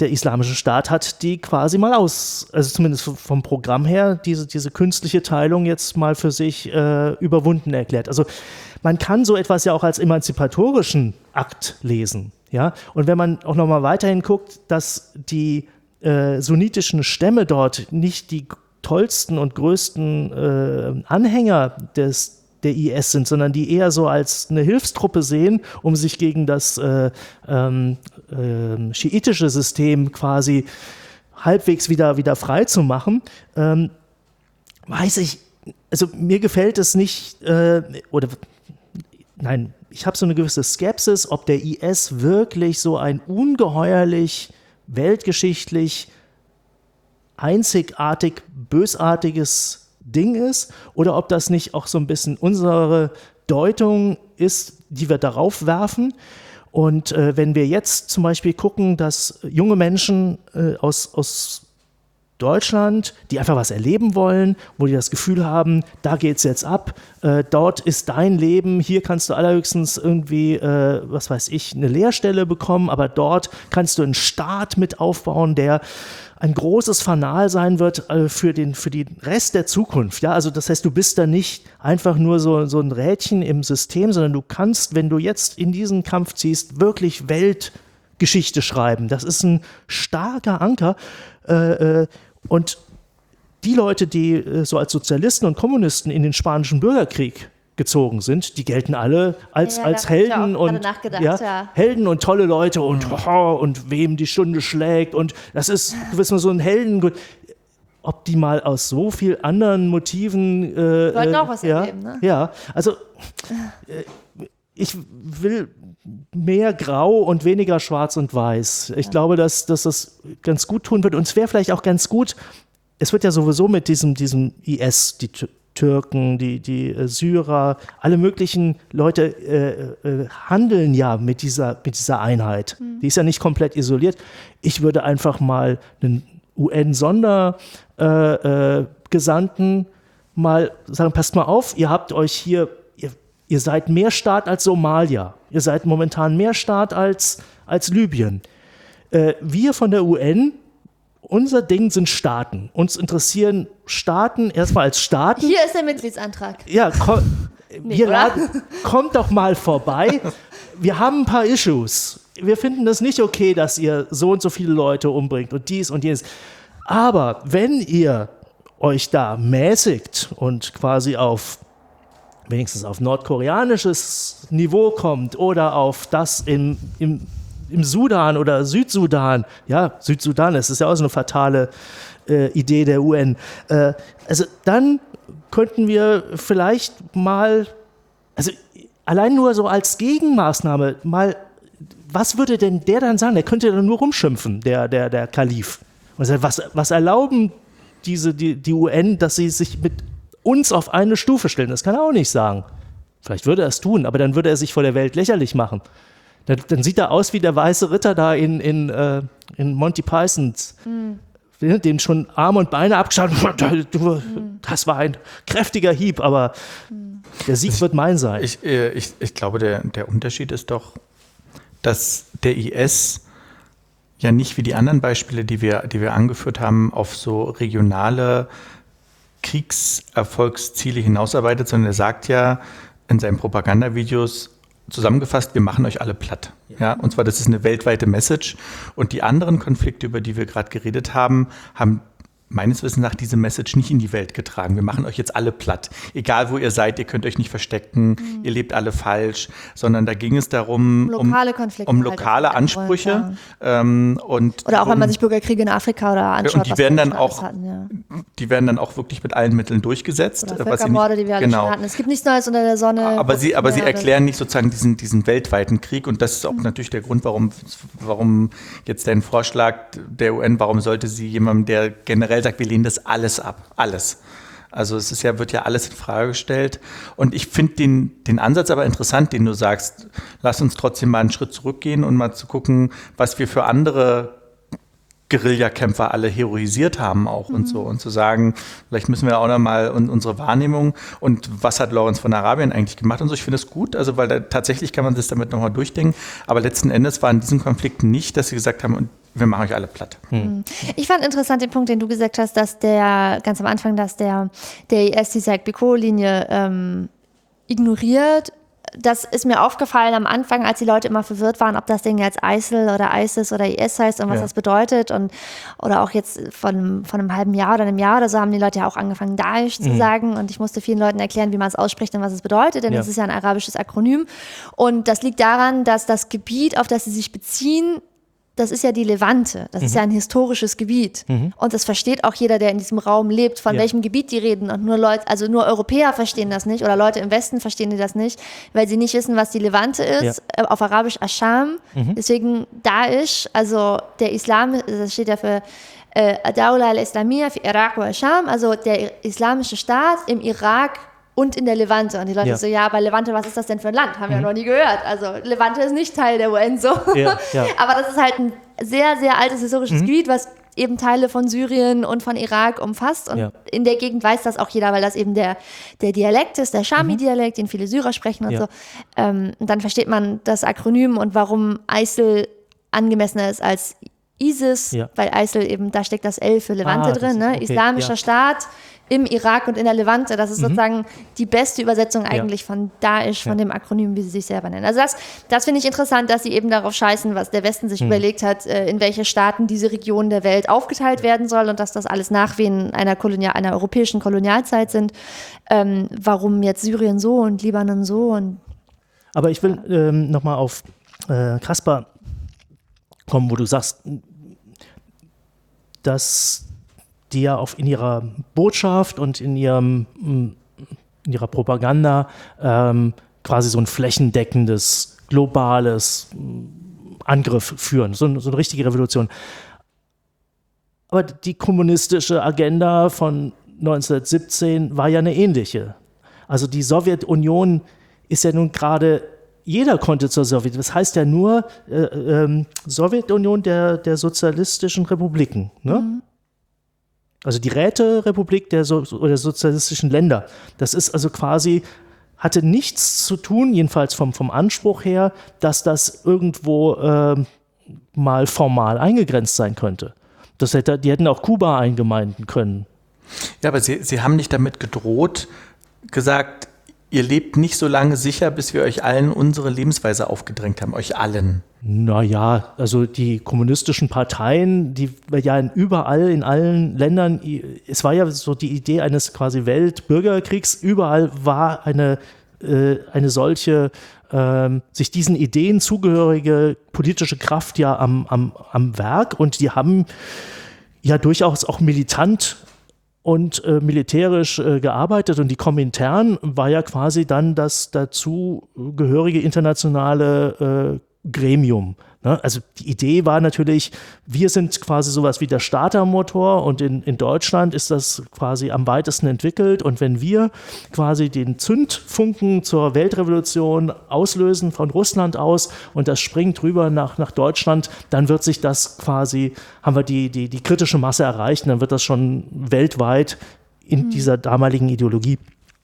der Islamische Staat hat die quasi mal aus, also zumindest vom Programm her, diese, diese künstliche Teilung jetzt mal für sich äh, überwunden erklärt. Also man kann so etwas ja auch als emanzipatorischen Akt lesen. Ja? Und wenn man auch nochmal weiterhin guckt, dass die äh, sunnitischen Stämme dort nicht die tollsten und größten äh, Anhänger des der I S sind, sondern die eher so als eine Hilfstruppe sehen, um sich gegen das äh, ähm, äh, schiitische System quasi halbwegs wieder, wieder frei zu machen, ähm, weiß ich, also mir gefällt es nicht, äh, oder nein, ich habe so eine gewisse Skepsis, ob der I S wirklich so ein ungeheuerlich, weltgeschichtlich, einzigartig, bösartiges Ding ist oder ob das nicht auch so ein bisschen unsere Deutung ist, die wir darauf werfen. Und äh, wenn wir jetzt zum Beispiel gucken, dass junge Menschen äh, aus, aus Deutschland, die einfach was erleben wollen, wo die das Gefühl haben, da geht's jetzt ab, äh, dort ist dein Leben, hier kannst du allerhöchstens irgendwie, äh, was weiß ich, eine Lehrstelle bekommen, aber dort kannst du einen Staat mit aufbauen, der ein großes Fanal sein wird äh, für den, für den Rest der Zukunft. Ja? Also das heißt, du bist da nicht einfach nur so, so ein Rädchen im System, sondern du kannst, wenn du jetzt in diesen Kampf ziehst, wirklich Weltgeschichte schreiben. Das ist ein starker Anker. Äh, äh, und die Leute, die äh, so als Sozialisten und Kommunisten in den Spanischen Bürgerkrieg gezogen sind, die gelten alle als, ja, als Helden und ja, ja. Helden und tolle Leute und, oh, und wem die Stunde schlägt und das ist, du bist mal so ein Helden. Ob die mal aus so viel anderen Motiven äh, wollten auch was ja, erleben, ne? Ja, also äh, ich will mehr Grau und weniger Schwarz und Weiß. Ich ja. glaube, dass, dass das ganz gut tun wird und es wäre vielleicht auch ganz gut, es wird ja sowieso mit diesem, diesem I S, die Türken, die, die äh, Syrer, alle möglichen Leute äh, äh, handeln ja mit dieser, mit dieser Einheit. Mhm. Die ist ja nicht komplett isoliert. Ich würde einfach mal einen U N-Sondergesandten äh, äh, mal sagen, passt mal auf, ihr habt euch hier, ihr, ihr seid mehr Staat als Somalia. Ihr seid momentan mehr Staat als, als Libyen. Äh, wir von der U N, unser Ding sind Staaten. Uns interessieren Staaten erstmal als Staaten. Hier ist der Mitgliedsantrag. Ja, komm, nee, wir laden, kommt doch mal vorbei. Wir haben ein paar Issues. Wir finden das nicht okay, dass ihr so und so viele Leute umbringt und dies und jenes. Aber wenn ihr euch da mäßigt und quasi auf wenigstens auf nordkoreanisches Niveau kommt oder auf das im, im im Sudan oder Südsudan, ja, Südsudan, das ist ja auch so eine fatale äh, Idee der U N. Äh, also dann könnten wir vielleicht mal, also allein nur so als Gegenmaßnahme mal, was würde denn der dann sagen? Der könnte dann nur rumschimpfen, der, der, der Kalif. Und sagt, was, was erlauben diese, die, die U N, dass sie sich mit uns auf eine Stufe stellen? Das kann er auch nicht sagen. Vielleicht würde er es tun, aber dann würde er sich vor der Welt lächerlich machen. Dann, dann sieht er aus wie der weiße Ritter da in, in, äh, in Monty Pythons, mm. dem schon Arme und Beine abgeschaut. Mm. Das war ein kräftiger Hieb, aber mm. der Sieg ich, wird mein sein. Ich, ich, ich glaube, der, der Unterschied ist doch, dass der I S ja nicht wie die anderen Beispiele, die wir, die wir angeführt haben, auf so regionale Kriegserfolgsziele hinausarbeitet, sondern er sagt ja in seinen Propagandavideos, zusammengefasst, wir machen euch alle platt. Ja, und zwar, das ist eine weltweite Message. Und die anderen Konflikte, über die wir gerade geredet haben, haben meines Wissens nach diese Message nicht in die Welt getragen. Wir machen euch jetzt alle platt. Egal, wo ihr seid, ihr könnt euch nicht verstecken, mhm. ihr lebt alle falsch, sondern da ging es darum, um lokale, Konflikte um, um lokale halt Ansprüche. Ja. Ähm, und oder auch, um, wenn man sich Bürgerkriege in Afrika oder anschaut. Und die werden dann auch, hatten, ja. die werden dann auch wirklich mit allen Mitteln durchgesetzt. Oder Völkermorde, die wir alle genau. schon hatten. Es gibt nichts Neues unter der Sonne. Aber sie, aber sie erklären nicht sozusagen diesen, diesen weltweiten Krieg und das ist auch mhm. natürlich der Grund, warum, warum jetzt dein Vorschlag der U N, warum sollte sie jemandem, der generell sagt, wir lehnen das alles Alles ab, alles. Also es ist ja, wird ja alles in Frage gestellt. Und ich finde den, den Ansatz aber interessant, den du sagst, lass uns trotzdem mal einen Schritt zurückgehen und mal zu gucken, was wir für andere Guerillakämpfer alle heroisiert haben auch mhm. und so. Und zu sagen, vielleicht müssen wir auch noch mal unsere Wahrnehmung und was hat Lawrence von Arabien eigentlich gemacht und so. Ich finde es gut, also weil da, tatsächlich kann man das damit nochmal durchdenken. Aber letzten Endes war in diesen Konflikten nicht, dass sie gesagt haben, und wir machen euch alle platt. Hm. Ich fand interessant den Punkt, den du gesagt hast, dass der, ganz am Anfang, dass der, der I S die Sykes-Picot-Linie ähm, ignoriert. Das ist mir aufgefallen am Anfang, als die Leute immer verwirrt waren, ob das Ding jetzt ISIL oder ISIS oder I S heißt und was ja. das bedeutet. Und, oder auch jetzt von, von einem halben Jahr oder einem Jahr oder so haben die Leute ja auch angefangen, Daesh mhm. zu sagen. Und ich musste vielen Leuten erklären, wie man es ausspricht und was es bedeutet, denn es ja. ist ja ein arabisches Akronym. Und das liegt daran, dass das Gebiet, auf das sie sich beziehen, das ist ja die Levante, das mhm. ist ja ein historisches Gebiet. Mhm. Und das versteht auch jeder, der in diesem Raum lebt, von ja. welchem Gebiet die reden. Und nur Leute, also nur Europäer verstehen das nicht oder Leute im Westen verstehen die das nicht, weil sie nicht wissen, was die Levante ist. Ja. Auf Arabisch Ascham. Mhm. Deswegen Daesh, also der Islam, das steht ja für äh, Dawla al-Islamiyya für Irak und Ascham, also der islamische Staat im Irak und in der Levante. Und die Leute ja. so, ja, aber Levante, was ist das denn für ein Land? Haben wir mhm. ja noch nie gehört. Also Levante ist nicht Teil der U N so. Ja, ja. Aber das ist halt ein sehr, sehr altes historisches mhm. Gebiet, was eben Teile von Syrien und von Irak umfasst. Und ja. in der Gegend weiß das auch jeder, weil das eben der, der Dialekt ist, der Shami-Dialekt, den viele Syrer sprechen und ja. so. Ähm, und dann versteht man das Akronym und warum ISIL angemessener ist als ISIS, ja. weil ISIL eben, da steckt das L für Levante ah, drin, ne? Okay. Islamischer ja. Staat im Irak und in der Levante. Das ist mhm. sozusagen die beste Übersetzung eigentlich ja. von Daesh, von ja. dem Akronym, wie sie sich selber nennen. Also das, das finde ich interessant, dass sie eben darauf scheißen, was der Westen sich mhm. überlegt hat, in welche Staaten diese Region der Welt aufgeteilt ja. werden soll und dass das alles Nachwehen einer, Kolonial, einer europäischen Kolonialzeit sind. Ähm, warum jetzt Syrien so und Libanon so? Und Aber ich will ähm, nochmal auf äh, Kaspar kommen, wo du sagst, dass die ja auf in ihrer Botschaft und in, ihrem, in ihrer Propaganda ähm, quasi so ein flächendeckendes, globales Angriff führen, so, so eine richtige Revolution. Aber die kommunistische Agenda von neunzehnhundertsiebzehn war ja eine ähnliche. Also die Sowjetunion ist ja nun gerade, jeder konnte zur Sowjetunion, das heißt ja nur äh, äh, Sowjetunion der, der sozialistischen Republiken, ne? Mhm. Also die Räterepublik der, so oder sozialistischen Länder. Das ist also quasi, hatte nichts zu tun, jedenfalls vom, vom Anspruch her, dass das irgendwo äh, mal formal eingegrenzt sein könnte. Das hätte, die hätten auch Kuba eingemeinden können. Ja, aber Sie, Sie haben nicht damit gedroht, gesagt, ihr lebt nicht so lange sicher, bis wir euch allen unsere Lebensweise aufgedrängt haben, euch allen. Naja, also die kommunistischen Parteien, die ja in überall, in allen Ländern, es war ja so die Idee eines quasi Weltbürgerkriegs, überall war eine, äh, eine solche, äh, sich diesen Ideen zugehörige politische Kraft ja am, am, am Werk und die haben ja durchaus auch militant und äh, militärisch äh, gearbeitet und die Komintern war ja quasi dann das dazu gehörige internationale äh, Gremium. Ne? Also die Idee war natürlich, wir sind quasi sowas wie der Startermotor und in, in Deutschland ist das quasi am weitesten entwickelt und wenn wir quasi den Zündfunken zur Weltrevolution auslösen von Russland aus und das springt rüber nach, nach Deutschland, dann wird sich das quasi, haben wir die, die, die kritische Masse erreicht und dann wird das schon weltweit in mhm. dieser damaligen Ideologie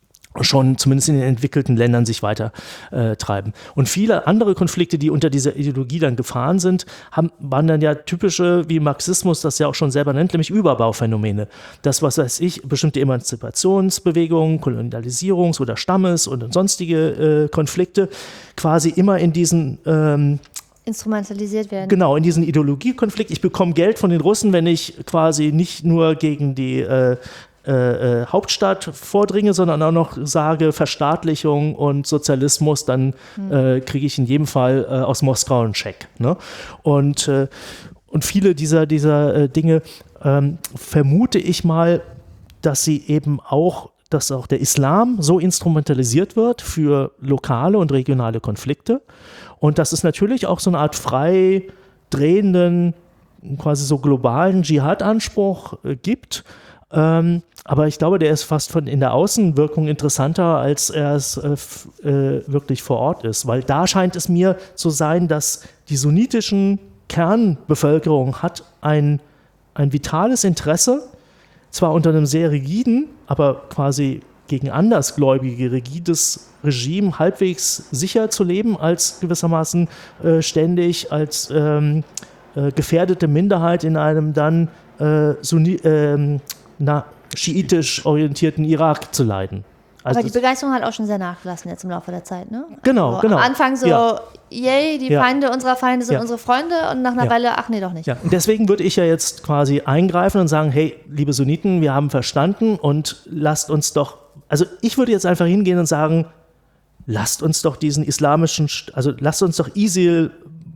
schon zumindest in den entwickelten Ländern sich weiter äh, treiben. Und viele andere Konflikte, die unter dieser Ideologie dann gefahren sind, haben, waren dann ja typische, wie Marxismus das ja auch schon selber nennt, nämlich Überbauphänomene. Das, was weiß ich, bestimmte Emanzipationsbewegungen, Kolonialisierungs- oder Stammes- und sonstige äh, Konflikte quasi immer in diesen ähm, instrumentalisiert werden. Genau, in diesen Ideologiekonflikt. Ich bekomme Geld von den Russen, wenn ich quasi nicht nur gegen die äh, Äh, Hauptstadt vordringe, sondern auch noch sage Verstaatlichung und Sozialismus, dann mhm. äh, kriege ich in jedem Fall äh, aus Moskau einen Scheck. Ne? Und, äh, und viele dieser, dieser äh, Dinge ähm, vermute ich mal, dass sie eben auch, dass auch der Islam so instrumentalisiert wird für lokale und regionale Konflikte und dass es natürlich auch so eine Art frei drehenden, quasi so globalen Dschihad-Anspruch äh, gibt. Ähm, aber ich glaube, der ist fast von in der Außenwirkung interessanter, als er es äh, f- äh, wirklich vor Ort ist. Weil da scheint es mir zu sein, dass die sunnitischen Kernbevölkerung hat ein, ein vitales Interesse, zwar unter einem sehr rigiden, aber quasi gegen andersgläubige, rigides Regime halbwegs sicher zu leben, als gewissermaßen äh, ständig als ähm, äh, gefährdete Minderheit in einem dann äh, Sunni, äh, na, schiitisch orientierten Irak zu leiden. Also aber die Begeisterung hat auch schon sehr nachgelassen jetzt im Laufe der Zeit, ne? Genau, also genau. Am Anfang so, ja. yay, die ja. Feinde unserer Feinde sind ja. unsere Freunde und nach einer ja. Weile, ach nee, doch nicht. Ja. Und deswegen würde ich ja jetzt quasi eingreifen und sagen, hey, liebe Sunniten, wir haben verstanden und lasst uns doch, also ich würde jetzt einfach hingehen und sagen, lasst uns doch diesen islamischen, also lasst uns doch ISIL,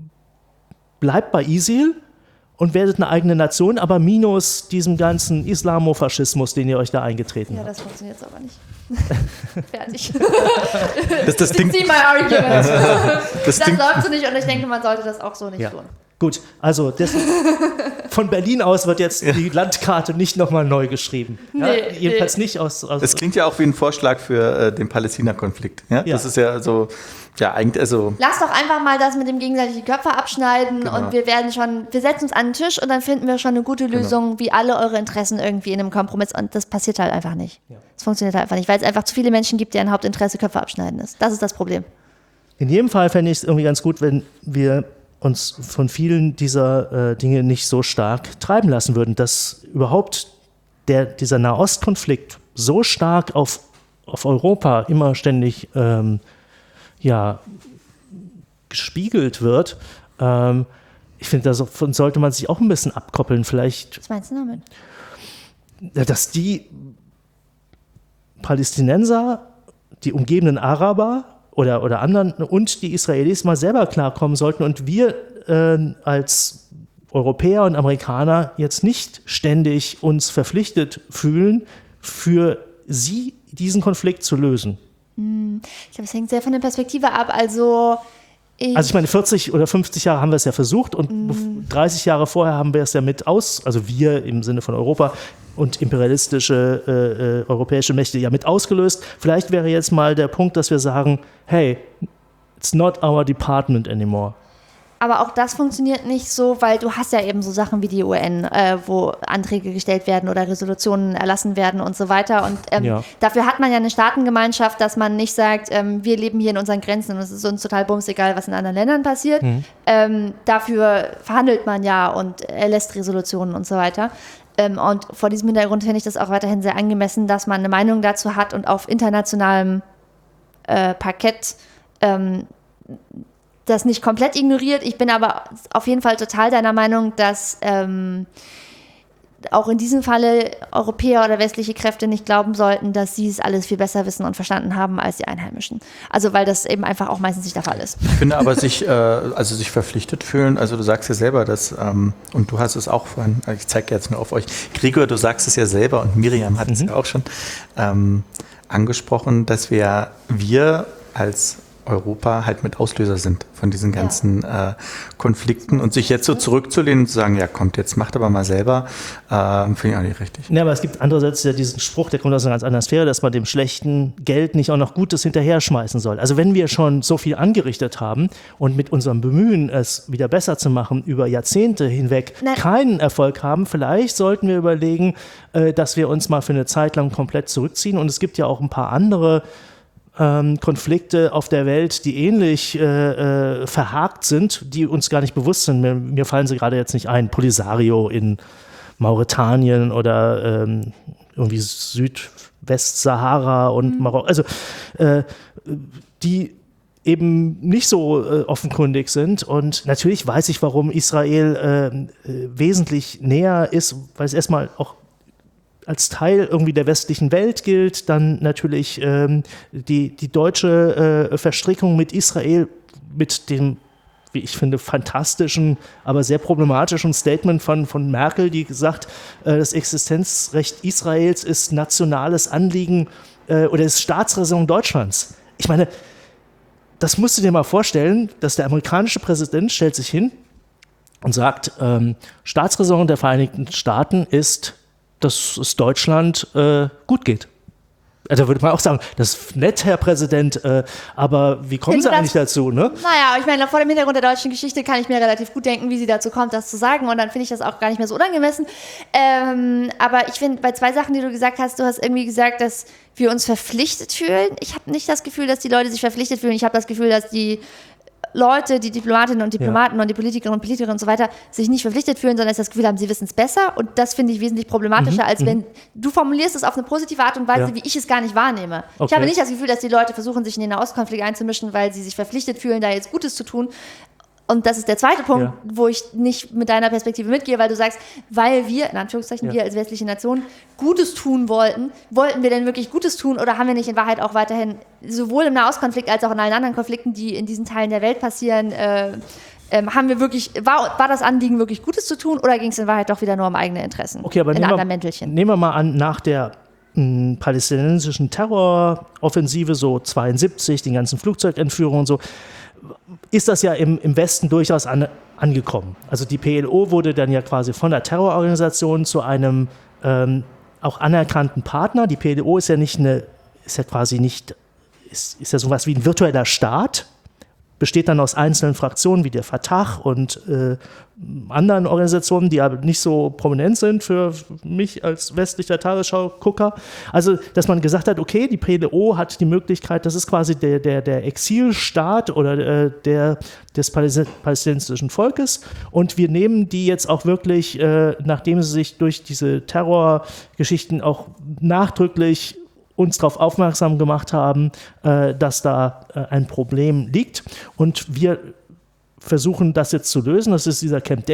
bleibt bei ISIL und werdet eine eigene Nation, aber minus diesem ganzen Islamofaschismus, den ihr euch da eingetreten ja, habt. Ja, das funktioniert jetzt aber nicht. Fertig. Das, das Ding, See my argument. das Das Ding, läuft so nicht und ich denke, man sollte das auch so nicht Ja. tun. Gut, also das, von Berlin aus wird jetzt die Landkarte nicht nochmal neu geschrieben. Ja? Nee, Jedenfalls nee. nicht aus... aus das klingt ja auch wie ein Vorschlag für äh, den Palästina-Konflikt. Ja? Ja. Das ist ja so, ja eigentlich, also Lass doch einfach mal das mit dem gegenseitigen Köpfe abschneiden Genau. und wir werden schon, wir setzen uns an den Tisch und dann finden wir schon eine gute Lösung, wie alle eure Interessen irgendwie in einem Kompromiss und das passiert halt einfach nicht. Es Ja. funktioniert halt einfach nicht, weil es einfach zu viele Menschen gibt, deren Hauptinteresse Köpfe abschneiden ist. Das ist das Problem. In jedem Fall fände ich es irgendwie ganz gut, wenn wir uns von vielen dieser äh, Dinge nicht so stark treiben lassen würden, dass überhaupt der, dieser Nahostkonflikt so stark auf, auf Europa immer ständig ähm, ja, gespiegelt wird. Ähm, ich finde, davon sollte man sich auch ein bisschen abkoppeln. Vielleicht, Was meinst du damit? dass die Palästinenser, die umgebenden Araber oder, oder anderen und die Israelis mal selber klarkommen sollten und wir äh, als Europäer und Amerikaner jetzt nicht ständig uns verpflichtet fühlen, für sie diesen Konflikt zu lösen. Ich glaube, es hängt sehr von der Perspektive ab. Also ich, Also ich meine, vierzig oder fünfzig Jahre haben wir es ja versucht und Mm. dreißig Jahre vorher haben wir es ja mit aus, also wir im Sinne von Europa und imperialistische äh, äh, europäische Mächte ja mit ausgelöst. Vielleicht wäre jetzt mal der Punkt, dass wir sagen, hey, it's not our department anymore. aber auch das funktioniert nicht so, weil du hast ja eben so Sachen wie die U N, äh, wo Anträge gestellt werden oder Resolutionen erlassen werden und so weiter. Und ähm, Ja. dafür hat man ja eine Staatengemeinschaft, dass man nicht sagt, ähm, wir leben hier in unseren Grenzen und es ist uns total bumsegal, was in anderen Ländern passiert. Mhm. Ähm, dafür verhandelt man ja und erlässt Resolutionen und so weiter. Ähm, und vor diesem Hintergrund finde ich das auch weiterhin sehr angemessen, dass man eine Meinung dazu hat und auf internationalem äh, Parkett ähm, das nicht komplett ignoriert. Ich bin aber auf jeden Fall total deiner Meinung, dass ähm, auch in diesem Falle Europäer oder westliche Kräfte nicht glauben sollten, dass sie es alles viel besser wissen und verstanden haben als die Einheimischen. Also weil das eben einfach auch meistens nicht der Fall ist. ich finde aber sich, äh, also sich verpflichtet fühlen, also du sagst ja selber, dass, ähm, und du hast es auch vorhin, ich zeige jetzt nur auf euch, Gregor, du sagst es ja selber und Miriam hat es ja auch schon ähm, angesprochen, dass wir, wir als Europa halt mit Auslöser sind von diesen ganzen ja. äh, Konflikten und sich jetzt so zurückzulehnen und zu sagen, ja kommt, jetzt macht aber mal selber, äh, finde ich auch nicht richtig. Ja, aber es gibt andererseits ja diesen Spruch, der kommt aus einer ganz anderen Sphäre, dass man dem schlechten Geld nicht auch noch Gutes hinterher schmeißen soll. Also wenn wir schon so viel angerichtet haben und mit unserem Bemühen, es wieder besser zu machen, über Jahrzehnte hinweg Nein. keinen Erfolg haben, vielleicht sollten wir überlegen, äh, dass wir uns mal für eine Zeit lang komplett zurückziehen. Und es gibt ja auch ein paar andere Ähm, Konflikte auf der Welt, die ähnlich äh, äh, verhakt sind, die uns gar nicht bewusst sind. Mir, mir fallen sie gerade jetzt nicht ein. Polisario in Mauretanien oder ähm, irgendwie Südwestsahara und Mhm. Marokko. Also äh, die eben nicht so äh, offenkundig sind. Und natürlich weiß ich, warum Israel äh, äh, wesentlich näher ist, weil es erstmal auch als Teil irgendwie der westlichen Welt gilt, dann natürlich ähm, die, die deutsche äh, Verstrickung mit Israel, mit dem, wie ich finde, fantastischen, aber sehr problematischen Statement von, von Merkel, die gesagt, äh, das Existenzrecht Israels ist nationales Anliegen äh, oder ist Staatsräson Deutschlands. Ich meine, das musst du dir mal vorstellen, dass der amerikanische Präsident stellt sich hin und sagt, ähm, Staatsräson der Vereinigten Staaten ist, dass es Deutschland äh, gut geht. Da würde man auch sagen, das ist nett, Herr Präsident, äh, aber wie kommen Finde Sie das- eigentlich dazu? Ne? Naja, ich meine, vor dem Hintergrund der deutschen Geschichte kann ich mir relativ gut denken, wie sie dazu kommt, das zu sagen. Und dann finde ich das auch gar nicht mehr so unangemessen. Ähm, aber ich finde, bei zwei Sachen, die du gesagt hast, du hast irgendwie gesagt, dass wir uns verpflichtet fühlen. Ich habe nicht das Gefühl, dass die Leute sich verpflichtet fühlen. Ich habe das Gefühl, dass die Leute, die Diplomatinnen und Diplomaten ja. und die Politikerinnen und Politiker und so weiter, sich nicht verpflichtet fühlen, sondern das Gefühl haben, sie wissen es besser. Und das finde ich wesentlich problematischer, mhm. als wenn du formulierst es auf eine positive Art und Weise, ja. wie ich es gar nicht wahrnehme. Okay. Ich habe nicht das Gefühl, dass die Leute versuchen, sich in den Nahostkonflikt einzumischen, weil sie sich verpflichtet fühlen, da jetzt Gutes zu tun. Und das ist der zweite Punkt, ja. wo ich nicht mit deiner Perspektive mitgehe, weil du sagst, weil wir, in Anführungszeichen, ja. wir als westliche Nation Gutes tun wollten, wollten wir denn wirklich Gutes tun oder haben wir nicht in Wahrheit auch weiterhin sowohl im Nahostkonflikt als auch in allen anderen Konflikten, die in diesen Teilen der Welt passieren, äh, äh, haben wir wirklich, war, war das Anliegen wirklich Gutes zu tun oder ging es in Wahrheit doch wieder nur um eigene Interessen? Okay, aber in nehmen anderen wir, Mäntelchen? Nehmen wir mal an, nach der mh, palästinensischen Terroroffensive, so zweiundsiebzig, die ganzen Flugzeugentführungen und so, ist das ja im, im Westen durchaus an, angekommen. Also die P L O wurde dann ja quasi von der Terrororganisation zu einem ähm, auch anerkannten Partner. Die P L O ist ja nicht eine, ist ja quasi nicht, ist, ist ja sowas wie ein virtueller Staat, besteht dann aus einzelnen Fraktionen wie der Fatah und äh, anderen Organisationen, die aber nicht so prominent sind für mich als westlicher Tagesschau-Gucker. Also, dass man gesagt hat, okay, die P L O hat die Möglichkeit, das ist quasi der, der, der Exilstaat oder äh, der, des palästinensischen Volkes und wir nehmen die jetzt auch wirklich, äh, nachdem sie sich durch diese Terrorgeschichten auch nachdrücklich uns darauf aufmerksam gemacht haben, äh, dass da äh, ein Problem liegt. Und wir versuchen das jetzt zu lösen. Das ist dieser Camp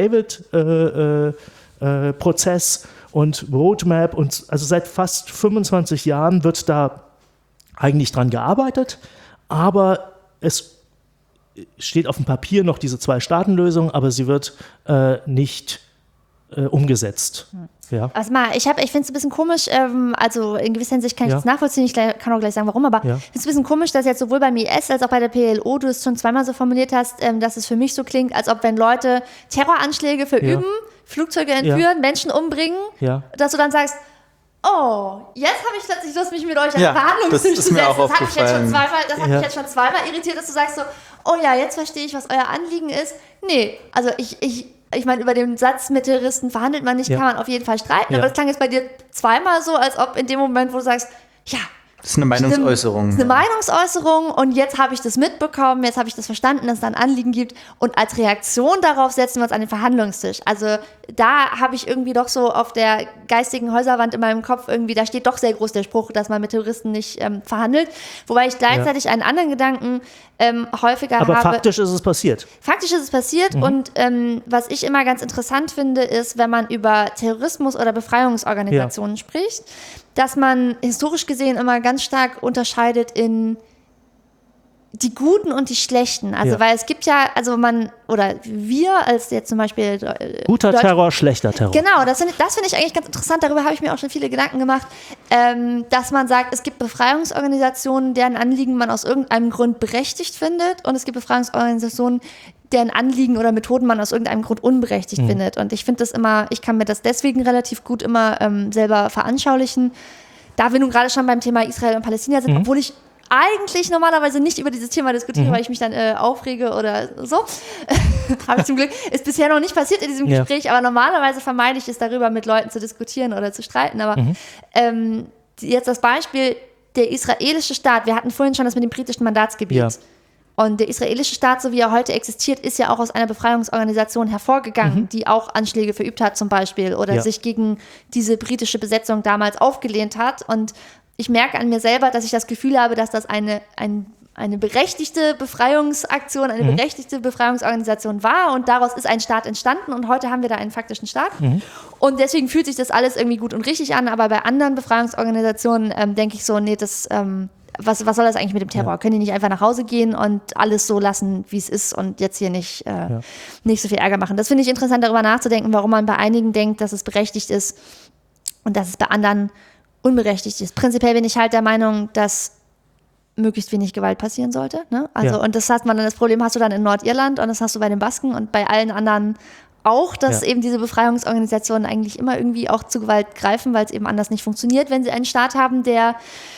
David-Prozess äh, äh, und Roadmap. Und also seit fast fünfundzwanzig Jahren wird da eigentlich dran gearbeitet. Aber es steht auf dem Papier noch diese Zwei-Staaten-Lösung, aber sie wird äh, nicht äh, umgesetzt. Hm. Ja. Also mal, ich, ich finde es ein bisschen komisch, ähm, also in gewisser Hinsicht kann ich ja. das nachvollziehen, ich kann auch gleich sagen, warum, aber ja. ich finde es ein bisschen komisch, dass jetzt sowohl beim I S als auch bei der P L O du es schon zweimal so formuliert hast, ähm, dass es für mich so klingt, als ob wenn Leute Terroranschläge verüben, ja. Flugzeuge entführen, ja. Menschen umbringen, ja. dass du dann sagst, oh, jetzt habe ich plötzlich Lust, mich mit euch an ja, den Verhandlungstisch zu setzen. Das hat mich jetzt schon zweimal, das hat ja. mich jetzt schon zweimal irritiert, dass du sagst so, oh ja, jetzt verstehe ich, was euer Anliegen ist. Nee, also ich, ich Ich meine, über den Satz, mit Terroristen verhandelt man nicht, ja. kann man auf jeden Fall streiten. Ja. Aber das klang jetzt bei dir zweimal so, als ob in dem Moment, wo du sagst, ja. Das ist eine Meinungsäußerung. Das ist eine Meinungsäußerung und jetzt habe ich das mitbekommen, jetzt habe ich das verstanden, dass es da ein Anliegen gibt und als Reaktion darauf setzen wir uns an den Verhandlungstisch. Also da habe ich irgendwie doch so auf der geistigen Häuserwand in meinem Kopf irgendwie, da steht doch sehr groß der Spruch, dass man mit Terroristen nicht ähm, verhandelt, wobei ich gleichzeitig ja. einen anderen Gedanken ähm, häufiger Aber habe. Aber faktisch ist es passiert. Faktisch ist es passiert mhm. und ähm, was ich immer ganz interessant finde, ist, wenn man über Terrorismus oder Befreiungsorganisationen ja. spricht, dass man historisch gesehen immer ganz stark unterscheidet in die Guten und die Schlechten. Also ja. weil es gibt ja, also man, oder wir als jetzt zum Beispiel äh, guter Deutsch- Terror, schlechter Terror. Genau, das finde das find ich eigentlich ganz interessant. Darüber habe ich mir auch schon viele Gedanken gemacht, ähm, dass man sagt, es gibt Befreiungsorganisationen, deren Anliegen man aus irgendeinem Grund berechtigt findet und es gibt Befreiungsorganisationen, deren Anliegen oder Methoden man aus irgendeinem Grund unberechtigt mhm. findet. Und ich finde das immer, ich kann mir das deswegen relativ gut immer ähm, selber veranschaulichen. Da wir nun gerade schon beim Thema Israel und Palästina sind, mhm. obwohl ich eigentlich normalerweise nicht über dieses Thema diskutiere, mhm. weil ich mich dann äh, aufrege oder so. Habe ich zum Glück. Ist bisher noch nicht passiert in diesem ja. Gespräch, aber normalerweise vermeide ich es, darüber mit Leuten zu diskutieren oder zu streiten. Aber mhm. ähm, jetzt das Beispiel, der israelische Staat, wir hatten vorhin schon das mit dem britischen Mandatsgebiet. Ja. Und der israelische Staat, so wie er heute existiert, ist ja auch aus einer Befreiungsorganisation hervorgegangen, mhm. die auch Anschläge verübt hat zum Beispiel oder ja. sich gegen diese britische Besetzung damals aufgelehnt hat. Und ich merke an mir selber, dass ich das Gefühl habe, dass das eine, ein, eine berechtigte Befreiungsaktion, eine mhm. berechtigte Befreiungsorganisation war und daraus ist ein Staat entstanden und heute haben wir da einen faktischen Staat. Mhm. Und deswegen fühlt sich das alles irgendwie gut und richtig an, aber bei anderen Befreiungsorganisationen ähm, denke ich so, nee, das... Ähm, Was, was soll das eigentlich mit dem Terror? Ja. Können die nicht einfach nach Hause gehen und alles so lassen, wie es ist und jetzt hier nicht, äh, ja. nicht so viel Ärger machen? Das finde ich interessant, darüber nachzudenken, warum man bei einigen denkt, dass es berechtigt ist und dass es bei anderen unberechtigt ist. Prinzipiell bin ich halt der Meinung, dass möglichst wenig Gewalt passieren sollte. Ne? Also, ja. Und das hat man dann, das Problem hast du dann in Nordirland und das hast du bei den Basken und bei allen anderen auch, dass ja. eben diese Befreiungsorganisationen eigentlich immer irgendwie auch zu Gewalt greifen, weil es eben anders nicht funktioniert, wenn sie einen Staat haben, der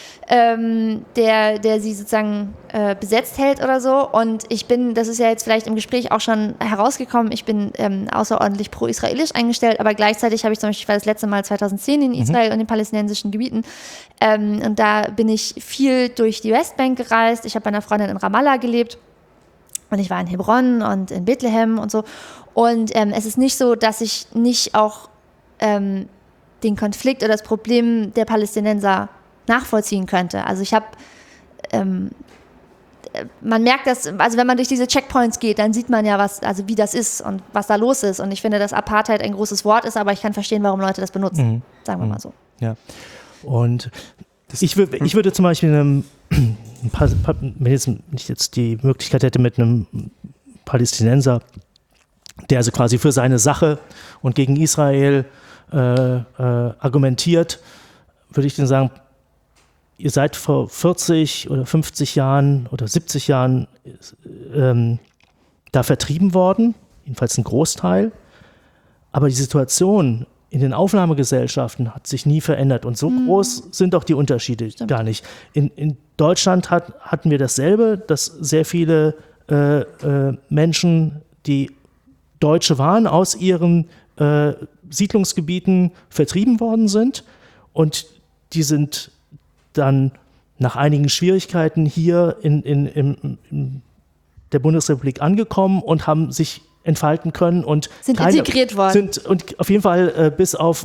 Ähm, der, der sie sozusagen äh, besetzt hält oder so. Und ich bin, das ist ja jetzt vielleicht im Gespräch auch schon herausgekommen, ich bin ähm, außerordentlich pro-israelisch eingestellt, aber gleichzeitig habe ich zum Beispiel, ich war das letzte Mal zweitausendzehn in Israel mhm. und den palästinensischen Gebieten ähm, und da bin ich viel durch die Westbank gereist. Ich habe bei einer Freundin in Ramallah gelebt. Und ich war in Hebron und in Bethlehem und so. Und ähm, es ist nicht so, dass ich nicht auch ähm, den Konflikt oder das Problem der Palästinenser nachvollziehen könnte. Also ich habe, ähm, man merkt das, also wenn man durch diese Checkpoints geht, dann sieht man ja, was, also wie das ist und was da los ist. Und ich finde, dass Apartheid ein großes Wort ist, aber ich kann verstehen, warum Leute das benutzen. Mhm. Sagen wir mal so. Ja. Und ich, wür- ich würde zum Beispiel einem, ein paar, wenn jetzt nicht jetzt die Möglichkeit hätte, mit einem Palästinenser, der also quasi für seine Sache und gegen Israel äh, äh, argumentiert, würde ich denen sagen, ihr seid vor vierzig oder fünfzig Jahren oder siebzig Jahren ähm, da vertrieben worden, jedenfalls ein Großteil, aber die Situation in den Aufnahmegesellschaften hat sich nie verändert und so mhm. groß sind auch die Unterschiede Stimmt. gar nicht. In, in Deutschland hat, hatten wir dasselbe, dass sehr viele äh, äh, Menschen, die Deutsche waren, aus ihren äh, Siedlungsgebieten vertrieben worden sind und die sind dann nach einigen Schwierigkeiten hier in, in, in, in der Bundesrepublik angekommen und haben sich entfalten können und sind keine, integriert worden. Sind, und auf jeden Fall äh, bis auf,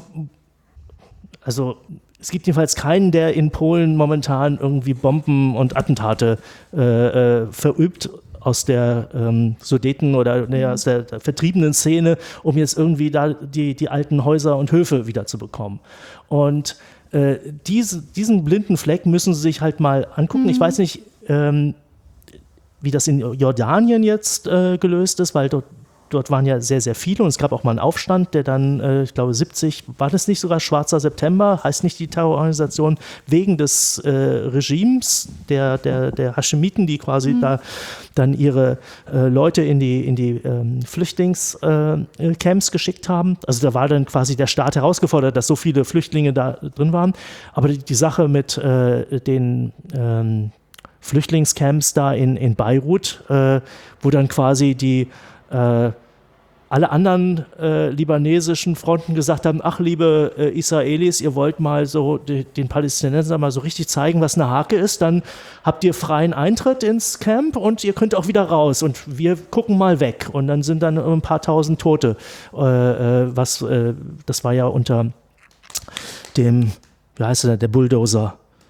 also es gibt jedenfalls keinen, der in Polen momentan irgendwie Bomben und Attentate äh, äh, verübt aus der ähm, Sudeten oder nee, aus der, der vertriebenen Szene, um jetzt irgendwie da die, die alten Häuser und Höfe wieder zu bekommen. Und äh, diese, diesen blinden Fleck müssen Sie sich halt mal angucken. Mhm. Ich weiß nicht, ähm, wie das in Jordanien jetzt äh, gelöst ist, weil dort Dort waren ja sehr, sehr viele und es gab auch mal einen Aufstand, der dann, äh, ich glaube, siebzig, war das nicht sogar Schwarzer September, heißt nicht die Terrororganisation, wegen des äh, Regimes der, der, der Haschemiten, die quasi mhm. da dann ihre äh, Leute in die, in die ähm, Flüchtlingscamps äh, geschickt haben. Also da war dann quasi der Staat herausgefordert, dass so viele Flüchtlinge da drin waren. Aber die, die Sache mit äh, den ähm, Flüchtlingscamps da in, in Beirut, äh, wo dann quasi die Äh, alle anderen äh, libanesischen Fronten gesagt haben, ach liebe äh, Israelis, ihr wollt mal so die, den Palästinensern mal so richtig zeigen, was eine Hake ist, dann habt ihr freien Eintritt ins Camp und ihr könnt auch wieder raus und wir gucken mal weg. Und dann sind dann ein paar tausend Tote. Äh, äh, was, äh, das war ja unter dem, wie heißt der, der Bulldozer,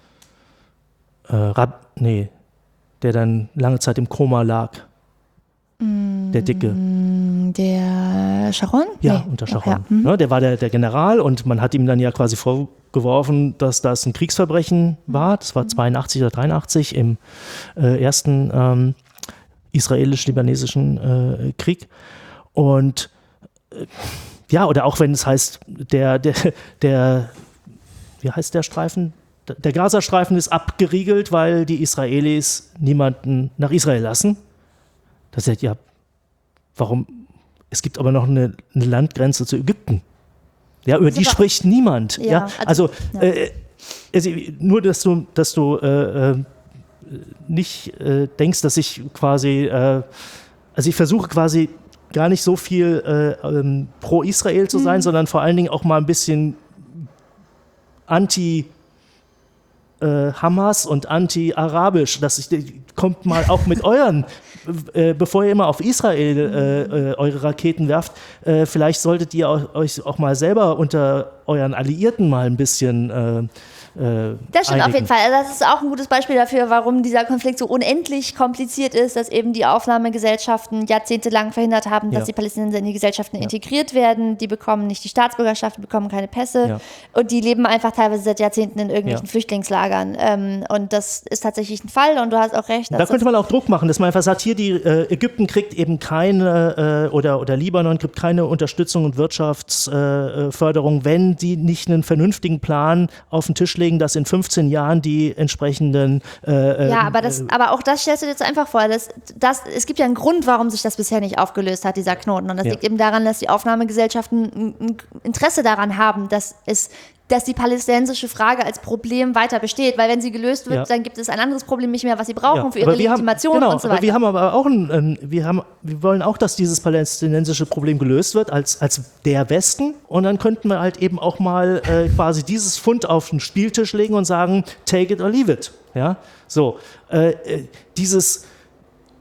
äh, Rab, nee, der dann lange Zeit im Koma lag. Der Dicke. Der Sharon? Ja, nee. unter Sharon. Ja, ja. Ja, der war der, der General und man hat ihm dann ja quasi vorgeworfen, dass das ein Kriegsverbrechen war. Das war zweiundachtzig oder dreiundachtzig im äh, ersten ähm, israelisch-libanesischen äh, Krieg. Und äh, ja, oder auch wenn es heißt, der, der, der, wie heißt der Streifen? Der Gazastreifen ist abgeriegelt, weil die Israelis niemanden nach Israel lassen. Da sagt ja, warum? Es gibt aber noch eine, eine Landgrenze zu Ägypten. Ja, über die spricht niemand. Ja, ja? Also, ja. Äh, also nur, dass du, dass du äh, äh, nicht äh, denkst, dass ich quasi, äh, also ich versuche quasi gar nicht so viel äh, ähm, pro Israel zu sein, mhm. sondern vor allen Dingen auch mal ein bisschen anti äh, Hamas und anti-arabisch. Das ich, kommt mal auch mit euren Äh, bevor ihr immer auf Israel äh, äh, eure Raketen werft, äh, vielleicht solltet ihr auch, euch auch mal selber unter euren Alliierten mal ein bisschen äh, äh, Das stimmt einigen. auf jeden Fall. Also das ist auch ein gutes Beispiel dafür, warum dieser Konflikt so unendlich kompliziert ist, dass eben die Aufnahmegesellschaften jahrzehntelang verhindert haben, dass ja. die Palästinenser in die Gesellschaften ja. integriert werden. Die bekommen nicht die Staatsbürgerschaft, die bekommen keine Pässe ja. und die leben einfach teilweise seit Jahrzehnten in irgendwelchen ja. Flüchtlingslagern. Ähm, und das ist tatsächlich ein Fall und du hast auch recht. Da könnte man auch Druck machen, dass man einfach sagt, hier die äh, Ägypten kriegt eben keine äh, oder, oder Libanon kriegt keine Unterstützung und Wirtschaftsförderung, äh, wenn sie nicht einen vernünftigen Plan auf den Tisch legen, dass in fünfzehn Jahren die entsprechenden äh, Ja, aber, das, aber auch das stellst du dir jetzt einfach vor. Das, das, es gibt ja einen Grund, warum sich das bisher nicht aufgelöst hat, dieser Knoten. Und das ja. liegt eben daran, dass die Aufnahmegesellschaften ein, ein Interesse daran haben, dass es dass die palästinensische Frage als Problem weiter besteht, weil wenn sie gelöst wird, ja. dann gibt es ein anderes Problem nicht mehr, was sie brauchen ja. für ihre Legitimation haben, genau, und so weiter. Aber wir haben aber auch ein, ein, wir haben, wir wollen auch, dass dieses palästinensische Problem gelöst wird als, als der Westen und dann könnten wir halt eben auch mal äh, quasi dieses Pfund auf den Spieltisch legen und sagen, take it or leave it. Ja, so, äh, dieses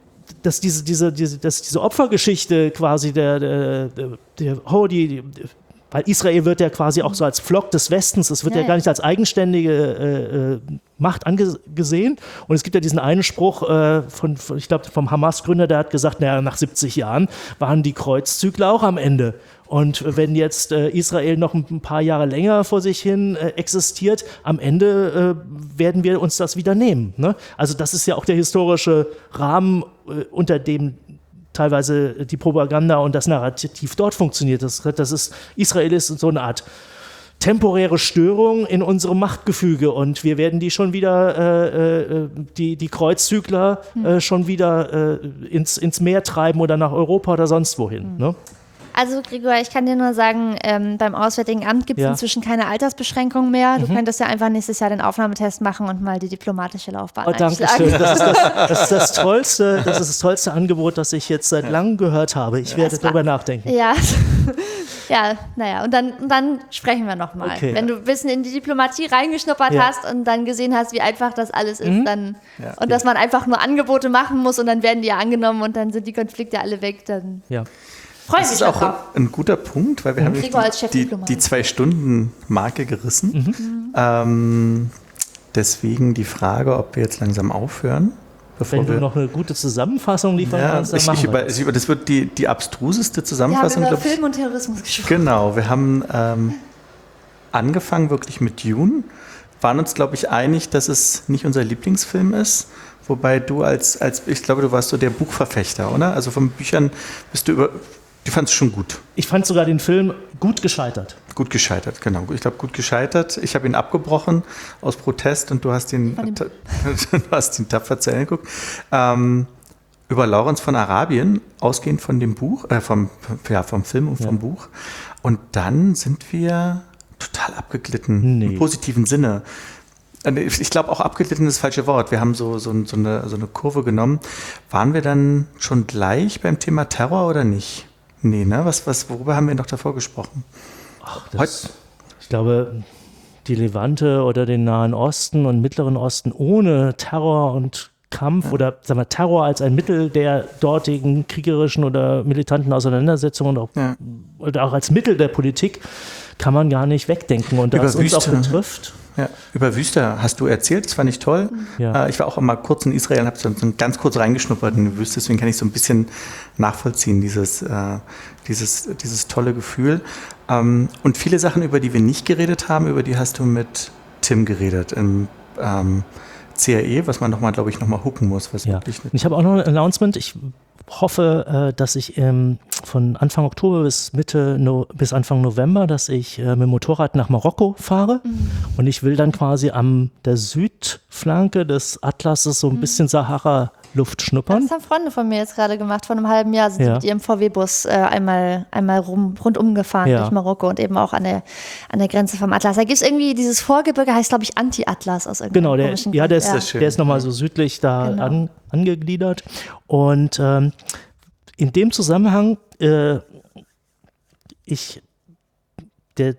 dass diese, diese, diese, dass diese Opfergeschichte quasi der, der, der, der oh, die, die weil Israel wird ja quasi auch so als Flock des Westens, es wird ja, ja gar nicht als eigenständige äh, Macht angesehen. Und es gibt ja diesen einen Spruch äh, von, von, ich glaube, vom Hamas-Gründer, der hat gesagt, naja, nach siebzig Jahren waren die Kreuzzügler auch am Ende. Und wenn jetzt äh, Israel noch ein paar Jahre länger vor sich hin äh, existiert, am Ende äh, werden wir uns das wieder nehmen. Ne? Also das ist ja auch der historische Rahmen, äh, unter dem teilweise die Propaganda und das Narrativ dort funktioniert. Das, das ist, Israel ist so eine Art temporäre Störung in unserem Machtgefüge und wir werden die schon wieder, äh, äh, die, die Kreuzzügler äh, schon wieder äh, ins, ins Meer treiben oder nach Europa oder sonst wohin. Mhm. Ne? Also Gregor, ich kann dir nur sagen, ähm, beim Auswärtigen Amt gibt es ja. inzwischen keine Altersbeschränkung mehr. Du mhm. könntest ja einfach nächstes Jahr den Aufnahmetest machen und mal die diplomatische Laufbahn oh, danke schön. Das ist das, das ist das tollste, das ist das tollste Angebot, das ich jetzt seit langem gehört habe. Ich werde darüber nachdenken. Ja, ja, naja, und dann, und dann sprechen wir nochmal. Okay. Wenn du ein bisschen in die Diplomatie reingeschnuppert ja. hast und dann gesehen hast, wie einfach das alles ist, mhm. dann ja. und dass man einfach nur Angebote machen muss und dann werden die ja angenommen und dann sind die Konflikte alle weg, dann... Ja. Freue das mich ist auch drauf. ein guter Punkt, weil wir mhm. haben die, die, die Zwei-Stunden-Marke gerissen. Mhm. Ähm, deswegen die Frage, ob wir jetzt langsam aufhören. Bevor Wenn wir du noch eine gute Zusammenfassung liefern ja, kannst, dann ich, machen ich wir über, das. Ich, das wird die, die abstruseste Zusammenfassung. Wir haben über Film und Terrorismus gesprochen. Genau, wir haben ähm, angefangen wirklich mit Dune, waren uns, glaube ich, einig, dass es nicht unser Lieblingsfilm ist. Wobei du als, als, ich glaube, du warst so der Buchverfechter, oder? Also von Büchern bist du über... Du fandest es schon gut. Ich fand sogar den Film gut gescheitert. Gut gescheitert, genau. Ich glaube, gut gescheitert. Ich habe ihn abgebrochen aus Protest und du hast ihn, du hast ihn tapfer zu Ende geguckt. Ähm, über Lawrence von Arabien, ausgehend von dem Buch, äh, vom, ja, vom Film und vom ja. Buch. Und dann sind wir total abgeglitten, nee. im positiven Sinne. Ich glaube, auch abgeglitten ist das falsche Wort. Wir haben so, so, so, eine, so eine Kurve genommen. Waren wir dann schon gleich beim Thema Terror oder nicht? Nee, ne? Was, was, worüber haben wir noch davor gesprochen? Ach, das, ich glaube, die Levante oder den Nahen Osten und Mittleren Osten ohne Terror und Kampf ja. oder sagen wir, Terror als ein Mittel der dortigen kriegerischen oder militanten Auseinandersetzungen auch, ja. oder auch als Mittel der Politik kann man gar nicht wegdenken. Und das uns auch betrifft. Ja, über Wüste hast du erzählt, das fand ich toll. Ja. Ich war auch mal kurz in Israel und habe so ganz kurz reingeschnuppert in die Wüste, deswegen kann ich so ein bisschen nachvollziehen, dieses, äh, dieses, dieses tolle Gefühl. Ähm, und viele Sachen, über die wir nicht geredet haben, über die hast du mit Tim geredet im ähm, C R E, was man nochmal, glaube ich, nochmal hooken muss. Was ja. wirklich ich habe auch noch ein Announcement. Ich hoffe, äh, dass ich ähm, von Anfang Oktober bis Mitte no, bis Anfang November, dass ich äh, mit dem Motorrad nach Marokko fahre mhm. und ich will dann quasi an der Südflanke des Atlases so ein mhm. bisschen Sahara-Luft schnuppern. Das haben Freunde von mir jetzt gerade gemacht. Vor einem halben Jahr sind ja. die mit ihrem V W-Bus äh, einmal, einmal rum, rundum gefahren ja. durch Marokko und eben auch an der, an der Grenze vom Atlas. Da gibt es irgendwie dieses Vorgebirge, heißt glaube ich Anti-Atlas aus irgendeinem Genau, der, ja, der ist, ja. der ist nochmal so südlich da genau. an, angegliedert. Und ähm, in dem Zusammenhang, äh, ich, der,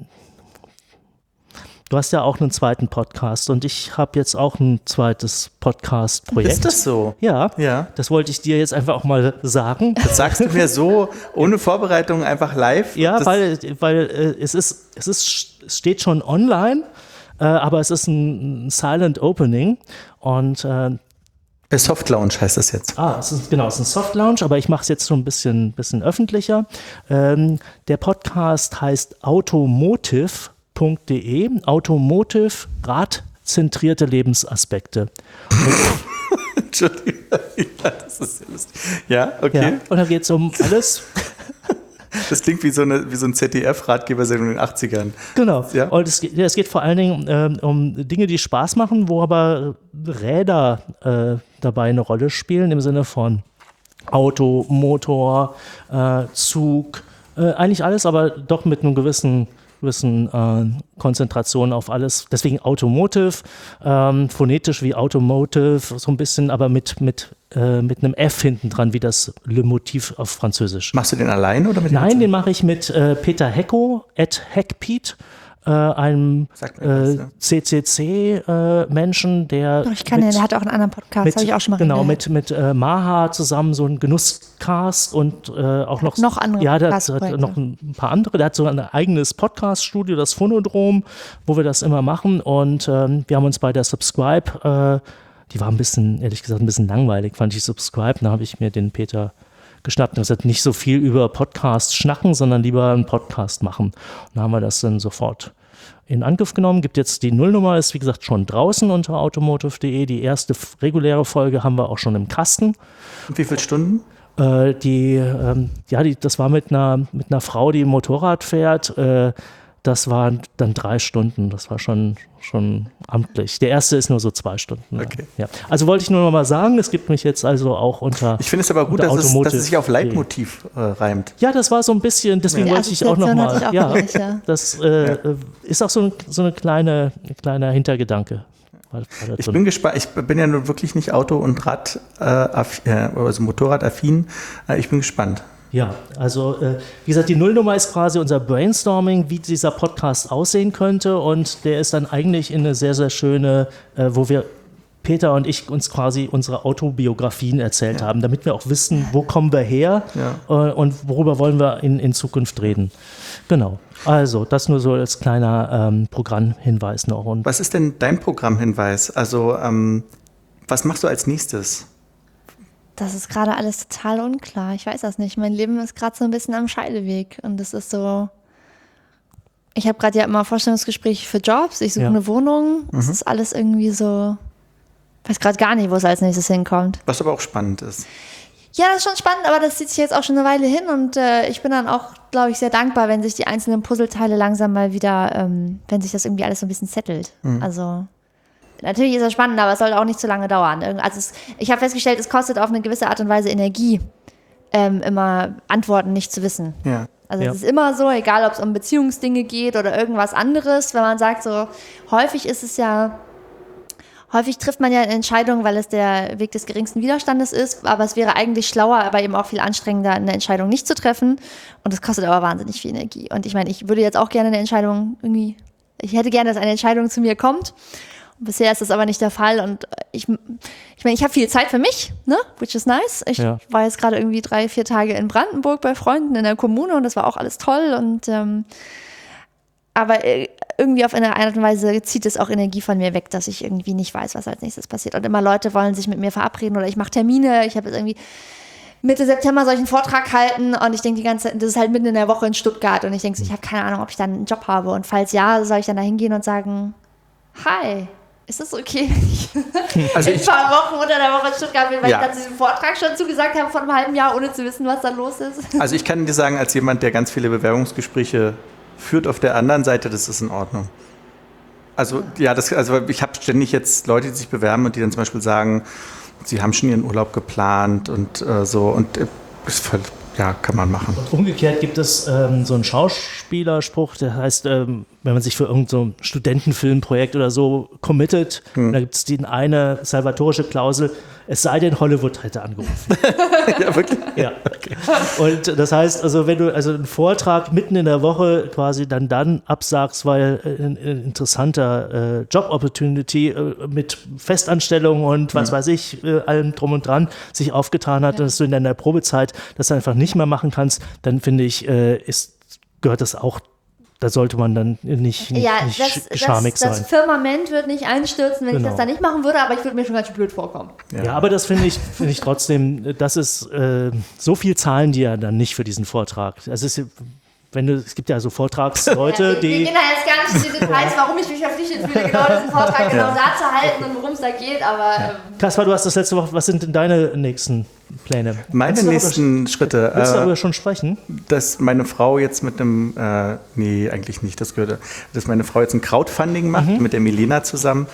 du hast ja auch einen zweiten Podcast und ich habe jetzt auch ein zweites Podcast-Projekt. Ist das so? Ja, ja, das wollte ich dir jetzt einfach auch mal sagen. Das sagst du mir so ohne Vorbereitung einfach live? Ja, das weil, weil äh, es, ist, es, ist, es steht schon online, äh, aber es ist ein, ein Silent Opening und äh, Soft Launch heißt das jetzt. Ah, es ist, genau, es ist ein Soft Launch, aber ich mache es jetzt schon ein bisschen, bisschen öffentlicher. Ähm, der Podcast heißt automotive punkt de, Automotive, radzentrierte Lebensaspekte. Entschuldigung, ja, das ist ja lustig. Ja, okay. Ja, und da geht es um alles. Das klingt wie so, eine, wie so ein Z D F-Ratgebersendung in den achtzigern. Genau. Ja? Und es, es geht vor allen Dingen ähm, um Dinge, die Spaß machen, wo aber Räder äh, dabei eine Rolle spielen, im Sinne von Auto, Motor, äh, Zug, äh, eigentlich alles, aber doch mit einem gewissen, gewissen äh, Konzentration auf alles. Deswegen Automotive, ähm, phonetisch wie Automotive, so ein bisschen, aber mit, mit mit einem F hinten dran, wie das Le Motiv auf Französisch. Machst du den alleine oder mit dem? Nein, den mache ich mit äh, Peter Hecko, at Heckpete. äh, einem äh, C C C-Menschen, äh, der. Doch, ich kann mit, ja, der hat auch einen anderen Podcast, habe ich auch schon mal Genau, gehört. mit, mit äh, Maha zusammen so einen Genusscast und äh, auch noch. Noch andere Ja, der hat, hat noch ein paar andere. Der hat so ein eigenes Podcast-Studio, das Phonodrom, wo wir das immer machen. Und ähm, wir haben uns bei der Subscribe, äh, die war ein bisschen, ehrlich gesagt, ein bisschen langweilig, fand ich Subscribe. Da habe ich mir den Peter geschnappt und gesagt, nicht so viel über Podcasts schnacken, sondern lieber einen Podcast machen. Und da haben wir das dann sofort in Angriff genommen. Gibt jetzt die Nullnummer, ist wie gesagt schon draußen unter automotive punkt de. Die erste reguläre Folge haben wir auch schon im Kasten. Und wie viele Stunden? Äh, die, ähm, ja, die, das war mit einer, mit einer Frau, die Motorrad fährt. Äh, das waren dann drei Stunden. Das war schon, schon amtlich. Der erste ist nur so zwei Stunden. Okay. Ja. Also wollte ich nur noch mal sagen, es gibt mich jetzt also auch unter. Ich finde es aber gut, dass es, dass es sich auf Leitmotiv äh, reimt. Ja, das war so ein bisschen, deswegen ja, wollte ich auch noch mal. Auch ja, nicht, ja, das äh, ja. ist auch so ein so eine kleine, ein kleiner Hintergedanke. Ich bin gespannt, ich bin ja nun wirklich nicht Auto- und Rad, äh, also Motorradaffin. Äh, ich bin gespannt. Ja, also äh, wie gesagt, die Nullnummer ist quasi unser Brainstorming, wie dieser Podcast aussehen könnte, und der ist dann eigentlich in eine sehr, sehr schöne, äh, wo wir Peter und ich uns quasi unsere Autobiografien erzählt ja. haben, damit wir auch wissen, wo kommen wir her ja. äh, und worüber wollen wir in, in Zukunft reden. Genau, also das nur so als kleiner ähm, Programmhinweis noch. Und was ist denn dein Programmhinweis? Also ähm, was machst du als nächstes? Das ist gerade alles total unklar. Ich weiß das nicht. Mein Leben ist gerade so ein bisschen am Scheideweg. Und es ist so, ich habe gerade ja immer Vorstellungsgespräche für Jobs. Ich suche ja. eine Wohnung. Es mhm. ist alles irgendwie so, ich weiß gerade gar nicht, wo es als nächstes hinkommt. Was aber auch spannend ist. Ja, das ist schon spannend, aber das zieht sich jetzt auch schon eine Weile hin. Und äh, ich bin dann auch, glaube ich, sehr dankbar, wenn sich die einzelnen Puzzleteile langsam mal wieder, ähm, wenn sich das irgendwie alles so ein bisschen settelt. Mhm. Also natürlich ist es spannend, aber es soll auch nicht zu lange dauern. Also es, ich habe festgestellt, es kostet auf eine gewisse Art und Weise Energie, ähm, immer Antworten nicht zu wissen. Ja. Also ja. es ist immer so, egal ob es um Beziehungsdinge geht oder irgendwas anderes, wenn man sagt, so häufig ist es ja, häufig trifft man ja Entscheidungen, weil es der Weg des geringsten Widerstandes ist, aber es wäre eigentlich schlauer, aber eben auch viel anstrengender, eine Entscheidung nicht zu treffen, und es kostet aber wahnsinnig viel Energie. Und ich meine, ich würde jetzt auch gerne eine Entscheidung irgendwie, ich hätte gerne, dass eine Entscheidung zu mir kommt. Bisher ist das aber nicht der Fall, und ich, ich meine, ich habe viel Zeit für mich, ne, which is nice. Ich ja. war jetzt gerade irgendwie drei, vier Tage in Brandenburg bei Freunden in der Kommune, und das war auch alles toll, und ähm, aber irgendwie auf eine Art und Weise zieht es auch Energie von mir weg, dass ich irgendwie nicht weiß, was als nächstes passiert, und immer Leute wollen sich mit mir verabreden oder ich mache Termine. Ich habe jetzt irgendwie Mitte September soll ich einen Vortrag halten, und ich denke die ganze Zeit, das ist halt mitten in der Woche in Stuttgart, und ich denke, ich habe keine Ahnung, ob ich dann einen Job habe, und falls ja, soll ich dann da hingehen und sagen, hi, ist das okay, wenn ich also in ein paar Wochen unter der Woche in Stuttgart bin, weil ja. ich dann diesen Vortrag schon zugesagt habe vor einem halben Jahr, ohne zu wissen, was da los ist? Also ich kann dir sagen, als jemand, der ganz viele Bewerbungsgespräche führt auf der anderen Seite, das ist in Ordnung. Also ja, das, also ich habe ständig jetzt Leute, die sich bewerben und die dann zum Beispiel sagen, sie haben schon ihren Urlaub geplant und äh, so, und äh, ist völlig, ja, kann man machen. Und umgekehrt gibt es ähm, so einen Schauspielerspruch, der heißt, ähm, wenn man sich für irgendein so Studentenfilmprojekt oder so committet, hm. da gibt es die eine salvatorische Klausel, es sei denn, Hollywood hätte angerufen. Ja, wirklich? Ja. Okay. Und das heißt, also wenn du also einen Vortrag mitten in der Woche quasi dann dann absagst, weil ein, ein interessanter äh, Job-Opportunity äh, mit Festanstellung und was hm. weiß ich, äh, allem drum und dran sich aufgetan hat, ja. dass du in deiner Probezeit das einfach nicht mehr machen kannst, dann finde ich, äh, ist, gehört das auch, da sollte man dann nicht, nicht, ja, nicht das, schamig das, sein. Das Firmament wird nicht einstürzen, wenn genau. ich das da nicht machen würde, aber ich würde mir schon ganz schön blöd vorkommen. Ja, ja, aber das finde ich, find ich trotzdem, das ist, äh, so viel zahlen die ja dann nicht für diesen Vortrag. Also es ist, wenn du, es gibt ja so Vortragsleute, ja, wir, die... Wir gehen da jetzt gar nicht in die Details, warum ich mich verpflichtet fühle, genau diesen Vortrag genau ja. da zu halten und worum es da geht, aber... Ja. Ähm, Kaspar, du hast das letzte Woche, was sind denn deine nächsten Pläne? Meine willst nächsten darüber, Schritte... Willst du äh, darüber schon sprechen? Dass meine Frau jetzt mit einem... Äh, nee, eigentlich nicht, das gehört... Dass meine Frau jetzt ein Crowdfunding macht, mhm. mit der Milena zusammen.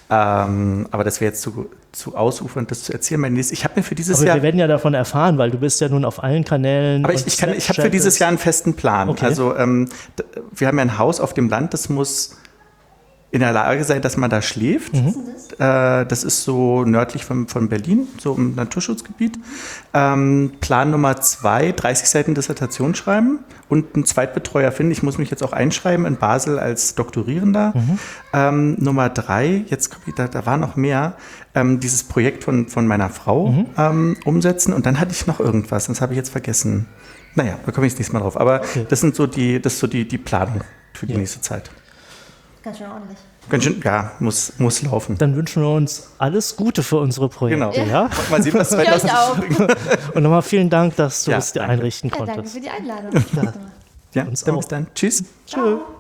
Ähm, aber das wäre jetzt zu, zu ausufernd, das zu erzählen. Mein nächstes, ich habe mir für dieses aber Jahr... wir werden ja davon erfahren, weil du bist ja nun auf allen Kanälen... Aber ich, ich, kann, ich habe für dieses Jahr einen festen Plan. Okay. Also ähm, wir haben ja ein Haus auf dem Land, das muss in der Lage sein, dass man da schläft. Mhm. Äh, das ist so nördlich von, von Berlin, so im Naturschutzgebiet. Ähm, Plan Nummer zwei, dreißig Seiten Dissertation schreiben und einen Zweitbetreuer finden. Ich muss mich jetzt auch einschreiben in Basel als Doktorierender. Mhm. Ähm, Nummer drei, jetzt da, da war noch mehr, ähm, dieses Projekt von, von meiner Frau mhm. ähm, umsetzen. Und dann hatte ich noch irgendwas, das habe ich jetzt vergessen. Naja, da komme ich das nächste Mal drauf. Aber okay. das sind so die, das ist so die, die Planung für die ja. nächste Zeit. Ganz schön ordentlich. Ganz schön, ja, muss, muss laufen. Dann wünschen wir uns alles Gute für unsere Projekte. Genau. Ja? Mal sehen, was zweitausend Und nochmal vielen Dank, dass du ja, es dir einrichten ja, konntest. Danke für die Einladung. Ja, ja dann bis dann. Tschüss. Tschüss.